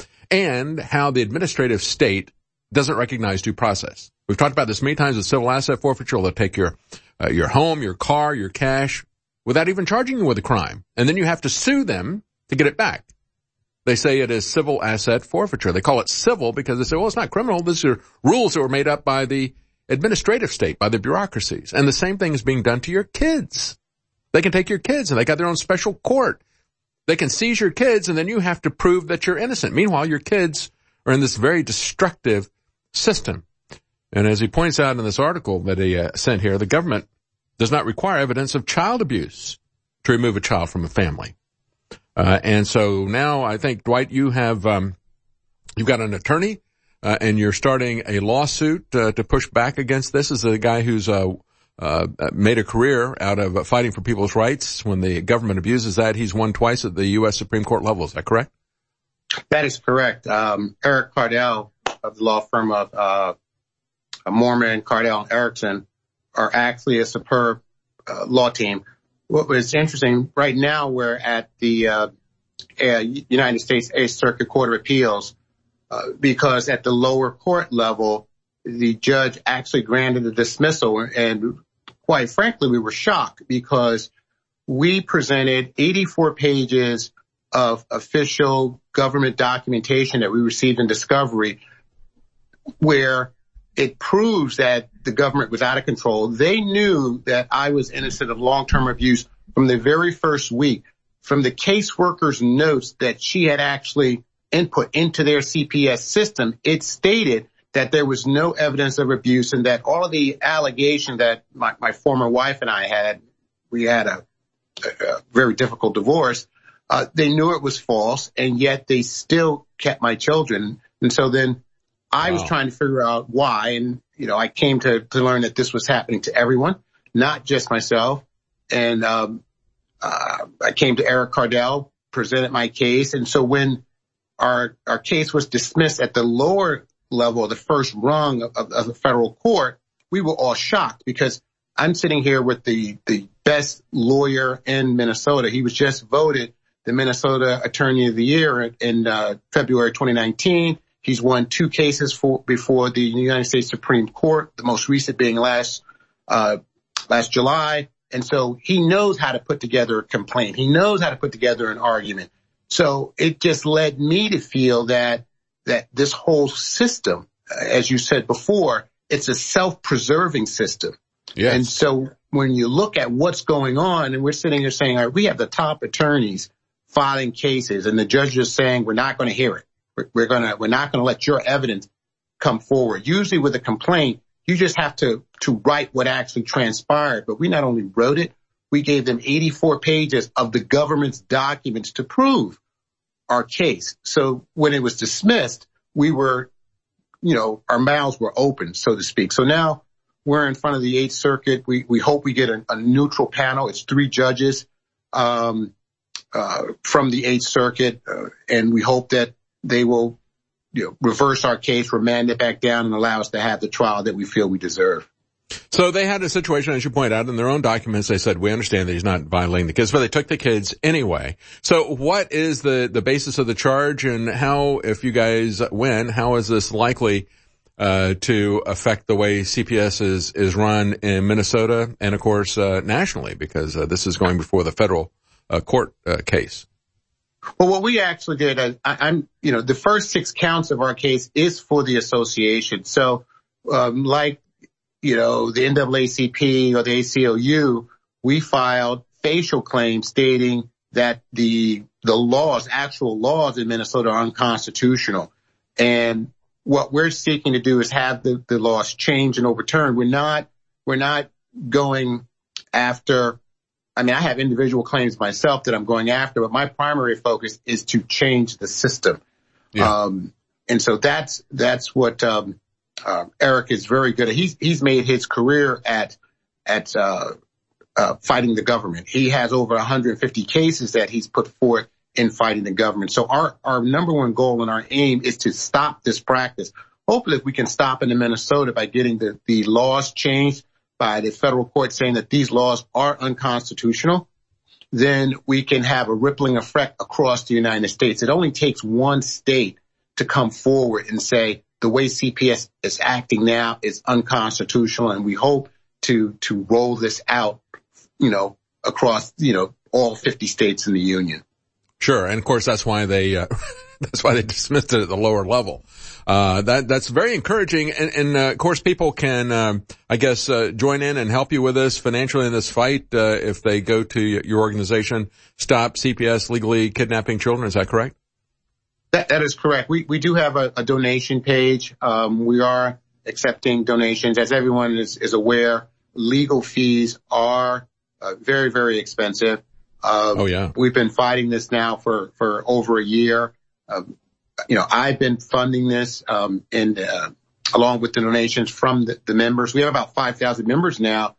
and how the administrative state doesn't recognize due process. We've talked about this many times with civil asset forfeiture. They'll take your uh, your home, your car, your cash without even charging you with a crime. And then you have to sue them to get it back. They say it is civil asset forfeiture. They call it civil because they say, well, it's not criminal. These are rules that were made up by the administrative state, by the bureaucracies. And the same thing is being done to your kids. They can take your kids and they got their own special court. They can seize your kids and then you have to prove that you're innocent. Meanwhile, your kids are in this very destructive system. And as he points out in this article that he uh, sent here, the government does not require evidence of child abuse to remove a child from a family. Uh, and so now I think, Dwight, you have, um, you've got an attorney, uh, and you're starting a lawsuit, uh, to push back against this. This is a guy who's, uh, uh, made a career out of uh, fighting for people's rights. When the government abuses that, he's won twice at the U S Supreme Court level. Is that correct? That is correct. Um, Eric Cardell of the law firm of, uh, Mormon, Cardell, and Erickson are actually a superb, uh, law team. What was interesting, right now we're at the uh, uh, United States Eighth Circuit Court of Appeals uh, because at the lower court level, the judge actually granted a dismissal. And quite frankly, we were shocked because we presented eighty-four pages of official government documentation that we received in discovery where it proves that the government was out of control. They knew that I was innocent of long-term abuse from the very first week. From the caseworker's notes that she had actually input into their C P S system, it stated that there was no evidence of abuse and that all of the allegation that my, my former wife and I had, we had a, a very difficult divorce, uh, they knew it was false, and yet they still kept my children. And so then I wow. was trying to figure out why, and, you know, I came to, to learn that this was happening to everyone, not just myself. And um, uh, I came to Eric Cardell, presented my case, and so when our our case was dismissed at the lower level, the first rung of, of, of the federal court, we were all shocked because I'm sitting here with the, the best lawyer in Minnesota. He was just voted the Minnesota Attorney of the Year in, in uh, February twenty nineteen. He's won two cases for, before the United States Supreme Court, the most recent being last uh, last July. And so he knows how to put together a complaint. He knows how to put together an argument. So it just led me to feel that that this whole system, as you said before, it's a self-preserving system. Yes. And so when you look at what's going on, and we're sitting here saying, all right, we have the top attorneys filing cases, and the judge is saying, we're not going to hear it. We're, we're going to, we're not going to let your evidence come forward. Usually with a complaint, you just have to, to write what actually transpired. But we not only wrote it, we gave them eighty-four pages of the government's documents to prove our case. So when it was dismissed, we were, you know, our mouths were open, so to speak. So now we're in front of the Eighth Circuit. We, we hope we get a, a neutral panel. It's three judges, um, uh, from the Eighth Circuit. Uh, and we hope that they will, you know, reverse our case, remand it back down, and allow us to have the trial that we feel we deserve. So they had a situation, as you point out, in their own documents. They said, we understand that he's not violating the kids, but they took the kids anyway. So what is the, the basis of the charge, and how, if you guys win, how is this likely uh to affect the way C P S is, is run in Minnesota and, of course, uh nationally, because uh, this is going before the federal uh, court uh, case? Well, what we actually did, I, I'm, you know, the first six counts of our case is for the association. So, um, like, you know, the N double A C P or the A C L U, we filed facial claims stating that the, the laws, actual laws in Minnesota are unconstitutional. And what we're seeking to do is have the, the laws changed and overturned. We're not, we're not going after, I mean, I have individual claims myself that I'm going after, but my primary focus is to change the system. Yeah. Um, and so that's, that's what, um, uh, Eric is very good at. He's, he's made his career at, at, uh, uh, fighting the government. He has over one hundred fifty cases that he's put forth in fighting the government. So our, our number one goal and our aim is to stop this practice. Hopefully, if we can stop it in Minnesota by getting the, the laws changed by the federal court saying that these laws are unconstitutional, then we can have a rippling effect across the United States. It only takes one state to come forward and say the way C P S is acting now is unconstitutional, and we hope to to roll this out, you know, across, you know, all fifty states in the union. Sure, and of course that's why they uh, that's why they dismissed it at the lower level. Uh, that that's very encouraging, and, and uh, of course people can, um, I guess, uh, join in and help you with this financially in this fight uh, if they go to your organization, Stop C P S Legally Kidnapping Children. Is that correct? That that is correct. We we do have a, a donation page. Um, we are accepting donations, as everyone is is aware. Legal fees are uh, very very expensive. Uh, oh yeah. We've been fighting this now for for over a year. Um, you know, I've been funding this, um, and, uh, along with the donations from the, the members. We have about five thousand members now,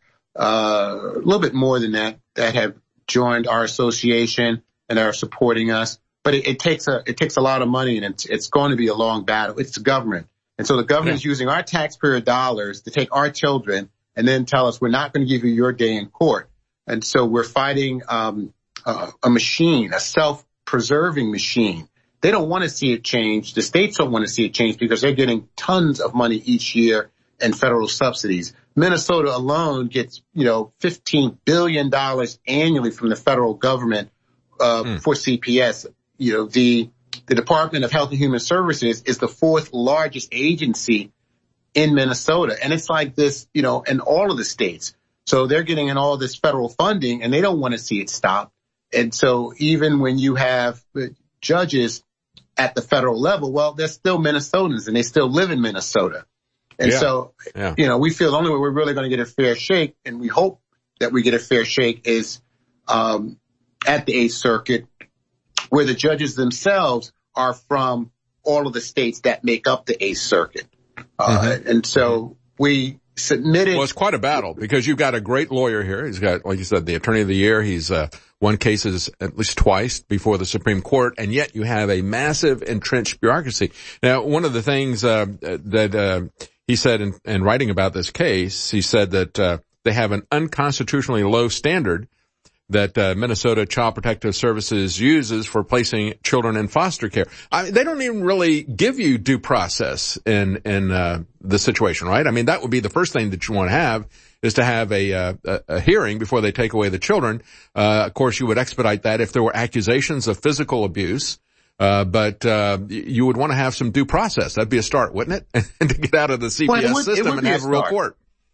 uh, a little bit more than that, that have joined our association and are supporting us. But it, it takes a, it takes a lot of money, and it's, it's going to be a long battle. It's the government. And so the government is using our taxpayer dollars to take our children and then tell us we're not going to give you your day in court. And so we're fighting, um, uh, a machine, a self-preserving machine. They don't want to see it change. The states don't want to see it change because they're getting tons of money each year in federal subsidies. Minnesota alone gets, you know, fifteen billion dollars annually from the federal government, uh, mm. for C P S. You know, the, the Department of Health and Human Services is the fourth largest agency in Minnesota. And it's like this, you know, in all of the states. So they're getting in all this federal funding and they don't want to see it stop. And so even when you have judges at the federal level, well, they're still Minnesotans and they still live in Minnesota. And yeah. so, yeah. you know, we feel the only way we're really going to get a fair shake, and we hope that we get a fair shake, is um, at the Eighth Circuit, where the judges themselves are from all of the states that make up the Eighth Circuit. Uh, mm-hmm. And so we submitted. Well, it's quite a battle because you've got a great lawyer here. He's got, like you said, the attorney of the year. He's uh, won cases at least twice before the Supreme Court, and yet you have a massive entrenched bureaucracy. Now, one of the things uh, that uh, he said in, in writing about this case, he said that uh, they have an unconstitutionally low standard that uh, Minnesota Child Protective Services uses for placing children in foster care. I mean, they don't even really give you due process in in uh, the situation, right? I mean, that would be the first thing that you want to have, is to have a, uh, a, a hearing before they take away the children. Uh, of course, you would expedite that if there were accusations of physical abuse. Uh, but, uh, you would want to have some due process. That'd be a start, wouldn't it? And to get out of the C P S well, would, system and have a real court.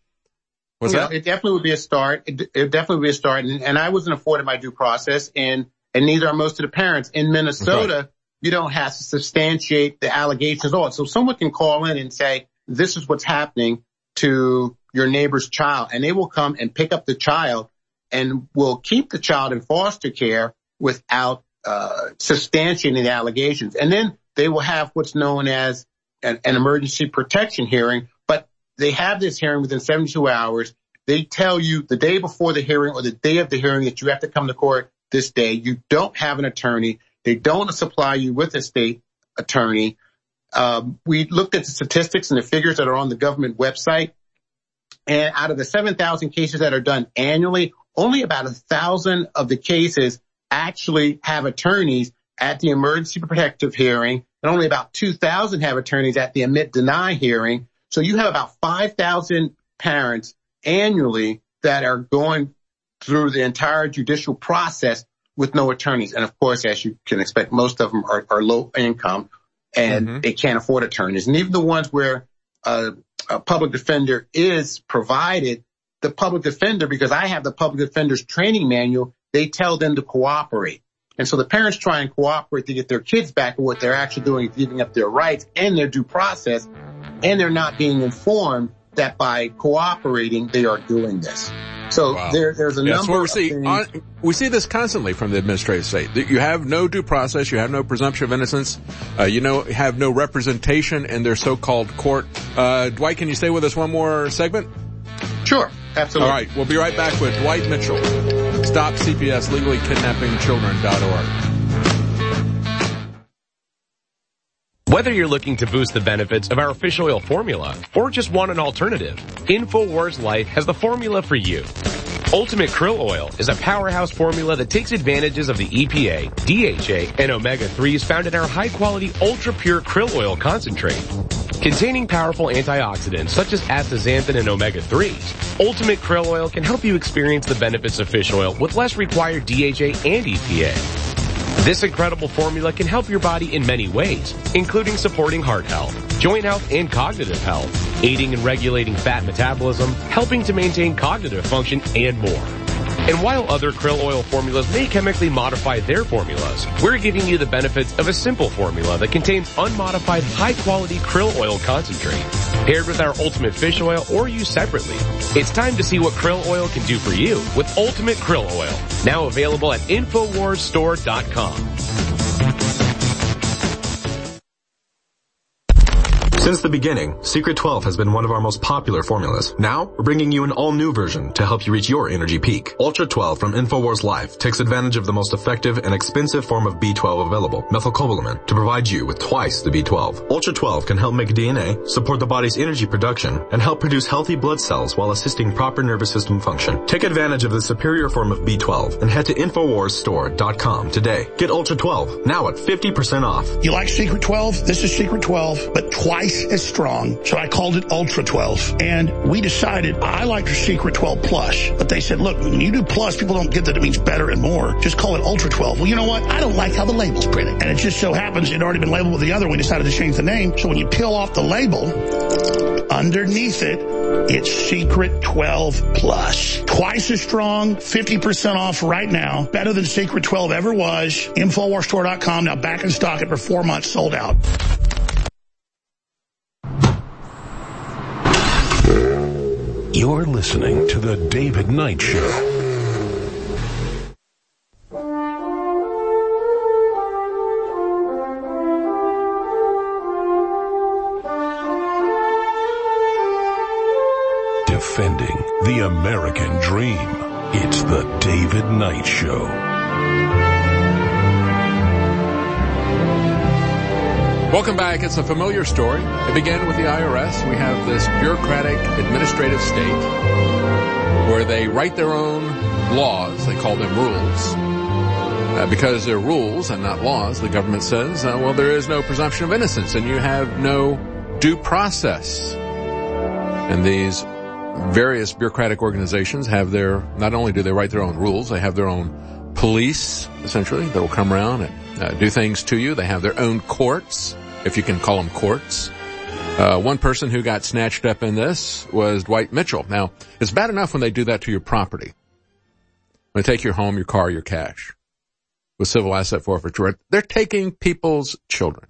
What's you that? Know, it definitely would be a start. It, it definitely would be a start. And, and I wasn't afforded my due process, and, and neither are most of the parents. In Minnesota, right. You don't have to substantiate the allegations at all. So someone can call in and say, this is what's happening to your neighbor's child, and they will come and pick up the child and will keep the child in foster care without uh substantiating the allegations. And then they will have what's known as an, an emergency protection hearing, but they have this hearing within seventy-two hours. They tell you the day before the hearing or the day of the hearing that you have to come to court this day. You don't have an attorney. They don't supply you with a state attorney. Um, we looked at the statistics and the figures that are on the government website. And out of the seven thousand cases that are done annually, only about a thousand of the cases actually have attorneys at the emergency protective hearing, and only about two thousand have attorneys at the admit deny hearing. So you have about five thousand parents annually that are going through the entire judicial process with no attorneys. And of course, as you can expect, most of them are, are low income and mm-hmm. they can't afford attorneys. And even the ones where uh, a public defender is provided, the public defender, because I have the public defender's training manual, they tell them to cooperate. And so the parents try and cooperate to get their kids back, and what they're actually doing is giving up their rights and their due process, and they're not being informed that by cooperating, they are doing this. So wow. there, there's a yeah, number we see. of things. On, we see this constantly from the administrative state. You have no due process. You have no presumption of innocence. Uh, you know, have no representation in their so-called court. Uh, Dwight, can you stay with us one more segment? Sure. Absolutely. All right. We'll be right back with Dwight Mitchell. Stop C P S Legally Kidnapping Children dot org. Whether you're looking to boost the benefits of our fish oil formula or just want an alternative, InfoWars Life has the formula for you. Ultimate Krill Oil is a powerhouse formula that takes advantages of the E P A, D H A, and omega threes found in our high-quality, ultra-pure krill oil concentrate. Containing powerful antioxidants such as astaxanthin and omega threes, Ultimate Krill Oil can help you experience the benefits of fish oil with less required D H A and E P A. This incredible formula can help your body in many ways, including supporting heart health, joint health, and cognitive health, aiding and regulating fat metabolism, helping to maintain cognitive function, and more. And while other krill oil formulas may chemically modify their formulas, we're giving you the benefits of a simple formula that contains unmodified high-quality krill oil concentrate, paired with our Ultimate Fish Oil or used separately. It's time to see what krill oil can do for you with Ultimate Krill Oil, now available at Infowars Store dot com. Since the beginning, Secret twelve has been one of our most popular formulas. Now, we're bringing you an all-new version to help you reach your energy peak. Ultra twelve from InfoWars Life takes advantage of the most effective and expensive form of B twelve available, methylcobalamin, to provide you with twice the B twelve. Ultra twelve can help make D N A, support the body's energy production, and help produce healthy blood cells while assisting proper nervous system function. Take advantage of the superior form of B twelve and head to Infowars Store dot com today. Get Ultra twelve, now at fifty percent off. You like Secret twelve? This is Secret twelve, but twice twice as strong, so I called it Ultra twelve. And we decided I liked the Secret twelve Plus, but they said, look, when you do Plus, people don't get that it means better and more. Just call it Ultra twelve. Well, you know what? I don't like how the label's printed. And it just so happens it had already been labeled with the other. We decided to change the name. So when you peel off the label, underneath it, it's Secret twelve Plus. Twice as strong, fifty percent off right now. Better than Secret twelve ever was. Infowars Store dot com, now back in stock after four months, sold out. You're listening to The David Knight Show. Defending the American dream. It's The David Knight Show. Welcome back. It's a familiar story. It began with the I R S. We have this bureaucratic administrative state where they write their own laws. They call them rules. Uh, because they're rules and not laws, the government says, uh, well, there is no presumption of innocence and you have no due process. And these various bureaucratic organizations have their, not only do they write their own rules, they have their own police, essentially, that will come around and uh, do things to you. They have their own courts, if you can call them courts. Uh, one person who got snatched up in this was Dwight Mitchell. Now, it's bad enough when they do that to your property. When they take your home, your car, your cash with civil asset forfeiture. They're taking people's children.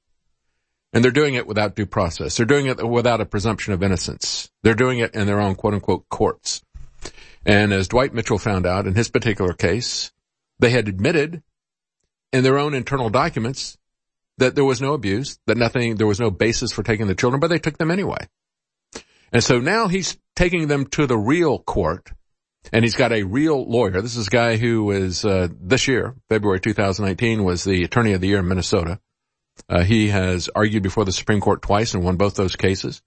And they're doing it without due process. They're doing it without a presumption of innocence. They're doing it in their own quote-unquote courts. And as Dwight Mitchell found out in his particular case, they had admitted in their own internal documents that there was no abuse, that nothing, there was no basis for taking the children, but they took them anyway. And so now he's taking them to the real court, and he's got a real lawyer. This is a guy who is, uh, this year, February two thousand nineteen, was the Attorney of the Year in Minnesota. Uh, he has argued before the Supreme Court twice and won both those cases.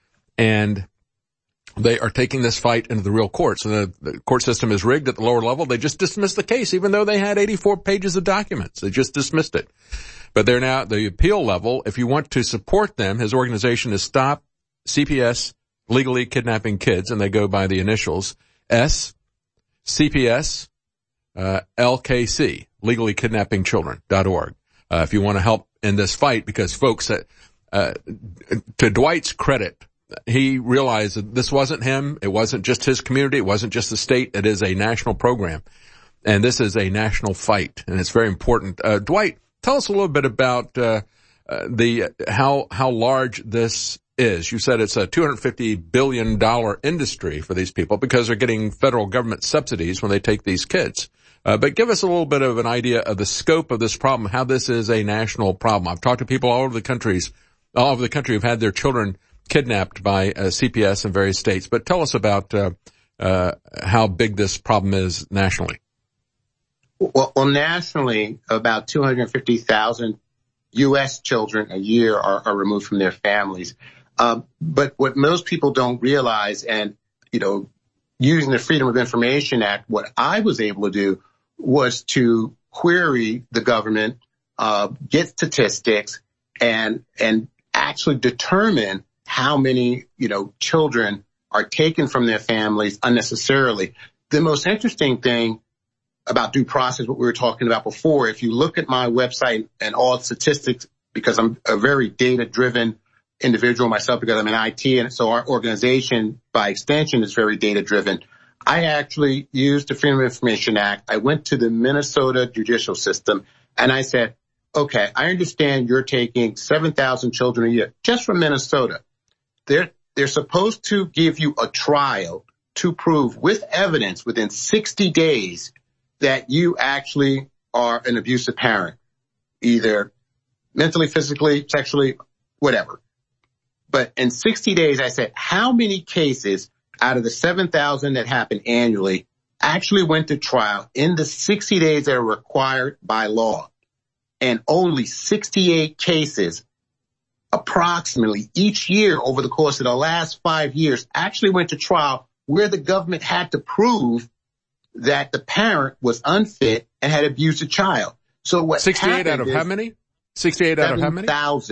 And they are taking this fight into the real courts. So the, the court system is rigged at the lower level. They just dismissed the case, even though they had eighty-four pages of documents. They just dismissed it. But they're now at the appeal level. If you want to support them, his organization is Stop C P S Legally Kidnapping Kids, and they go by the initials S, C P S, uh, L K C, Legally Kidnapping Children dot org. Uh, if you want to help in this fight, because folks, uh, uh, to Dwight's credit, he realized that this wasn't him. It wasn't just his community. It wasn't just the state. It is a national program. And this is a national fight, and it's very important. Uh, Dwight, tell us a little bit about, uh, uh, the, how, how large this is. You said it's a two hundred fifty billion dollars industry for these people because they're getting federal government subsidies when they take these kids. Uh, but give us a little bit of an idea of the scope of this problem, how this is a national problem. I've talked to people all over the countries, all over the country who've had their children kidnapped by uh, C P S in various states. But tell us about, uh, uh, how big this problem is nationally. Well, well nationally, about two hundred fifty thousand U S children a year are, are removed from their families. Um, but what most people don't realize, and, you know, using the Freedom of Information Act, what I was able to do was to query the government, uh, get statistics and, and actually determine how many, you know, children are taken from their families unnecessarily. The most interesting thing about due process, what we were talking about before, if you look at my website and all the statistics, because I'm a very data-driven individual myself, because I'm in I T, and so our organization, by extension, is very data-driven. I actually used the Freedom of Information Act. I went to the Minnesota judicial system, and I said, okay, I understand you're taking seven thousand children a year just from Minnesota. They're, they're supposed to give you a trial to prove with evidence within sixty days that you actually are an abusive parent, either mentally, physically, sexually, whatever. But in sixty days, I said, how many cases out of the seven thousand that happen annually actually went to trial in the sixty days that are required by law? And only sixty-eight cases approximately each year over the course of the last five years actually went to trial where the government had to prove that the parent was unfit and had abused a child. So what sixty-eight out of how many? sixty-eight out of how many? seven thousand.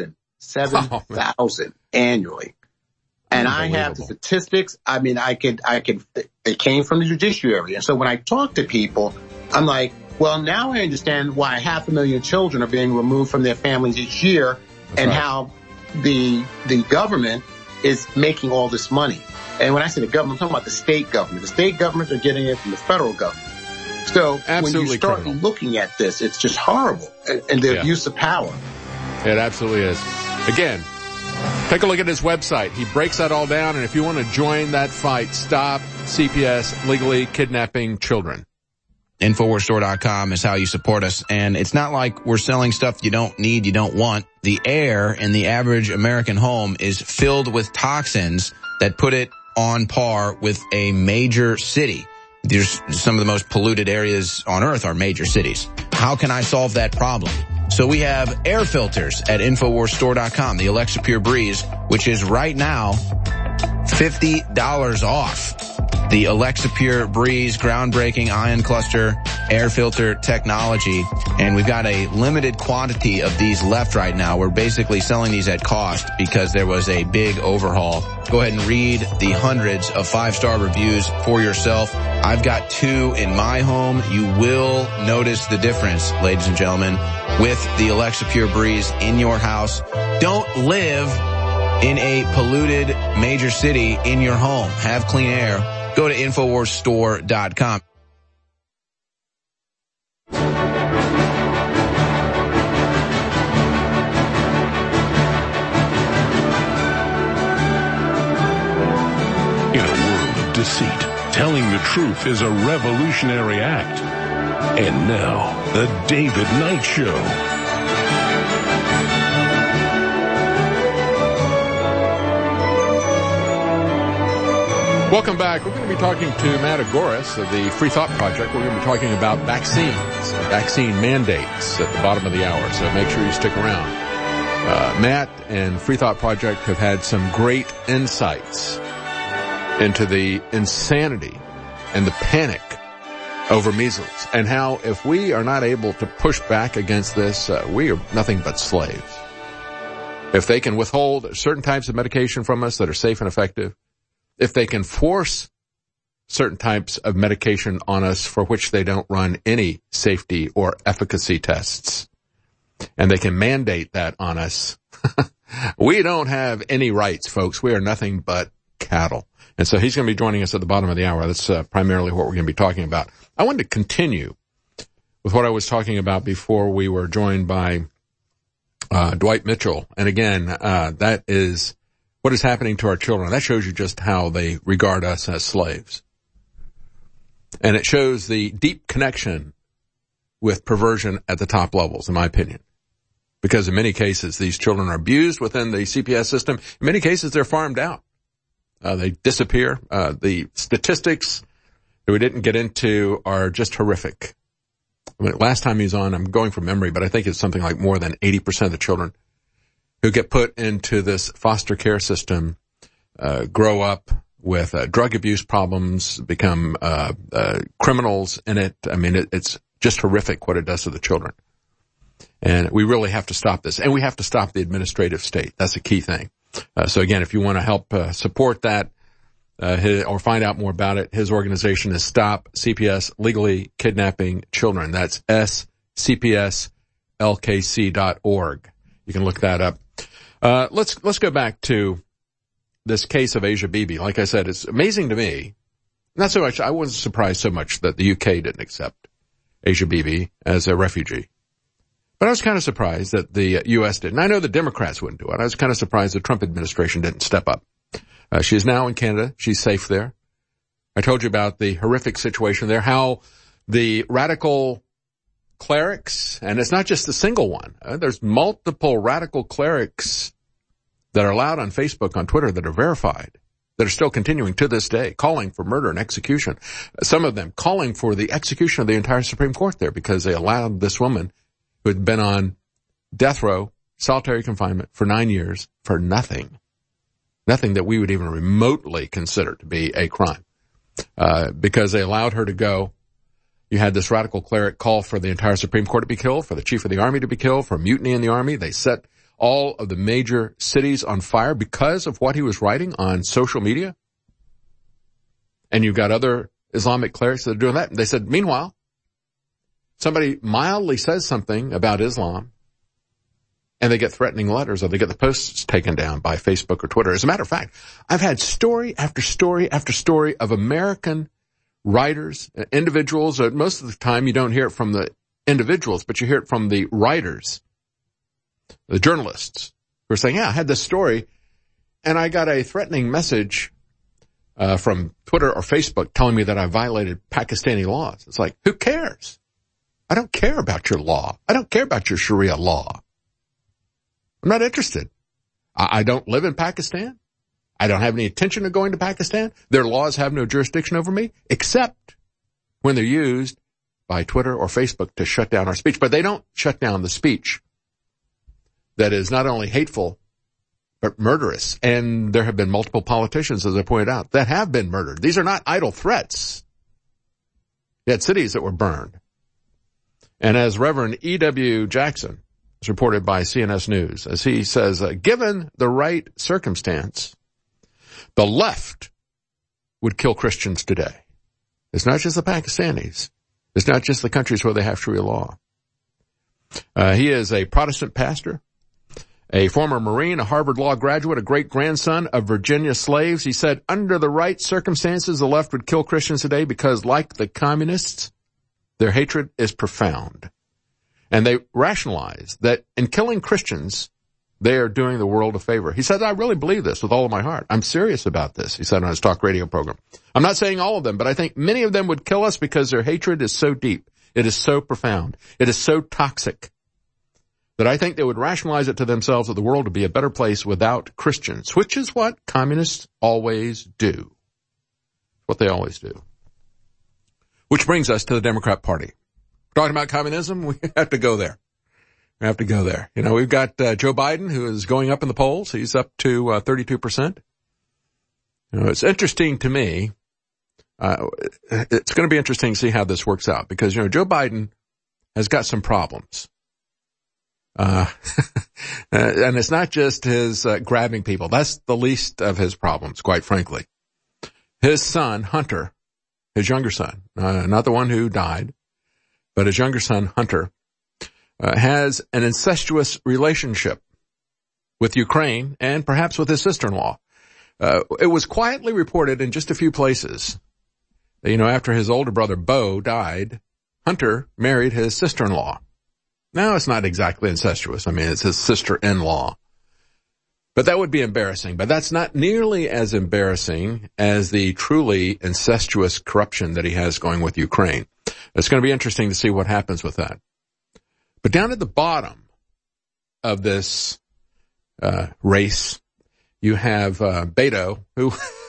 seven thousand annually. And I have the statistics. I mean, I could, I could, it came from the judiciary. And so when I talk to people, I'm like, well, now I understand why half a million children are being removed from their families each year. That's and right. how the, the government is making all this money. And when I say the government, I'm talking about the state government. The state governments are getting it from the federal government. So Absolutely when you start criminal. looking at this, it's just horrible. And, and the yeah. abuse of power. It absolutely is. Again, take a look at his website. He breaks that all down. And if you want to join that fight, stop C P S legally kidnapping children. Infowars Store dot com is how you support us. And it's not like we're selling stuff you don't need, you don't want. The air in the average American home is filled with toxins that put it on par with a major city. There's some of the most polluted areas on earth are major cities. How can I solve that problem? So we have air filters at Infowars Store dot com, the Alexa Pure Breeze, which is right now fifty dollars off. The Alexa Pure Breeze groundbreaking ion cluster air filter technology. And we've got a limited quantity of these left right now. We're basically selling these at cost because there was a big overhaul. Go ahead and read the hundreds of five-star reviews for yourself. I've got two in my home. You will notice the difference, ladies and gentlemen, with the Alexa Pure Breeze in your house. Don't live in a polluted major city in your home. Have clean air. Go to Infowars Store dot com. In a world of deceit, telling the truth is a revolutionary act. And now, the David Knight Show. Welcome back. We're going to be talking to Matt Agoris of the Free Thought Project. We're going to be talking about vaccines, vaccine mandates at the bottom of the hour, so make sure you stick around. Uh, Matt and Free Thought Project have had some great insights into the insanity and the panic over measles and how if we are not able to push back against this, uh, we are nothing but slaves. If they can withhold certain types of medication from us that are safe and effective, if they can force certain types of medication on us for which they don't run any safety or efficacy tests, and they can mandate that on us, we don't have any rights, folks. We are nothing but cattle. And so he's going to be joining us at the bottom of the hour. That's uh, primarily what we're going to be talking about. I wanted to continue with what I was talking about before we were joined by uh Dwight Mitchell. And again, uh that is what is happening to our children. That shows you just how they regard us as slaves. And it shows the deep connection with perversion at the top levels, in my opinion. Because in many cases, these children are abused within the C P S system. In many cases, they're farmed out. Uh, they disappear. Uh, the statistics that we didn't get into are just horrific. I mean, last time he was on, I'm going from memory, but I think it's something like more than eighty percent of the children who get put into this foster care system, uh, grow up with uh, drug abuse problems, become uh, uh, criminals in it. I mean, it, it's just horrific what it does to the children. And we really have to stop this. And we have to stop the administrative state. That's a key thing. Uh, so again, if you want to help uh, support that uh, his, or find out more about it, his organization is Stop C P S Legally Kidnapping Children. That's S C P S L K C dot org. You can look that up. Uh, let's, let's go back to this case of Asia Bibi. Like I said, it's amazing to me. Not so much, I wasn't surprised so much that the U K didn't accept Asia Bibi as a refugee. But I was kind of surprised that the U S did. And I know the Democrats wouldn't do it. I was kind of surprised the Trump administration didn't step up. Uh, she is now in Canada. She's safe there. I told you about the horrific situation there, how the radical clerics, and it's not just a single one. Uh, there's multiple radical clerics that are allowed on Facebook, on Twitter, that are verified, that are still continuing to this day, calling for murder and execution. Some of them calling for the execution of the entire Supreme Court there because they allowed this woman who had been on death row, solitary confinement for nine years for nothing. Nothing that we would even remotely consider to be a crime. Uh, because they allowed her to go. You had this radical cleric call for the entire Supreme Court to be killed, for the chief of the army to be killed, for mutiny in the army. They set all of the major cities on fire because of what he was writing on social media. And you've got other Islamic clerics that are doing that. And they said, meanwhile, somebody mildly says something about Islam and they get threatening letters or they get the posts taken down by Facebook or Twitter. As a matter of fact, I've had story after story after story of American writers, individuals. Most of the time you don't hear it from the individuals, but you hear it from the writers, the journalists who are saying, yeah, I had this story and I got a threatening message uh, from Twitter or Facebook telling me that I violated Pakistani laws. It's like, who cares? I don't care about your law. I don't care about your Sharia law. I'm not interested. I, I don't live in Pakistan. I don't have any intention of going to Pakistan. Their laws have no jurisdiction over me, except when they're used by Twitter or Facebook to shut down our speech. But they don't shut down the speech that is not only hateful, but murderous. And there have been multiple politicians, as I pointed out, that have been murdered. These are not idle threats. You had cities that were burned. And as Reverend E W Jackson is reported by C N S News, as he says, uh, given the right circumstance, the left would kill Christians today. It's not just the Pakistanis. It's not just the countries where they have Sharia law. Uh, he is a Protestant pastor, a former Marine, a Harvard Law graduate, a great-grandson of Virginia slaves. He said, under the right circumstances, the left would kill Christians today because, like the communists, their hatred is profound. And they rationalize that in killing Christians, they are doing the world a favor. He said, I really believe this with all of my heart. I'm serious about this, he said on his talk radio program. I'm not saying all of them, but I think many of them would kill us because their hatred is so deep. It is so profound. It is so toxic that I think they would rationalize it to themselves that the world would be a better place without Christians, which is what communists always do. What they always do. Which brings us to the Democrat Party. Talking about communism, we have to go there. We have to go there. You know, we've got uh, Joe Biden, who is going up in the polls. He's up to uh, thirty-two percent. You know, it's interesting to me. Uh, it's going to be interesting to see how this works out because, you know, Joe Biden has got some problems. Uh, and it's not just his uh, grabbing people. That's the least of his problems, quite frankly. His son, Hunter, his younger son, uh, not the one who died, but his younger son, Hunter, uh, has an incestuous relationship with Ukraine and perhaps with his sister-in-law. Uh, it was quietly reported in just a few places that, you know, after his older brother, Bo, died, Hunter married his sister-in-law. Now, it's not exactly incestuous. I mean, it's his sister-in-law. But that would be embarrassing. But that's not nearly as embarrassing as the truly incestuous corruption that he has going with Ukraine. It's going to be interesting to see what happens with that. But down at the bottom of this uh race, you have uh Beto, who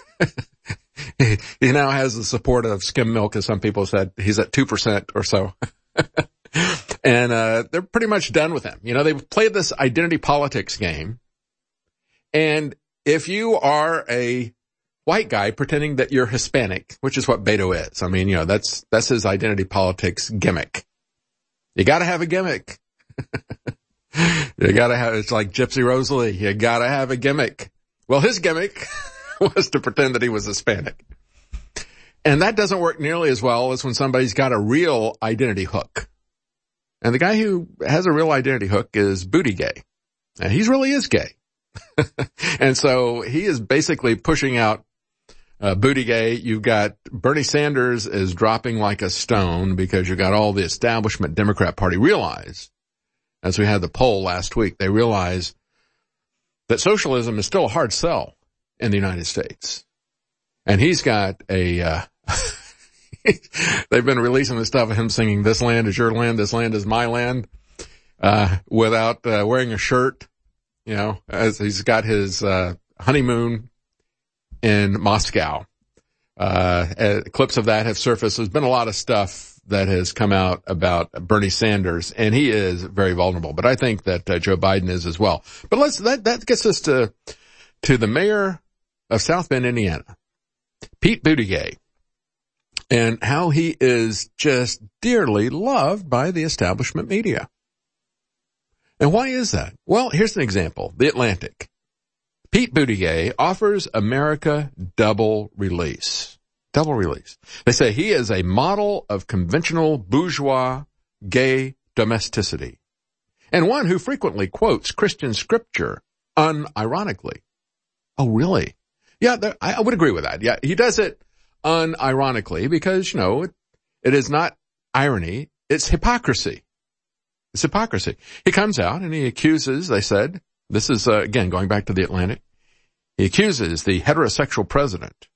he now has the support of skim milk, as some people said. He's at two percent or so. And uh they're pretty much done with him. You know, they've played this identity politics game. And if you are a white guy pretending that you're Hispanic, which is what Beto is, I mean, you know, that's that's his identity politics gimmick. You gotta have a gimmick. You gotta have, it's like Gypsy Rose Lee. You gotta have a gimmick. Well, his gimmick was to pretend that he was Hispanic. And that doesn't work nearly as well as when somebody's got a real identity hook. And the guy who has a real identity hook is Buttigieg. And he really is gay. And so he is basically pushing out uh, Buttigieg. You've got Bernie Sanders is dropping like a stone because you've got all the establishment Democrat Party realize, as we had the poll last week, they realize that socialism is still a hard sell in the United States. And he's got a, uh, they've been releasing the stuff of him singing, this land is your land, this land is my land, uh, without uh, wearing a shirt, you know, as he's got his uh, honeymoon in Moscow. Uh, uh, clips of that have surfaced. There's been a lot of stuff that has come out about Bernie Sanders, and he is very vulnerable. But I think that uh, Joe Biden is as well. But let's, that, that gets us to, to the mayor of South Bend, Indiana, Pete Buttigieg, and how he is just dearly loved by the establishment media. And why is that? Well, here's an example. The Atlantic. Pete Buttigieg offers America double release. Double release. They say he is a model of conventional bourgeois gay domesticity, and one who frequently quotes Christian scripture unironically. Oh, really? Yeah, there, I, I would agree with that. Yeah, he does it unironically because, you know, it, it is not irony, it's hypocrisy. It's hypocrisy. He comes out and he accuses, they said, this is, uh, again, going back to the Atlantic, he accuses the heterosexual president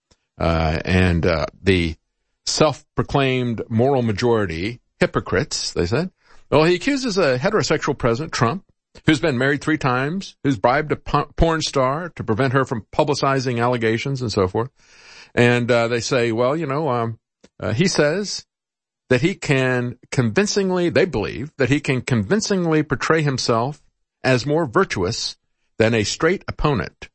uh, and uh, the self-proclaimed moral majority hypocrites, they said. Well, he accuses a heterosexual president, Trump, who's been married three times, who's bribed a porn star to prevent her from publicizing allegations and so forth. And uh, they say, well, you know, um, uh, he says that he can convincingly, they believe, that he can convincingly portray himself as more virtuous than a straight opponent.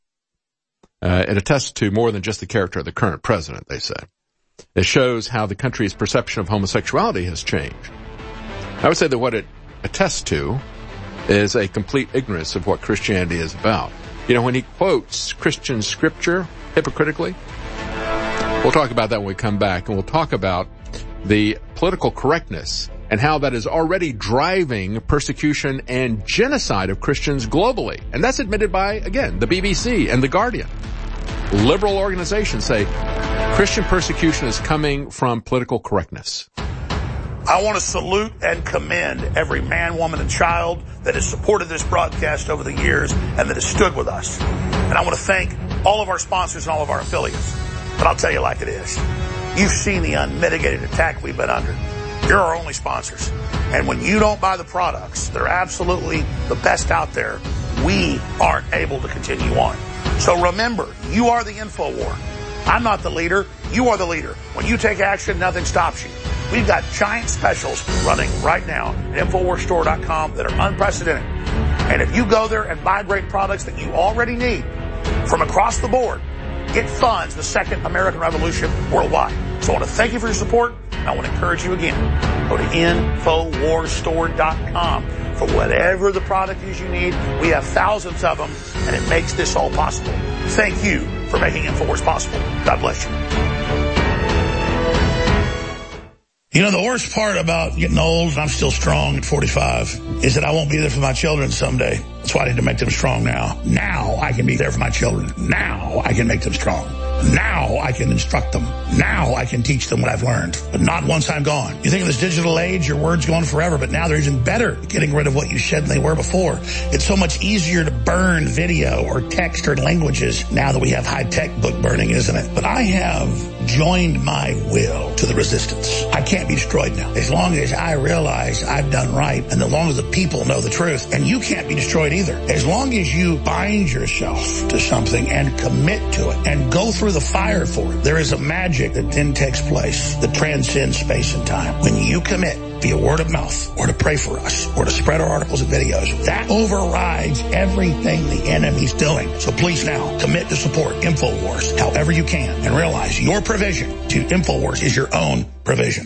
Uh, it attests to more than just the character of the current president, they say. It shows how the country's perception of homosexuality has changed. I would say that what it attests to is a complete ignorance of what Christianity is about. You know, when he quotes Christian scripture hypocritically, we'll talk about that when we come back, and we'll talk about the political correctness and how that is already driving persecution and genocide of Christians globally. And that's admitted by, again, the B B C and The Guardian. Liberal organizations say Christian persecution is coming from political correctness. I want to salute and commend every man, woman, and child that has supported this broadcast over the years and that has stood with us. And I want to thank all of our sponsors and all of our affiliates. But I'll tell you like it is. You've seen the unmitigated attack we've been under. You're our only sponsors. And when you don't buy the products, they're absolutely the best out there, we aren't able to continue on. So remember, you are the InfoWar. I'm not the leader. You are the leader. When you take action, nothing stops you. We've got giant specials running right now at Infowars Store dot com that are unprecedented. And if you go there and buy great products that you already need from across the board, it funds the second American Revolution worldwide. So I want to thank you for your support, and I want to encourage you again. Go to Infowars Store dot com for whatever the product is you need. We have thousands of them, and it makes this all possible. Thank you for making InfoWars possible. God bless you. You know, the worst part about getting old, and I'm still strong at forty-five, is that I won't be there for my children someday. That's why I need to make them strong now. Now I can be there for my children. Now I can make them strong. Now I can instruct them. Now I can teach them what I've learned, but not once I'm gone. You think in this digital age, your word's going forever, but now they're even better at getting rid of what you said than they were before. It's so much easier to burn video or text or languages now that we have high-tech book burning, isn't it? But I have joined my will to the resistance. I can't be destroyed now. As long as I realize I've done right, and as long as the people know the truth, and you can't be destroyed either. As long as you bind yourself to something and commit to it and go through the fire for it, there is a magic that then takes place that transcends space and time. When you commit via word of mouth or to pray for us or to spread our articles and videos, that overrides everything the enemy's doing. So please now commit to support InfoWars however you can, and realize your provision to InfoWars is your own provision.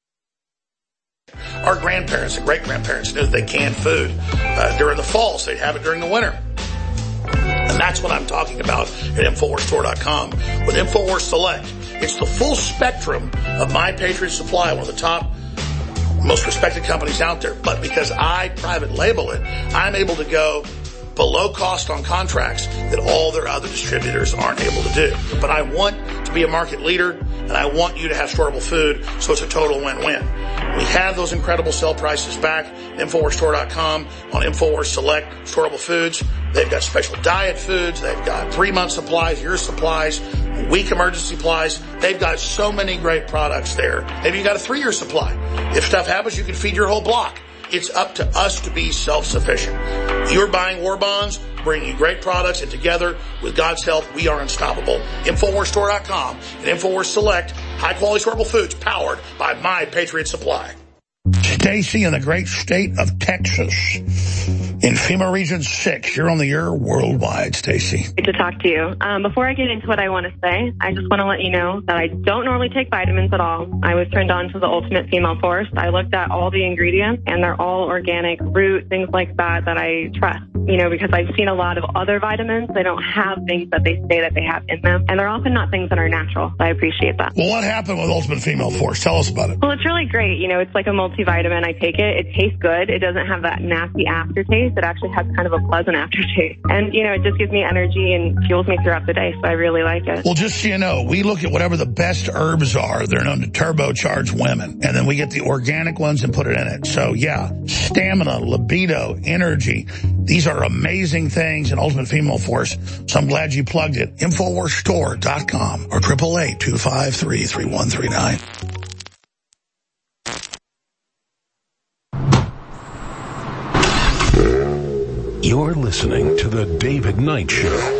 Our grandparents and great-grandparents knew that they canned food uh, during the fall, so they'd have it during the winter. And that's what I'm talking about at Infowars Store dot com with InfoWars Select. It's the full spectrum of My Patriot Supply, one of the top, most respected companies out there. But because I private label it, I'm able to go below cost on contracts that all their other distributors aren't able to do. But I want to be a market leader, and I want you to have storable food, so it's a total win-win. We have those incredible sell prices back at Infowars Store dot com on InfoWars Select storable foods. They've got special diet foods. They've got three-month supplies, year supplies, week emergency supplies. They've got so many great products there. Maybe you got a three-year supply. If stuff happens, you can feed your whole block. It's up to us to be self-sufficient. You're buying war bonds, bringing you great products, and together, with God's help, we are unstoppable. Infowars Store dot com and InfoWars Select, high-quality storable foods powered by My Patriot Supply. Stacy in the great state of Texas In FEMA Region six, you're on the air worldwide, Stacy. Good to talk to you. Um, before I get into what I want to say, I just want to let you know that I don't normally take vitamins at all. I was turned on to the Ultimate Female Force. I looked at all the ingredients, and they're all organic, root, things like that that I trust. You know, because I've seen a lot of other vitamins, they don't have things that they say that they have in them, and they're often not things that are natural. So I appreciate that. Well, what happened with Ultimate Female Force? Tell us about it. Well, it's really great. You know, it's like a multivitamin. I take it. It tastes good. It doesn't have that nasty aftertaste. It actually has kind of a pleasant aftertaste. And, you know, it just gives me energy and fuels me throughout the day, so I really like it. Well, just so you know, we look at whatever the best herbs are. They're known to turbocharge women. And then we get the organic ones and put it in it. So, yeah, stamina, libido, energy. These are amazing things in Ultimate Female Force. So I'm glad you plugged it. Infowars Store dot com or eight eight eight, two five three, three one three nine. You're listening to The David Knight Show.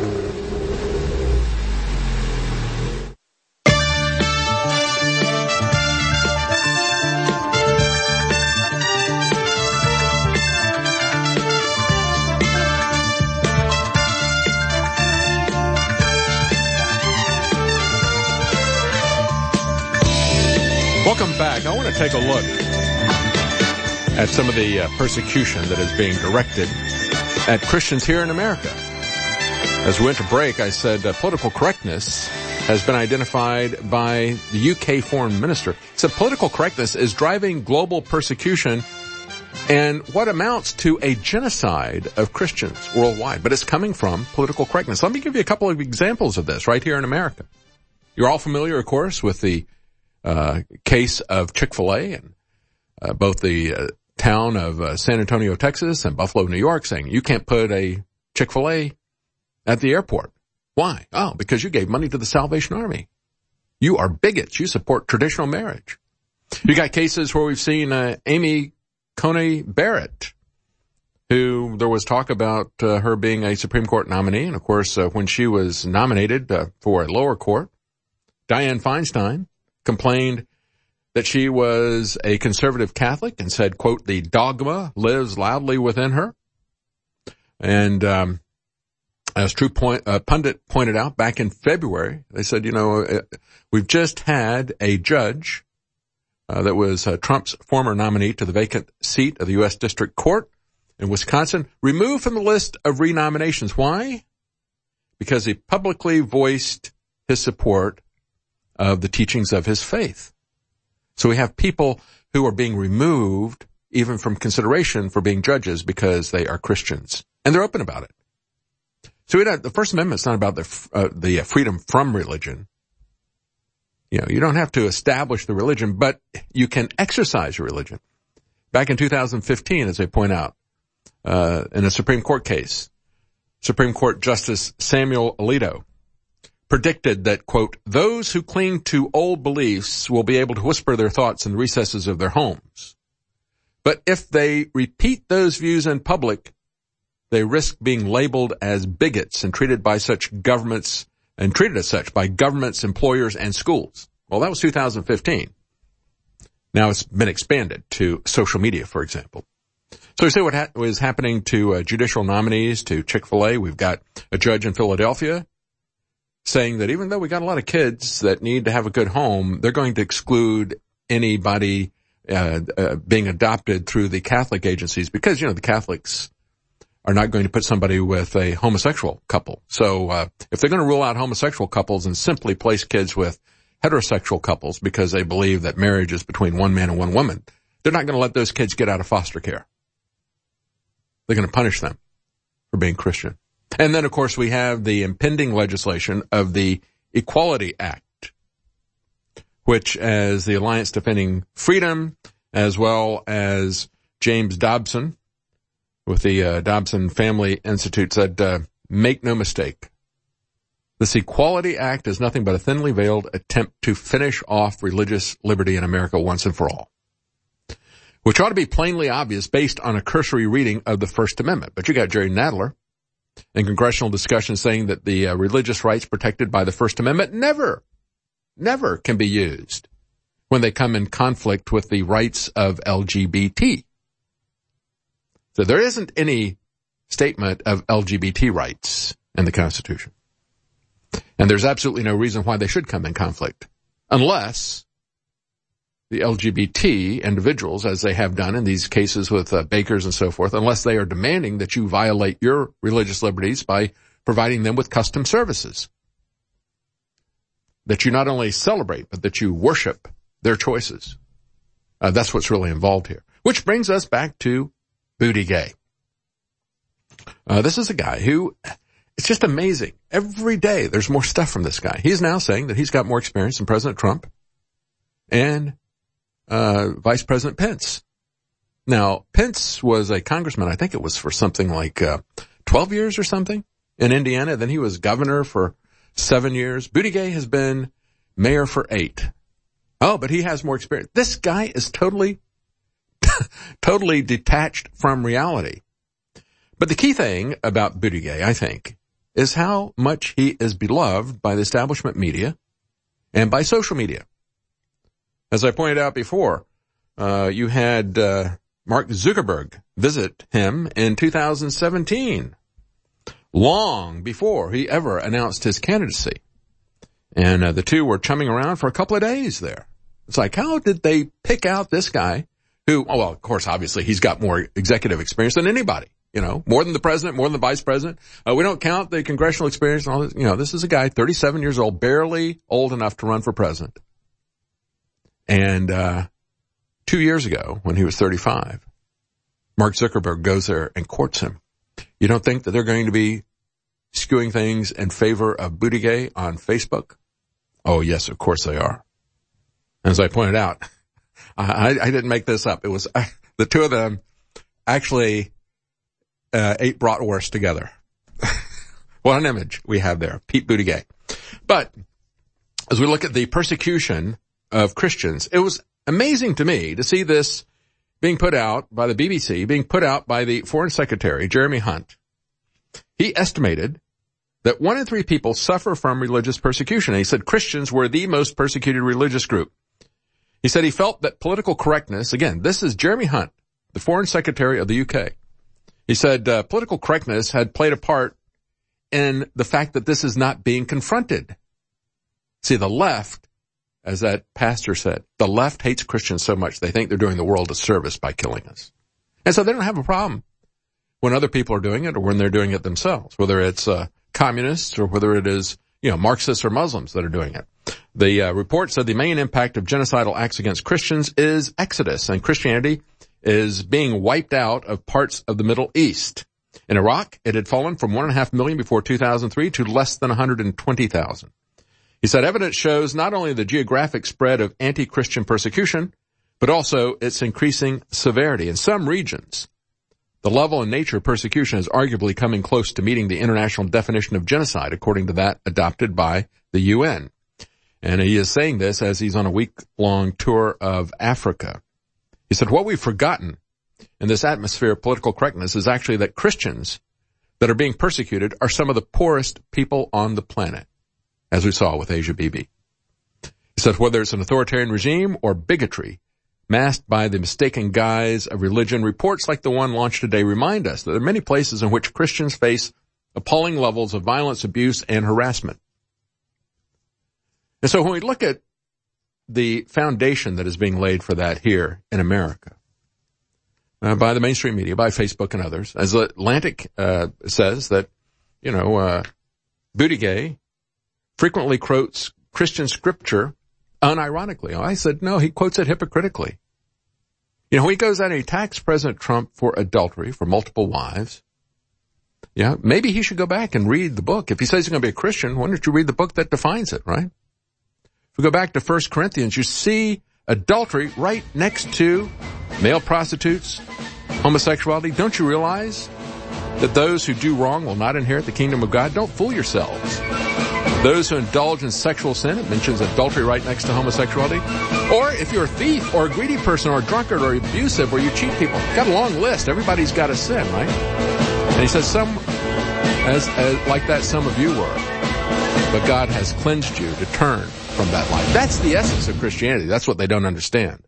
Welcome back. I want to take a look at some of the uh, persecution that is being directed at Christians here in America. As we went to break, I said uh, political correctness has been identified by the U K foreign minister. So political correctness is driving global persecution and what amounts to a genocide of Christians worldwide. But it's coming from political correctness. Let me give you a couple of examples of this right here in America. You're all familiar, of course, with the uh case of Chick-fil-A and uh, both the uh, town of uh, San Antonio, Texas and Buffalo, New York saying you can't put a Chick-fil-A at the airport. Why? Oh, because you gave money to the Salvation Army. You are bigots. You support traditional marriage. You got cases where we've seen uh, Amy Coney Barrett, who there was talk about uh, her being a Supreme Court nominee. And, of course, uh, when she was nominated uh, for a lower court, Dianne Feinstein complained that she was a conservative Catholic and said, quote, the dogma lives loudly within her. And um as True Point, uh, Pundit pointed out back in February, they said, you know, uh, we've just had a judge uh, that was uh, Trump's former nominee to the vacant seat of the U S District Court in Wisconsin removed from the list of renominations. Why? Because he publicly voiced his support of the teachings of his faith. So we have people who are being removed even from consideration for being judges because they are Christians. And they're open about it. So we don't, the First Amendment's not about the, uh, the freedom from religion. You know, you don't have to establish the religion, but you can exercise your religion. Back in two thousand fifteen, as they point out, uh, in a Supreme Court case, Supreme Court Justice Samuel Alito predicted that, quote, those who cling to old beliefs will be able to whisper their thoughts in the recesses of their homes. But if they repeat those views in public, they risk being labeled as bigots and treated by such governments and treated as such by governments, employers, and schools. Well, that was two thousand fifteen. Now it's been expanded to social media, for example. So we see what ha- was happening to uh, judicial nominees to Chick-fil-A. We've got a judge in Philadelphia saying that even though we got a lot of kids that need to have a good home, they're going to exclude anybody uh, uh, being adopted through the Catholic agencies because, you know, the Catholics are not going to put somebody with a homosexual couple. So uh, if they're going to rule out homosexual couples and simply place kids with heterosexual couples because they believe that marriage is between one man and one woman, they're not going to let those kids get out of foster care. They're going to punish them for being Christian. And then, of course, we have the impending legislation of the Equality Act, which, as the Alliance Defending Freedom, as well as James Dobson with the uh, Dobson Family Institute said, uh, make no mistake, this Equality Act is nothing but a thinly veiled attempt to finish off religious liberty in America once and for all, which ought to be plainly obvious based on a cursory reading of the First Amendment. But you got Jerry Nadler in congressional discussion saying that the uh, religious rights protected by the First Amendment never, never can be used when they come in conflict with the rights of L G B T. So there isn't any statement of L G B T rights in the Constitution. And there's absolutely no reason why they should come in conflict, unless the L G B T individuals, as they have done in these cases with uh, bakers and so forth, unless they are demanding that you violate your religious liberties by providing them with custom services, that you not only celebrate, but that you worship their choices. Uh, that's what's really involved here. Which brings us back to Buttigieg. Uh, this is a guy who, it's just amazing. Every day there's more stuff from this guy. He's now saying that he's got more experience than President Trump and uh Vice President Pence. Now, Pence was a congressman, I think it was for something like uh twelve years or something in Indiana. Then he was governor for seven years. Buttigieg has been mayor for eight. Oh, but he has more experience. This guy is totally, totally detached from reality. But the key thing about Buttigieg, I think, is how much he is beloved by the establishment media and by social media. As I pointed out before, uh, you had uh, Mark Zuckerberg visit him in two thousand seventeen, long before he ever announced his candidacy. And uh, the two were chumming around for a couple of days there. It's like, how did they pick out this guy who, oh, well, of course, obviously, he's got more executive experience than anybody, you know, more than the president, more than the vice president. Uh, we don't count the congressional experience and all this. You know, this is a guy, thirty-seven years old, barely old enough to run for president. And uh two years ago, when he was thirty-five, Mark Zuckerberg goes there and courts him. You don't think that they're going to be skewing things in favor of Buttigieg on Facebook? Oh, yes, of course they are. As I pointed out, I, I didn't make this up. It was uh, the two of them actually uh, ate bratwurst together. What an image we have there, Pete Buttigieg. But as we look at the persecution of Christians, it was amazing to me to see this being put out by the B B C, being put out by the Foreign Secretary, Jeremy Hunt. He estimated that one in three people suffer from religious persecution. And he said Christians were the most persecuted religious group. He said he felt that political correctness, again, this is Jeremy Hunt, the Foreign Secretary of the U K. He said uh, political correctness had played a part in the fact that this is not being confronted. See, the left, as that pastor said, the left hates Christians so much they think they're doing the world a service by killing us. And so they don't have a problem when other people are doing it or when they're doing it themselves, whether it's uh, communists or whether it is, you know, Marxists or Muslims that are doing it. The uh, report said the main impact of genocidal acts against Christians is exodus, and Christianity is being wiped out of parts of the Middle East. In Iraq, it had fallen from one and a half million before two thousand three to less than one hundred twenty thousand. He said evidence shows not only the geographic spread of anti-Christian persecution, but also its increasing severity. In some regions, the level and nature of persecution is arguably coming close to meeting the international definition of genocide, according to that adopted by the U N. And he is saying this as he's on a week-long tour of Africa. He said, what we've forgotten in this atmosphere of political correctness is actually that Christians that are being persecuted are some of the poorest people on the planet, as we saw with Asia Bibi. He said whether it's an authoritarian regime or bigotry masked by the mistaken guise of religion, reports like the one launched today remind us that there are many places in which Christians face appalling levels of violence, abuse, and harassment. And so when we look at the foundation that is being laid for that here in America, uh, by the mainstream media, by Facebook and others, as Atlantic uh, says that, you know, uh, Buttigieg frequently quotes Christian scripture unironically. I said, no, he quotes it hypocritically. You know, when he goes out and he attacks President Trump for adultery, for multiple wives, yeah, maybe he should go back and read the book. If he says he's going to be a Christian, why don't you read the book that defines it, right? If we go back to First Corinthians, you see adultery right next to male prostitutes, homosexuality. Don't you realize that those who do wrong will not inherit the kingdom of God? Don't fool yourselves. Those who indulge in sexual sin, it mentions adultery right next to homosexuality. Or if you're a thief or a greedy person or a drunkard or abusive or you cheat people, you've got a long list. Everybody's got a sin, right? And he says, some, as, as like that, some of you were. But God has cleansed you to turn from that life. That's the essence of Christianity. That's what they don't understand.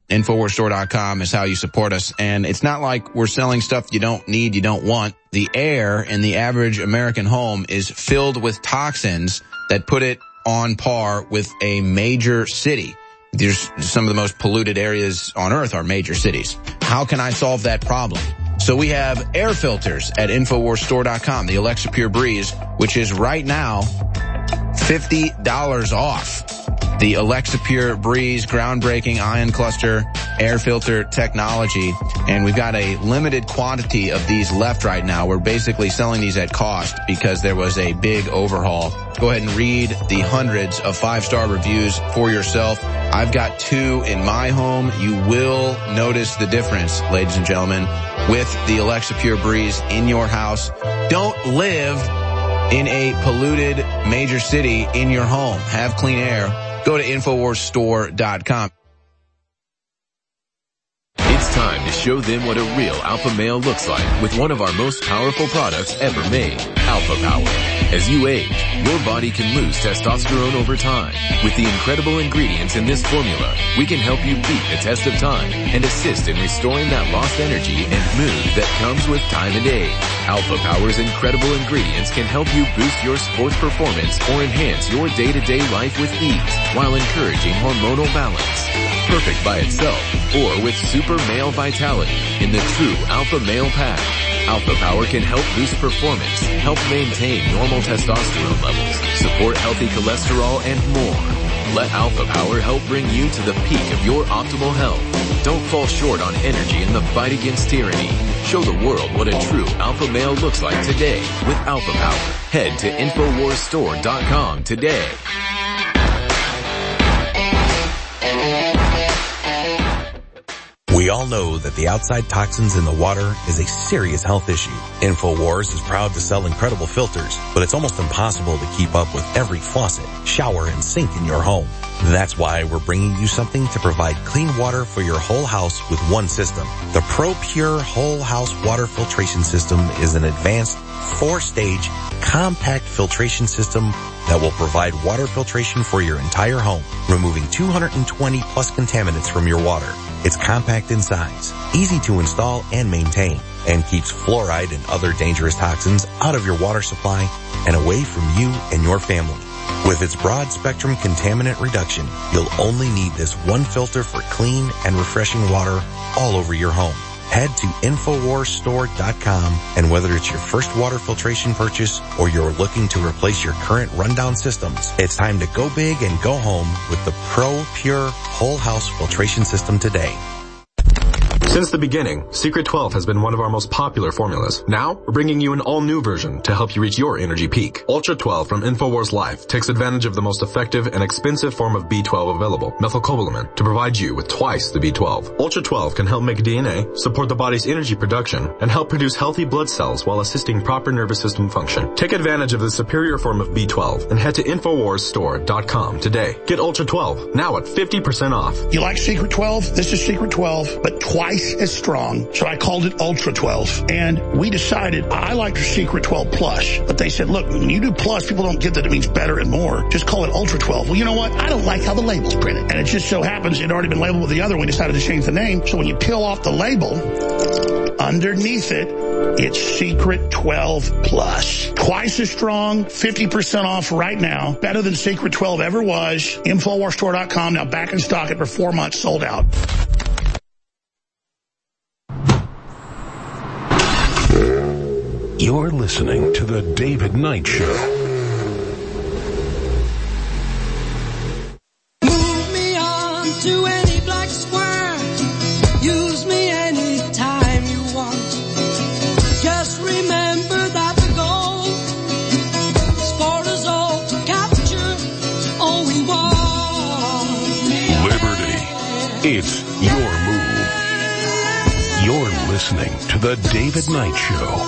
Infowars Store dot com is how you support us. And it's not like we're selling stuff you don't need, you don't want. The air in the average American home is filled with toxins that put it on par with a major city. There's some of the most polluted areas on earth are major cities. How can I solve that problem? So we have air filters at Infowars Store dot com, the Alexa Pure Breeze, which is right now fifty dollars off. The Alexa Pure Breeze groundbreaking ion cluster air filter technology. And we've got a limited quantity of these left right now. We're basically selling these at cost because there was a big overhaul. Go ahead and read the hundreds of five-star reviews for yourself. I've got two in my home. You will notice the difference, ladies and gentlemen, with the Alexa Pure Breeze in your house. Don't live in a polluted major city in your home. Have clean air. Go to Infowars Store dot com. It's time to show them what a real alpha male looks like with one of our most powerful products ever made, Alpha Power. As you age, your body can lose testosterone over time. With the incredible ingredients in this formula, we can help you beat the test of time and assist in restoring that lost energy and mood that comes with time and age. Alpha Power's incredible ingredients can help you boost your sports performance or enhance your day-to-day life with ease while encouraging hormonal balance. Perfect by itself or with super male vitality in the true Alpha Male Pack. Alpha Power can help boost performance, help maintain normal testosterone levels, support healthy cholesterol, and more. Let Alpha Power help bring you to the peak of your optimal health. Don't fall short on energy in the fight against tyranny. Show the world what a true alpha male looks like today with Alpha Power. Head to Infowars Store dot com today. We all know that the outside toxins in the water is a serious health issue. Infowars is proud to sell incredible filters, but it's almost impossible to keep up with every faucet, shower, and sink in your home. That's why we're bringing you something to provide clean water for your whole house with one system. The ProPure Whole House Water Filtration System is an advanced four-stage compact filtration system that will provide water filtration for your entire home, removing two hundred twenty plus contaminants from your water. It's compact in size, easy to install and maintain, and keeps fluoride and other dangerous toxins out of your water supply and away from you and your family. With its broad spectrum contaminant reduction, you'll only need this one filter for clean and refreshing water all over your home. Head to Infowars Store dot com, and whether it's your first water filtration purchase or you're looking to replace your current rundown systems, it's time to go big and go home with the ProPure Whole House Filtration System today. Since the beginning, Secret twelve has been one of our most popular formulas. Now, we're bringing you an all-new version to help you reach your energy peak. Ultra twelve from Infowars Life takes advantage of the most effective and expensive form of B twelve available, methylcobalamin, to provide you with twice the B twelve. Ultra twelve can help make D N A, support the body's energy production, and help produce healthy blood cells while assisting proper nervous system function. Take advantage of the superior form of B twelve and head to Infowars Store dot com today. Get Ultra twelve, now at fifty percent off. You like Secret twelve? This is Secret twelve, but twice as strong, so I called it Ultra twelve. And we decided I liked Secret twelve Plus, but they said, look, when you do Plus, people don't get that it means better and more. Just call it Ultra twelve. Well, you know what? I don't like how the label's printed. And it just so happens it had already been labeled with the other. We decided to change the name. So when you peel off the label, underneath it, it's Secret twelve Plus. Twice as strong, fifty percent off right now. Better than Secret twelve ever was. Infowars Store dot com, now back in stock after four months, sold out. You're listening to The David Knight Show. Move me on to any black square. Use me anytime you want. Just remember that the goal is for us all to capture all we want. Liberty. It's your move. You're listening to The David Knight Show.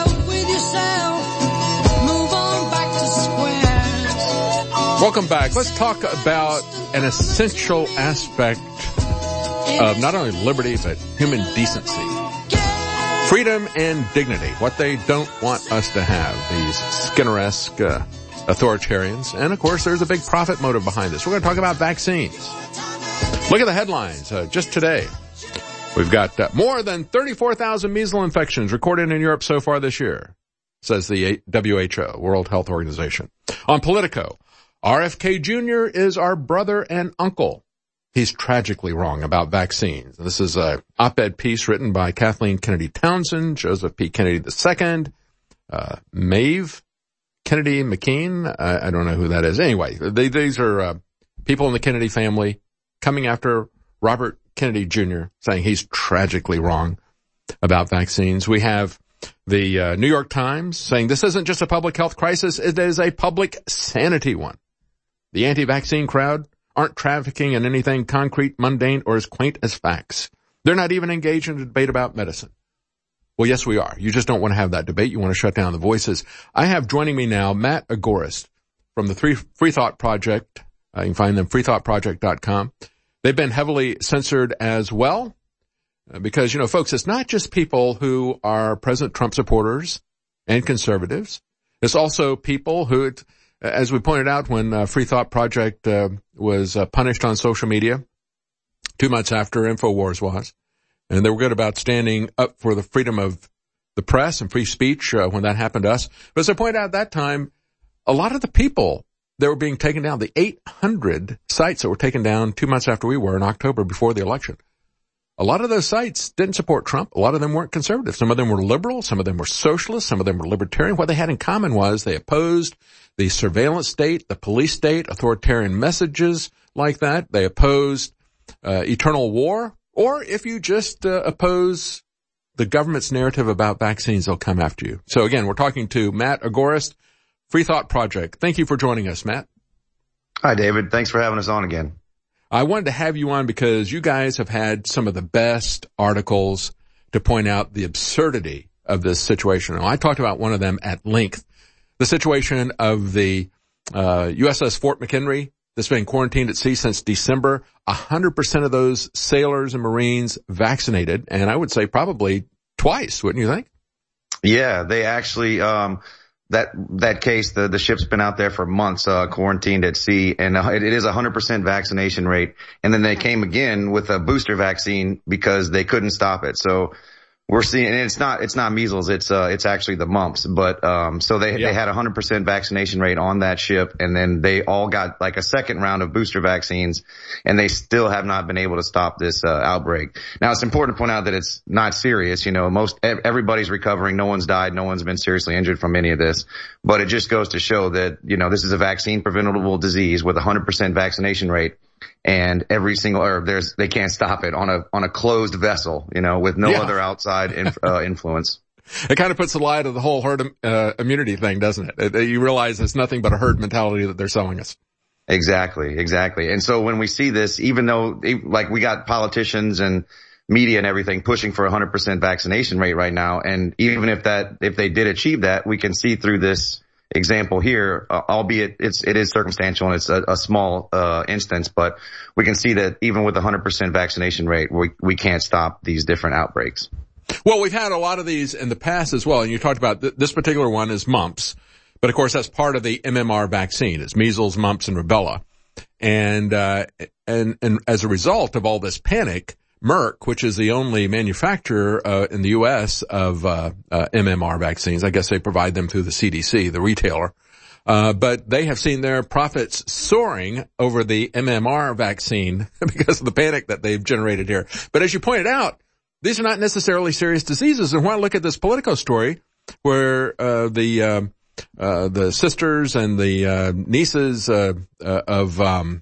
Welcome back. Let's talk about an essential aspect of not only liberty, but human decency. Freedom and dignity, what they don't want us to have, these Skinner-esque uh, authoritarians. And, of course, there's a big profit motive behind this. We're going to talk about vaccines. Look at the headlines. Uh, just today, we've got uh, more than thirty-four thousand measles infections recorded in Europe so far this year, says the W H O, World Health Organization. On Politico, R F K Junior is our brother and uncle. He's tragically wrong about vaccines. This is a op-ed piece written by Kathleen Kennedy Townsend, Joseph P. Kennedy the Second, uh, Maeve Kennedy McKean. I, I don't know who that is. Anyway, they, these are uh, people in the Kennedy family coming after Robert Kennedy Junior, saying he's tragically wrong about vaccines. We have the uh, New York Times saying this isn't just a public health crisis, it is a public sanity one. The anti-vaccine crowd aren't trafficking in anything concrete, mundane, or as quaint as facts. They're not even engaged in a debate about medicine. Well, yes, we are. You just don't want to have that debate. You want to shut down the voices. I have joining me now Matt Agorist from the Free, Free Thought Project. Uh, you can find them free thought project dot com. They've been heavily censored as well uh, because, you know, folks, it's not just people who are President Trump supporters and conservatives. It's also people who, as we pointed out when uh, Free Thought Project uh, was uh, punished on social media two months after InfoWars was, and they were good about standing up for the freedom of the press and free speech uh, when that happened to us. But as I pointed out at that time, a lot of the people that were being taken down, the eight hundred sites that were taken down two months after we were in October before the election, a lot of those sites didn't support Trump. A lot of them weren't conservative. Some of them were liberal. Some of them were socialist. Some of them were libertarian. What they had in common was they opposed the surveillance state, the police state, authoritarian messages like that. They opposed uh, eternal war. Or if you just uh, oppose the government's narrative about vaccines, they'll come after you. So again, we're talking to Matt Agorist, Free Thought Project. Thank you for joining us, Matt. Hi, David. Thanks for having us on again. I wanted to have you on because you guys have had some of the best articles to point out the absurdity of this situation. And I talked about one of them at length, the situation of the uh U S S Fort McHenry that's been quarantined at sea since December. one hundred percent of those sailors and Marines vaccinated, and I would say probably twice, wouldn't you think? Yeah, they actually um That, that case, the, the ship's been out there for months, uh, quarantined at sea, and uh, it, it is a hundred percent vaccination rate. And then they came again with a booster vaccine because they couldn't stop it. So we're seeing, and it's not, it's not measles, it's, uh, it's actually the mumps. But, um, so they, yeah. they had a hundred percent vaccination rate on that ship, and then they all got like a second round of booster vaccines, and they still have not been able to stop this, uh, outbreak. Now, it's important to point out that it's not serious. You know, most, everybody's recovering. No one's died. No one's been seriously injured from any of this. But it just goes to show that, you know, this is a vaccine preventable disease with a hundred percent vaccination rate. And every single, or there's, they can't stop it on a, on a closed vessel, you know, with no yeah. other outside inf, uh, influence. It kind of puts the lie to the whole herd uh, immunity thing, doesn't it? it? You realize it's nothing but a herd mentality that they're selling us. Exactly, exactly. And so when we see this, even though, like, we got politicians and media and everything pushing for a hundred percent vaccination rate right now, and even if that, if they did achieve that, we can see through this example here, uh, albeit it's, it is circumstantial and it's a, a small, uh, instance, but we can see that even with a hundred percent vaccination rate, we, we can't stop these different outbreaks. Well, we've had a lot of these in the past as well, and you talked about th- this particular one is mumps, but of course that's part of the M M R vaccine. It's measles, mumps, and rubella. And, uh, and, and as a result of all this panic, Merck, which is the only manufacturer uh, in the U S of uh, uh M M R vaccines, I guess they provide them through the C D C, the retailer, uh but they have seen their profits soaring over the M M R vaccine because of the panic that they've generated here. But as you pointed out, these are not necessarily serious diseases. And when I look at this Politico story where uh the uh, uh the sisters and the uh nieces uh, uh of um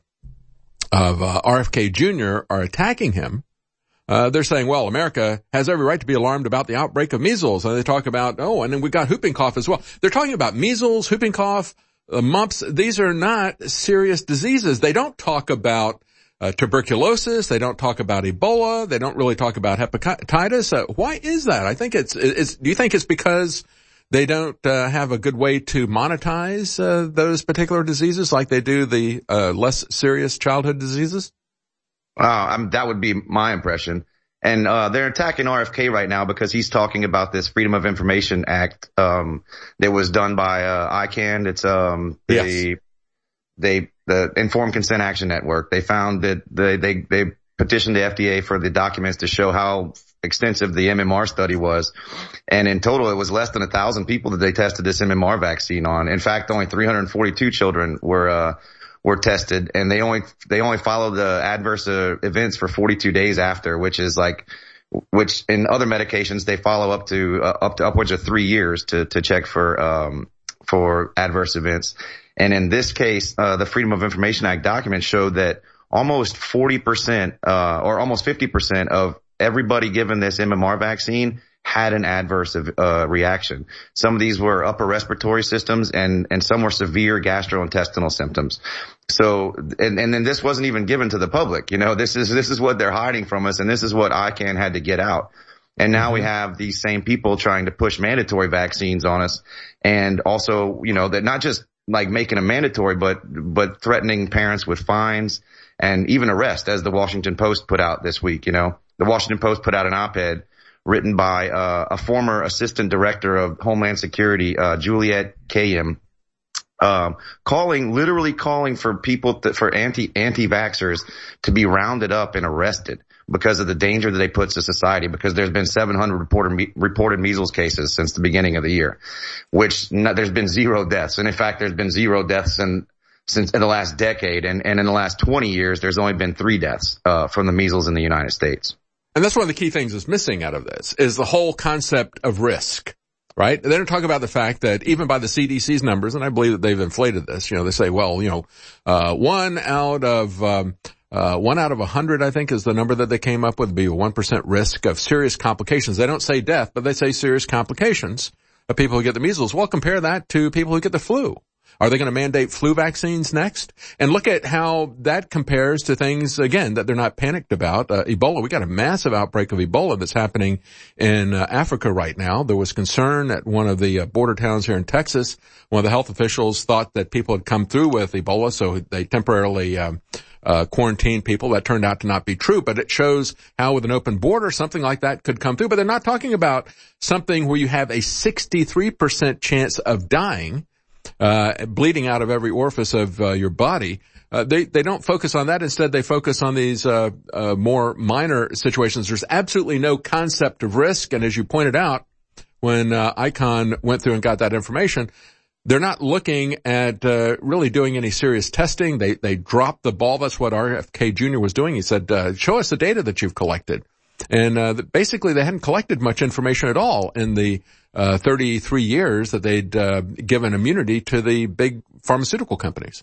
of uh, R F K Junior are attacking him, Uh, they're saying, well, America has every right to be alarmed about the outbreak of measles. And they talk about, oh, and then we got whooping cough as well. They're talking about measles, whooping cough, uh, mumps. These are not serious diseases. They don't talk about uh, tuberculosis. They don't talk about Ebola. They don't really talk about hepatitis. Uh, why is that? I think it's, it's, do you think it's because they don't uh, have a good way to monetize uh, those particular diseases like they do the uh, less serious childhood diseases? Wow, I'm, that would be my impression. And uh they're attacking R F K right now because he's talking about this Freedom of Information Act um that was done by uh I CAN. It's um they yes. they the Informed Consent Action Network. They found that they, they, they petitioned the F D A for the documents to show how extensive the M M R study was. And in total, it was less than a thousand people that they tested this M M R vaccine on. In fact, only three hundred forty-two children were, uh, were tested, and they only, they only followed the adverse uh, events for forty-two days after, which is like, which in other medications, they follow up to, uh, up to upwards of three years to, to check for, um, for adverse events. And in this case, uh, the Freedom of Information Act documents showed that almost forty percent, uh, or almost fifty percent of everybody given this M M R vaccine had an adverse uh, reaction. Some of these were upper respiratory systems, and and some were severe gastrointestinal symptoms. So, and and then this wasn't even given to the public. You know, this is this is what they're hiding from us, and this is what I C A N had to get out. And now we have these same people trying to push mandatory vaccines on us, and also, you know, that not just like making them mandatory, but but threatening parents with fines and even arrest, as the Washington Post put out this week. You know, the Washington Post put out an op-ed written by uh, a former assistant director of Homeland Security, uh, Juliette Kayyem, um, calling, literally calling for people, to, for anti, anti-vaxxers to be rounded up and arrested because of the danger that they put to society, because there's been seven hundred reported, reported measles cases since the beginning of the year, which no, there's been zero deaths. And in fact, there's been zero deaths in, since in the last decade. And, and in the last twenty years, there's only been three deaths, uh, from the measles in the United States. And that's one of the key things that's missing out of this is the whole concept of risk, right? They don't talk about the fact that even by the C D C's numbers, and I believe that they've inflated this, you know, they say, well, you know, uh, one out of, um, uh, one out of a hundred, I think, is the number that they came up with, be a one percent risk of serious complications. They don't say death, but they say serious complications of people who get the measles. Well, compare that to people who get the flu. Are they going to mandate flu vaccines next? And look at how that compares to things, again, that they're not panicked about. Uh, Ebola, we got a massive outbreak of Ebola that's happening in uh, Africa right now. There was concern at one of the uh, border towns here in Texas. One of the health officials thought that people had come through with Ebola, so they temporarily um, uh, quarantined people. That turned out to not be true, but it shows how with an open border, something like that could come through. But they're not talking about something where you have a sixty-three percent chance of dying, uh, bleeding out of every orifice of uh, your body. Uh, they, they don't focus on that. Instead, they focus on these, uh, uh, more minor situations. There's absolutely no concept of risk. And as you pointed out, when, uh, I C O N went through and got that information, they're not looking at, uh, really doing any serious testing. They, they dropped the ball. That's what R F K Junior was doing. He said, uh, show us the data that you've collected. And, uh, basically they hadn't collected much information at all in the, uh, thirty-three years that they'd, uh, given immunity to the big pharmaceutical companies.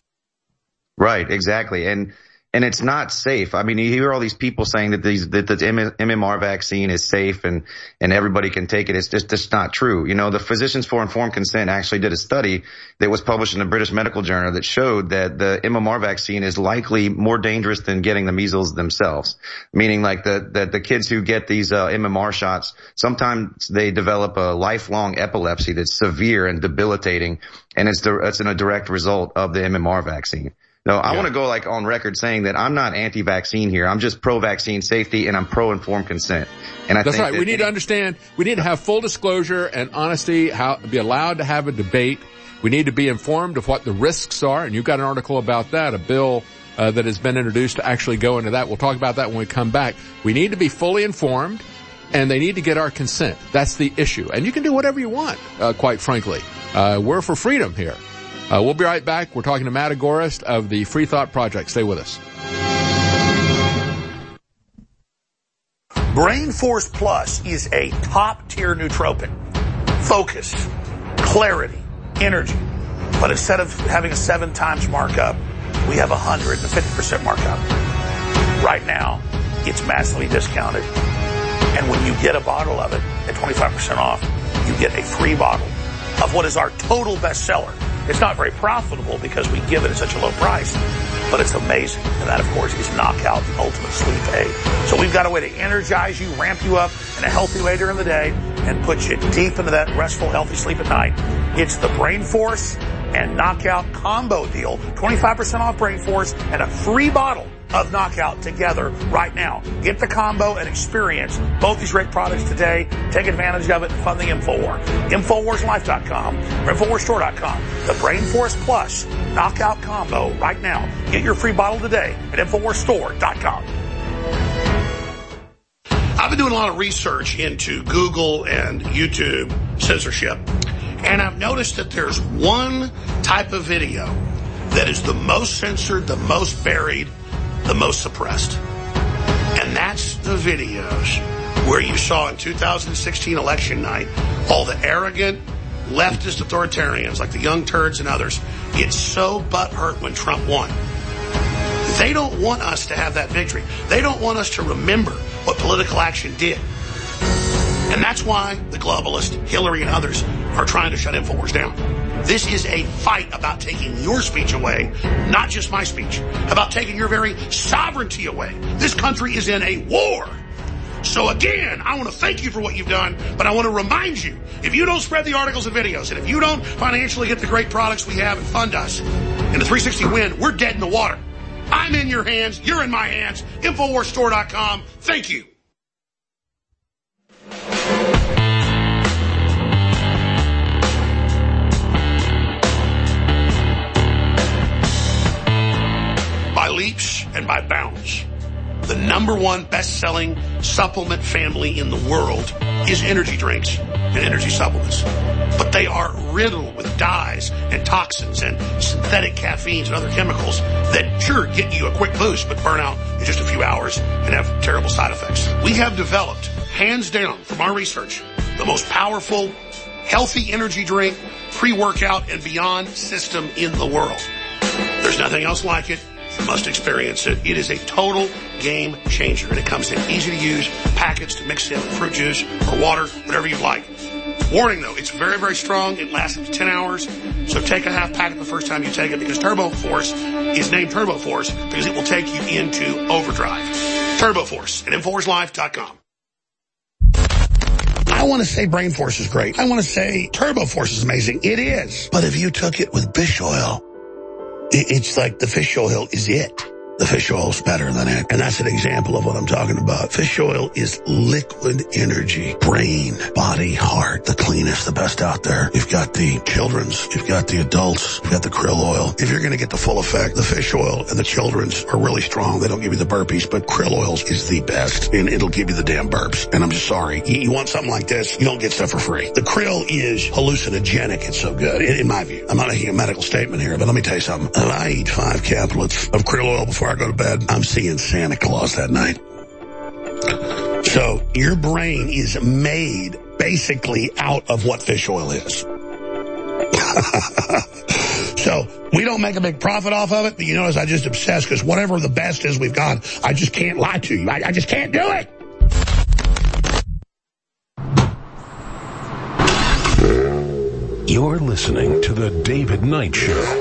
Right, exactly. And, and it's not safe. I mean, you hear all these people saying that these, that the M M R vaccine is safe and, and everybody can take it. It's just, just not true. You know, the Physicians for Informed Consent actually did a study that was published in the British Medical Journal that showed that the M M R vaccine is likely more dangerous than getting the measles themselves. Meaning like the, that the kids who get these, uh, M M R shots, sometimes they develop a lifelong epilepsy that's severe and debilitating. And it's, the, it's in a direct result of the M M R vaccine. No, I yeah. want to go like on record saying that I'm not anti-vaccine here. I'm just pro-vaccine safety and I'm pro-informed consent. And I That's think right. That we need to understand, we need to have full disclosure and honesty, how, be allowed to have a debate. We need to be informed of what the risks are. And you've got an article about that, a bill uh, that has been introduced to actually go into that. We'll talk about that when we come back. We need to be fully informed and they need to get our consent. That's the issue. And you can do whatever you want, uh, quite frankly. Uh, we're for freedom here. Uh, we'll be right back. We're talking to Matt Agorist of the Free Thought Project. Stay with us. Brain Force Plus is a top-tier nootropic. Focus, clarity, energy. But instead of having a seven times markup, we have a one hundred fifty percent markup. Right now, it's massively discounted. And when you get a bottle of it at twenty-five percent off, you get a free bottle of what is our total bestseller. It's not very profitable because we give it at such a low price, but it's amazing. And that, of course, is Knockout Ultimate Sleep Aid. So we've got a way to energize you, ramp you up in a healthy way during the day, and put you deep into that restful, healthy sleep at night. It's the Brain Force and Knockout combo deal. twenty-five percent off Brain Force and a free bottle of Knockout together right now. Get the combo and experience both these great products today. Take advantage of it and fund the InfoWar. Infowars Life dot com or Infowars Store dot com. The Brain Force Plus Knockout Combo right now. Get your free bottle today at Infowars Store dot com. I've been doing a lot of research into Google and YouTube censorship, and I've noticed that there's one type of video that is the most censored, the most buried, the most suppressed. And that's the videos where you saw in two thousand sixteen election night all the arrogant leftist authoritarians like the Young Turds and others get so butthurt when Trump won. They don't want us to have that victory. They don't want us to remember what political action did. And that's why the globalists, Hillary and others, are trying to shut InfoWars down. This is a fight about taking your speech away, not just my speech, about taking your very sovereignty away. This country is in a war. So again, I want to thank you for what you've done, but I want to remind you, if you don't spread the articles and videos, and if you don't financially get the great products we have and fund us, in the three sixty win, we're dead in the water. I'm in your hands. You're in my hands. Infowars Store dot com. Thank you. By leaps and by bounds, the number one best-selling supplement family in the world is energy drinks and energy supplements. But they are riddled with dyes and toxins and synthetic caffeines and other chemicals that sure get you a quick boost but burn out in just a few hours and have terrible side effects. We have developed, hands down from our research, the most powerful, healthy energy drink, pre-workout, and beyond system in the world. There's nothing else like it. You must experience it. It is a total game changer, and it comes in easy-to-use packets to mix in fruit juice or water, whatever you like. Warning, though, it's very, very strong. It lasts up to ten hours, so take a half packet the first time you take it, because Turbo Force is named Turbo Force because it will take you into overdrive. Turbo Force at Infowars Life dot com. I want to say Brain Force is great. I want to say Turbo Force is amazing. It is. But if you took it with fish oil, it's like the fish oil is it. The fish oil is better than it. And that's an example of what I'm talking about. Fish oil is liquid energy. Brain, body, heart, the cleanest, the best out there. You've got the children's, you've got the adults, you've got the krill oil. If you're going to get the full effect, the fish oil and the children's are really strong. They don't give you the burpees, but krill oils is the best. And it'll give you the damn burps. And I'm just sorry. You, you want something like this, you don't get stuff for free. The krill is hallucinogenic. It's so good, in, in my view. I'm not making a medical statement here, but let me tell you something. If I eat five caplets of krill oil before I go to bed, I'm seeing Santa Claus that night. So your brain is made basically out of what fish oil is. So we don't make a big profit off of it, but you notice I just obsess because whatever the best is we've got, I just can't lie to you. I, I just can't do it. You're listening to The David Knight Show.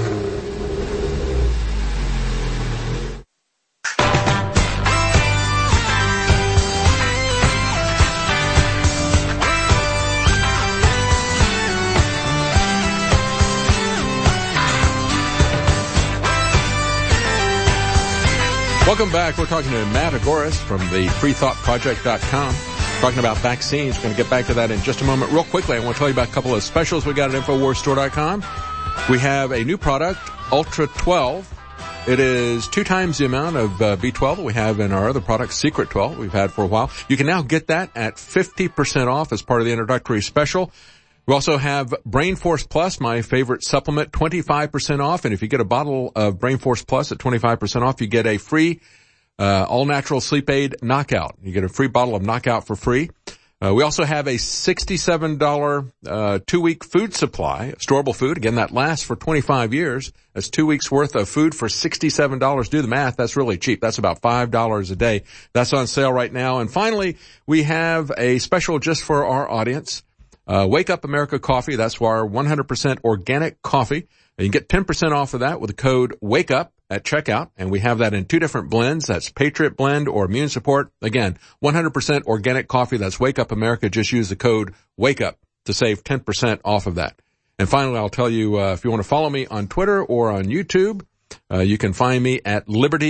Welcome back. We're talking to Matt Agoras from the free thought project dot com, talking about vaccines. We're going to get back to that in just a moment. Real quickly, I want to tell you about a couple of specials we got at Infowars Store dot com. We have a new product, Ultra twelve. It is two times the amount of uh, B twelve that we have in our other product, Secret twelve, we've had for a while. You can now get that at fifty percent off as part of the introductory special. We also have Brain Force Plus, my favorite supplement, twenty-five percent off. And if you get a bottle of Brain Force Plus at twenty-five percent off, you get a free uh all-natural sleep aid Knockout. You get a free bottle of Knockout for free. Uh, we also have a sixty-seven dollars uh two-week food supply, storable food. Again, that lasts for twenty-five years. That's two weeks worth of food for sixty-seven dollars. Do the math. That's really cheap. That's about five dollars a day. That's on sale right now. And finally, we have a special just for our audience. Uh, Wake Up America Coffee. That's our one hundred percent organic coffee. You can get ten percent off of that with the code WAKEUP at checkout. And we have that in two different blends. That's Patriot Blend or Immune Support. Again, one hundred percent organic coffee. That's Wake Up America. Just use the code WAKEUP to save ten percent off of that. And finally, I'll tell you, uh, if you want to follow me on Twitter or on YouTube, uh, you can find me at Liberty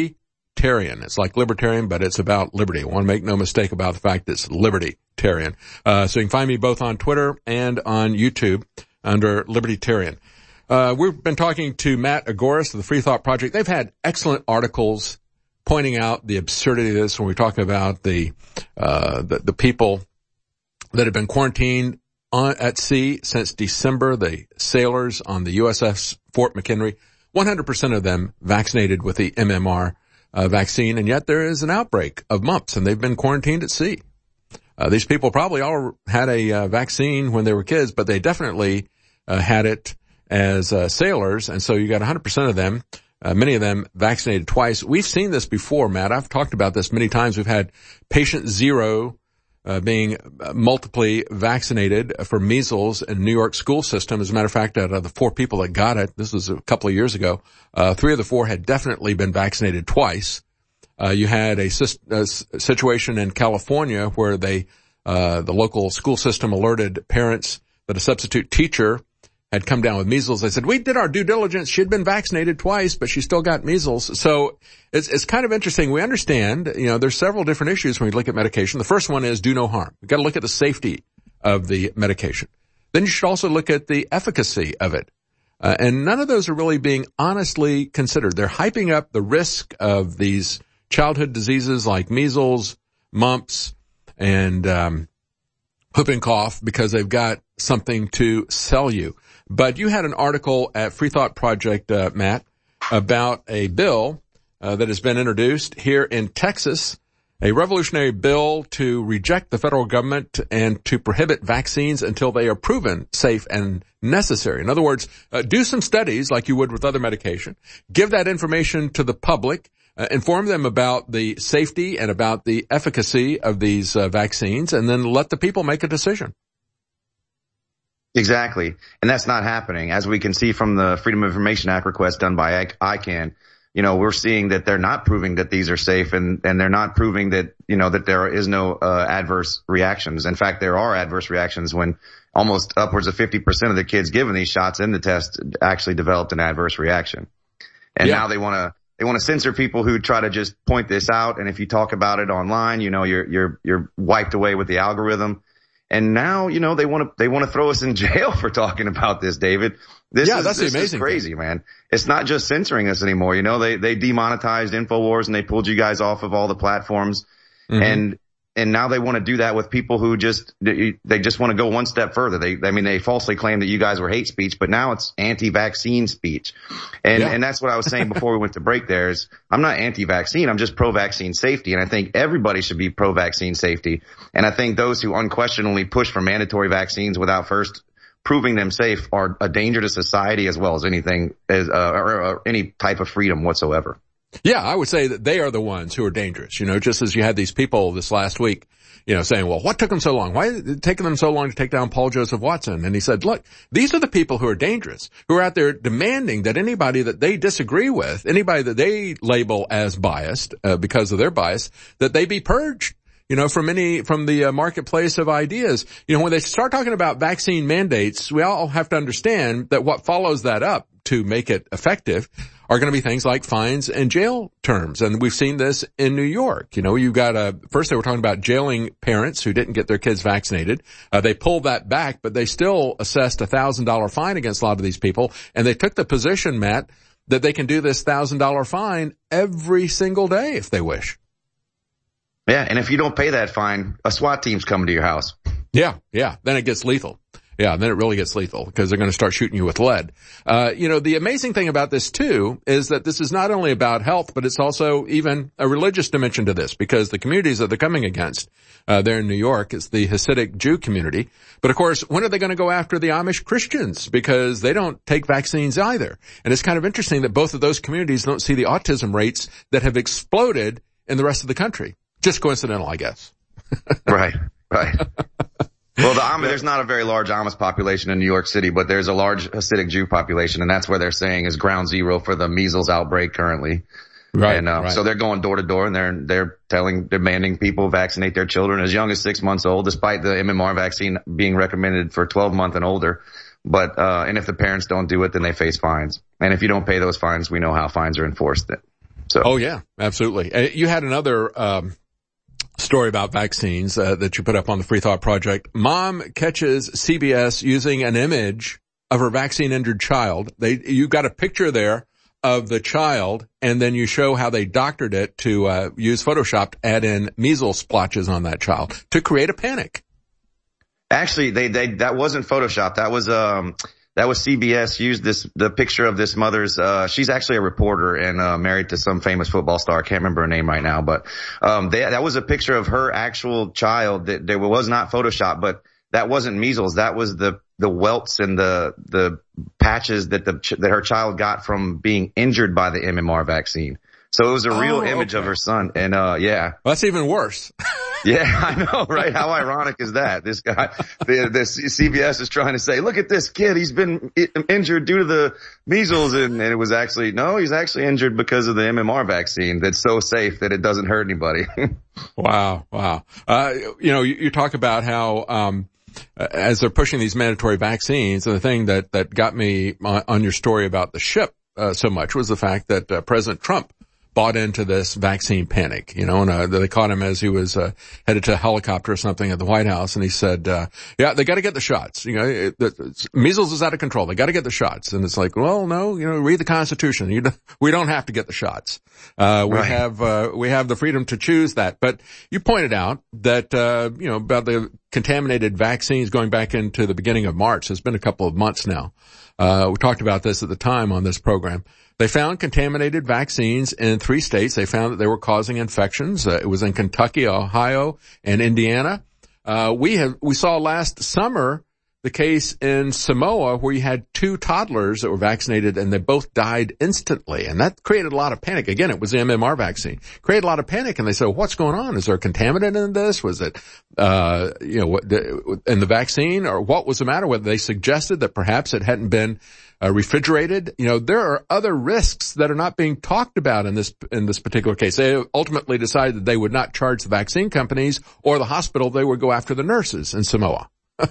Libertarian. It's like libertarian, but it's about liberty. I want to make no mistake about the fact that it's Libertarian. Uh, so you can find me both on Twitter and on YouTube under Libertarian. Uh, we've been talking to Matt Agoris of the Free Thought Project. They've had excellent articles pointing out the absurdity of this when we're talking about the, uh, the, the people that have been quarantined on, at sea since December, the sailors on the U S S Fort McHenry, one hundred percent of them vaccinated with the M M R uh, vaccine, and yet there is an outbreak of mumps, and they've been quarantined at sea. Uh, these people probably all had a uh, vaccine when they were kids, but they definitely uh, had it as uh, sailors, and so you got one hundred percent of them, uh, many of them vaccinated twice. We've seen this before, Matt. I've talked about this many times. We've had patient zero Uh, being uh, multiply vaccinated for measles in the New York school system. As a matter of fact, out of the four people that got it, this was a couple of years ago, uh, three of the four had definitely been vaccinated twice. Uh, you had a, a situation in California where they, uh, the local school system alerted parents that a substitute teacher had come down with measles. They said, we did our due diligence. She'd been vaccinated twice, but she still got measles. So it's, it's kind of interesting. We understand, you know, there's several different issues when we look at medication. The first one is do no harm. We've got to look at the safety of the medication. Then you should also look at the efficacy of it. Uh, and none of those are really being honestly considered. They're hyping up the risk of these childhood diseases like measles, mumps, and, um, whooping cough because they've got something to sell you. But you had an article at Free Thought Project, uh, Matt, about a bill uh, that has been introduced here in Texas, a revolutionary bill to reject the federal government and to prohibit vaccines until they are proven safe and necessary. In other words, uh, do some studies like you would with other medication. Give that information to the public. Uh, inform them about the safety and about the efficacy of these uh, vaccines, and then let the people make a decision. Exactly. And that's not happening. As we can see from the Freedom of Information Act request done by I C A N, you know, we're seeing that they're not proving that these are safe, and, and they're not proving that, you know, that there is no uh, adverse reactions. In fact, there are adverse reactions when almost upwards of fifty percent of the kids given these shots in the test actually developed an adverse reaction. And yeah. now they want to They want to censor people who try to just point this out. And if you talk about it online, you know, you're, you're, you're wiped away with the algorithm. And now, you know, they want to, they want to throw us in jail for talking about this, David. This yeah, is, that's this amazing is crazy, thing. man. It's not just censoring us anymore. You know, they, they demonetized InfoWars and they pulled you guys off of all the platforms. Mm-hmm. And, and now they want to do that with people who just, they just want to go one step further. They, I mean, they falsely claim that you guys were hate speech, but now it's anti-vaccine speech. And, yeah. and that's what I was saying before we went to break there is I'm not anti-vaccine. I'm just pro-vaccine safety. And I think everybody should be pro-vaccine safety. And I think those who unquestionably push for mandatory vaccines without first proving them safe are a danger to society as well as anything as, uh, or, or any type of freedom whatsoever. Yeah, I would say that they are the ones who are dangerous. You know, just as you had these people this last week, you know, saying, well, what took them so long? Why is it taking them so long to take down Paul Joseph Watson? And he said, look, these are the people who are dangerous, who are out there demanding that anybody that they disagree with, anybody that they label as biased, uh, because of their bias, that they be purged. You know, from any, from the uh, marketplace of ideas. You know, when they start talking about vaccine mandates, we all have to understand that what follows that up to make it effective are going to be things like fines and jail terms. And we've seen this in New York. You know, you got a, first they were talking about jailing parents who didn't get their kids vaccinated. Uh, they pulled that back, but they still assessed a thousand dollar fine against a lot of these people. And they took the position, Matt, that they can do this thousand dollar fine every single day if they wish. Yeah, and if you don't pay that fine, a SWAT team's coming to your house. Yeah, yeah. Then it gets lethal. Yeah, then it really gets lethal because they're going to start shooting you with lead. Uh, you know, the amazing thing about this too is that this is not only about health, but it's also even a religious dimension to this because the communities that they're coming against, uh, there in New York is the Hasidic Jew community. But of course, when are they going to go after the Amish Christians? Because they don't take vaccines either. And it's kind of interesting that both of those communities don't see the autism rates that have exploded in the rest of the country. Just coincidental, I guess. Right, right. Well, the Amish, there's not a very large Amish population in New York City, but there's a large Hasidic Jew population, and that's where they're saying is ground zero for the measles outbreak currently. Right. And uh, right. so they're going door to door, and they're they're telling, demanding people vaccinate their children as young as six months old, despite the M M R vaccine being recommended for twelve month and older. But uh and if the parents don't do it, then they face fines. And if you don't pay those fines, we know how fines are enforced. So. Oh yeah, absolutely. Uh, you had another, um, story about vaccines, uh, that you put up on the Free Thought Project. Mom catches C B S using an image of her vaccine injured child. They, you got a picture there of the child, and then you show how they doctored it to, uh, use Photoshop to add in measles splotches on that child to create a panic. Actually, they, they, that wasn't Photoshop. That was, um, that was C B S used this, the picture of this mother's, uh, she's actually a reporter and, uh, married to some famous football star. I can't remember her name right now, but, um, they, that was a picture of her actual child that there was not Photoshop, but that wasn't measles. That was the, the welts and the, the patches that the, that her child got from being injured by the M M R vaccine. So it was a real oh, image okay. of her son. And, uh, yeah. Well, that's even worse. Yeah, I know, right? How ironic is that? This guy, the, the C B S is trying to say, look at this kid. He's been injured due to the measles. And, and it was actually, no, he's actually injured because of the M M R vaccine that's so safe that it doesn't hurt anybody. Wow. Wow. Uh, you know, you, you talk about how, um, as they're pushing these mandatory vaccines, and the thing that, that got me on, on your story about the ship, uh, so much was the fact that, uh, President Trump bought into this vaccine panic, you know, and uh, they caught him as he was uh, headed to a helicopter or something at the White House, and he said, uh, yeah, they got to get the shots. You know, it, it, measles is out of control. They got to get the shots. And it's like, well, no, you know, read the Constitution. You don't, we don't have to get the shots. Uh, we right. have, uh, we have the freedom to choose that. But you pointed out that, uh, you know, about the contaminated vaccines going back into the beginning of March. It's been a couple of months now. Uh, we talked about this at the time on this program. They found contaminated vaccines in three states. They found that they were causing infections. Uh, it was in Kentucky, Ohio, and Indiana. Uh, we have, we saw last summer the case in Samoa where you had two toddlers that were vaccinated and they both died instantly. And that created a lot of panic. Again, it was the M M R vaccine. Created a lot of panic, and they said, what's going on? Is there a contaminant in this? Was it, uh, you know, in the vaccine, or what was the matter with it? They suggested that perhaps it hadn't been Uh, refrigerated. You know, there are other risks that are not being talked about in this, in this particular case. They ultimately decided that they would not charge the vaccine companies or the hospital. They would go after the nurses in Samoa.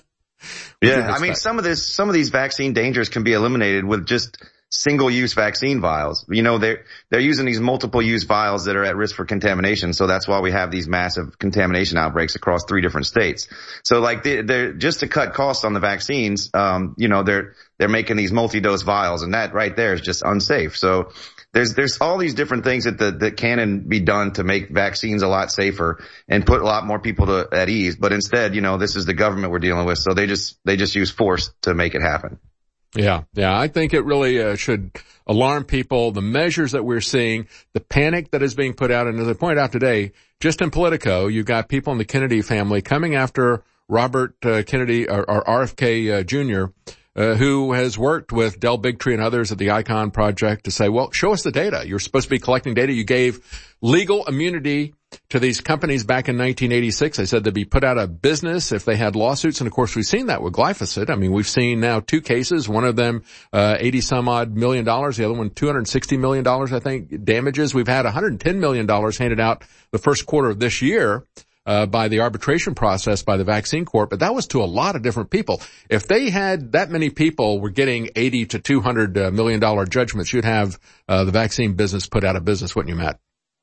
Yeah. I mean, some of this, some of these vaccine dangers can be eliminated with just single-use vaccine vials. You know, they're, they're using these multiple-use vials that are at risk for contamination. So that's why we have these massive contamination outbreaks across three different states. So like they, they're just to cut costs on the vaccines, um, you know, they're, they're making these multi-dose vials, and that right there is just unsafe. So there's, there's all these different things that, the, that can be done to make vaccines a lot safer and put a lot more people to, at ease. But instead, you know, this is the government we're dealing with. So they just, they just use force to make it happen. Yeah, yeah, I think it really uh, should alarm people, the measures that we're seeing, the panic that is being put out. And as I pointed out today, just in Politico, you've got people in the Kennedy family coming after Robert uh, Kennedy, or, or R F K uh, Junior, uh, who has worked with Del Bigtree and others at the Icon Project to say, well, show us the data. You're supposed to be collecting data. You gave legal immunity to these companies back in nineteen eighty-six. They said they'd be put out of business if they had lawsuits. And of course, we've seen that with glyphosate. I mean, we've seen now two cases, one of them, uh, eighty some odd million dollars. The other one, two hundred sixty million dollars, I think, damages. We've had one hundred ten million dollars handed out the first quarter of this year, uh, by the arbitration process by the vaccine court. But that was to a lot of different people. If they had that many people were getting eighty to two hundred million dollars judgments, you'd have, uh, the vaccine business put out of business, wouldn't you, Matt?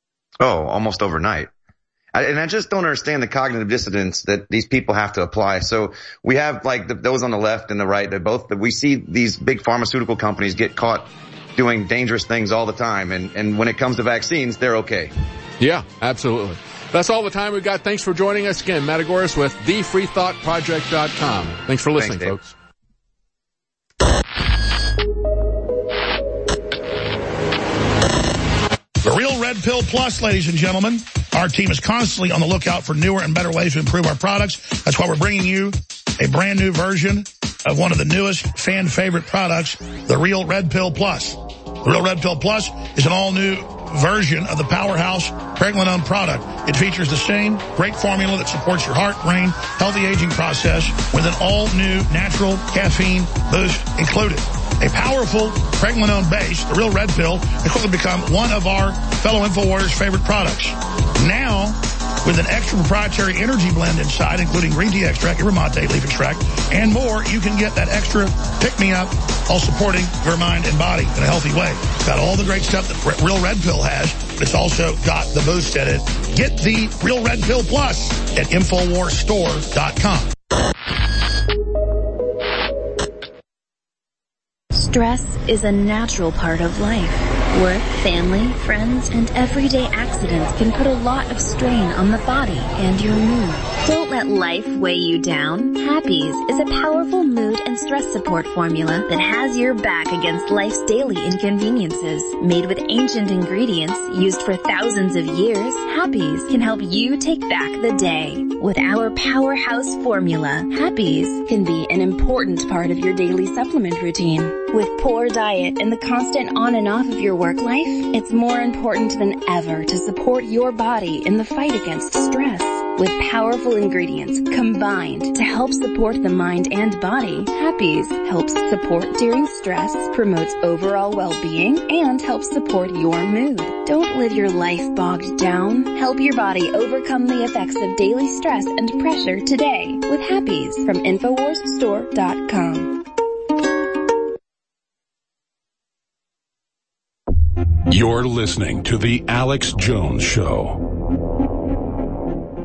Oh, almost overnight. I, and I just don't understand the cognitive dissonance that these people have to apply. So we have like the, those on the left and the right, that both, that we see these big pharmaceutical companies get caught doing dangerous things all the time. And, and when it comes to vaccines, they're okay. Yeah, absolutely. That's all the time we've got. Thanks for joining us again. Matt Agorist with the free thought project dot com. Thanks for listening, Thanks, folks. The Real Red Pill Plus, ladies and gentlemen. Our team is constantly on the lookout for newer and better ways to improve our products. That's why we're bringing you a brand new version of one of the newest fan favorite products, the Real Red Pill Plus. The Real Red Pill Plus is an all-new version of the powerhouse Pregnenolone product. It features the same great formula that supports your heart, brain, healthy aging process with an all-new natural caffeine boost included. A powerful Pregnenolone base, the Real Red Pill, has quickly become one of our fellow InfoWarriors' favorite products. Now, with an extra proprietary energy blend inside, including green tea extract, yerba mate, leaf extract, and more, you can get that extra pick-me-up while supporting your mind and body in a healthy way. It's got all the great stuff that Real Red Pill has, It's also got the boost in it. Get the Real Red Pill Plus at Infowars Store dot com. Stress is a natural part of life. Work, family, friends, and everyday accidents can put a lot of strain on the body and your mood. Don't let life weigh you down. Happies is a powerful mood and stress support formula that has your back against life's daily inconveniences. Made with ancient ingredients used for thousands of years, Happies can help you take back the day. With our powerhouse formula, Happies can be an important part of your daily supplement routine. With poor diet and the constant on and off of your work life, it's more important than ever to support your body in the fight against stress. With powerful ingredients combined to help support the mind and body, Happies helps support during stress, promotes overall well-being, and helps support your mood. Don't live your life bogged down. Help your body overcome the effects of daily stress and pressure today with Happies from Infowars Store dot com. You're listening to The Alex Jones Show.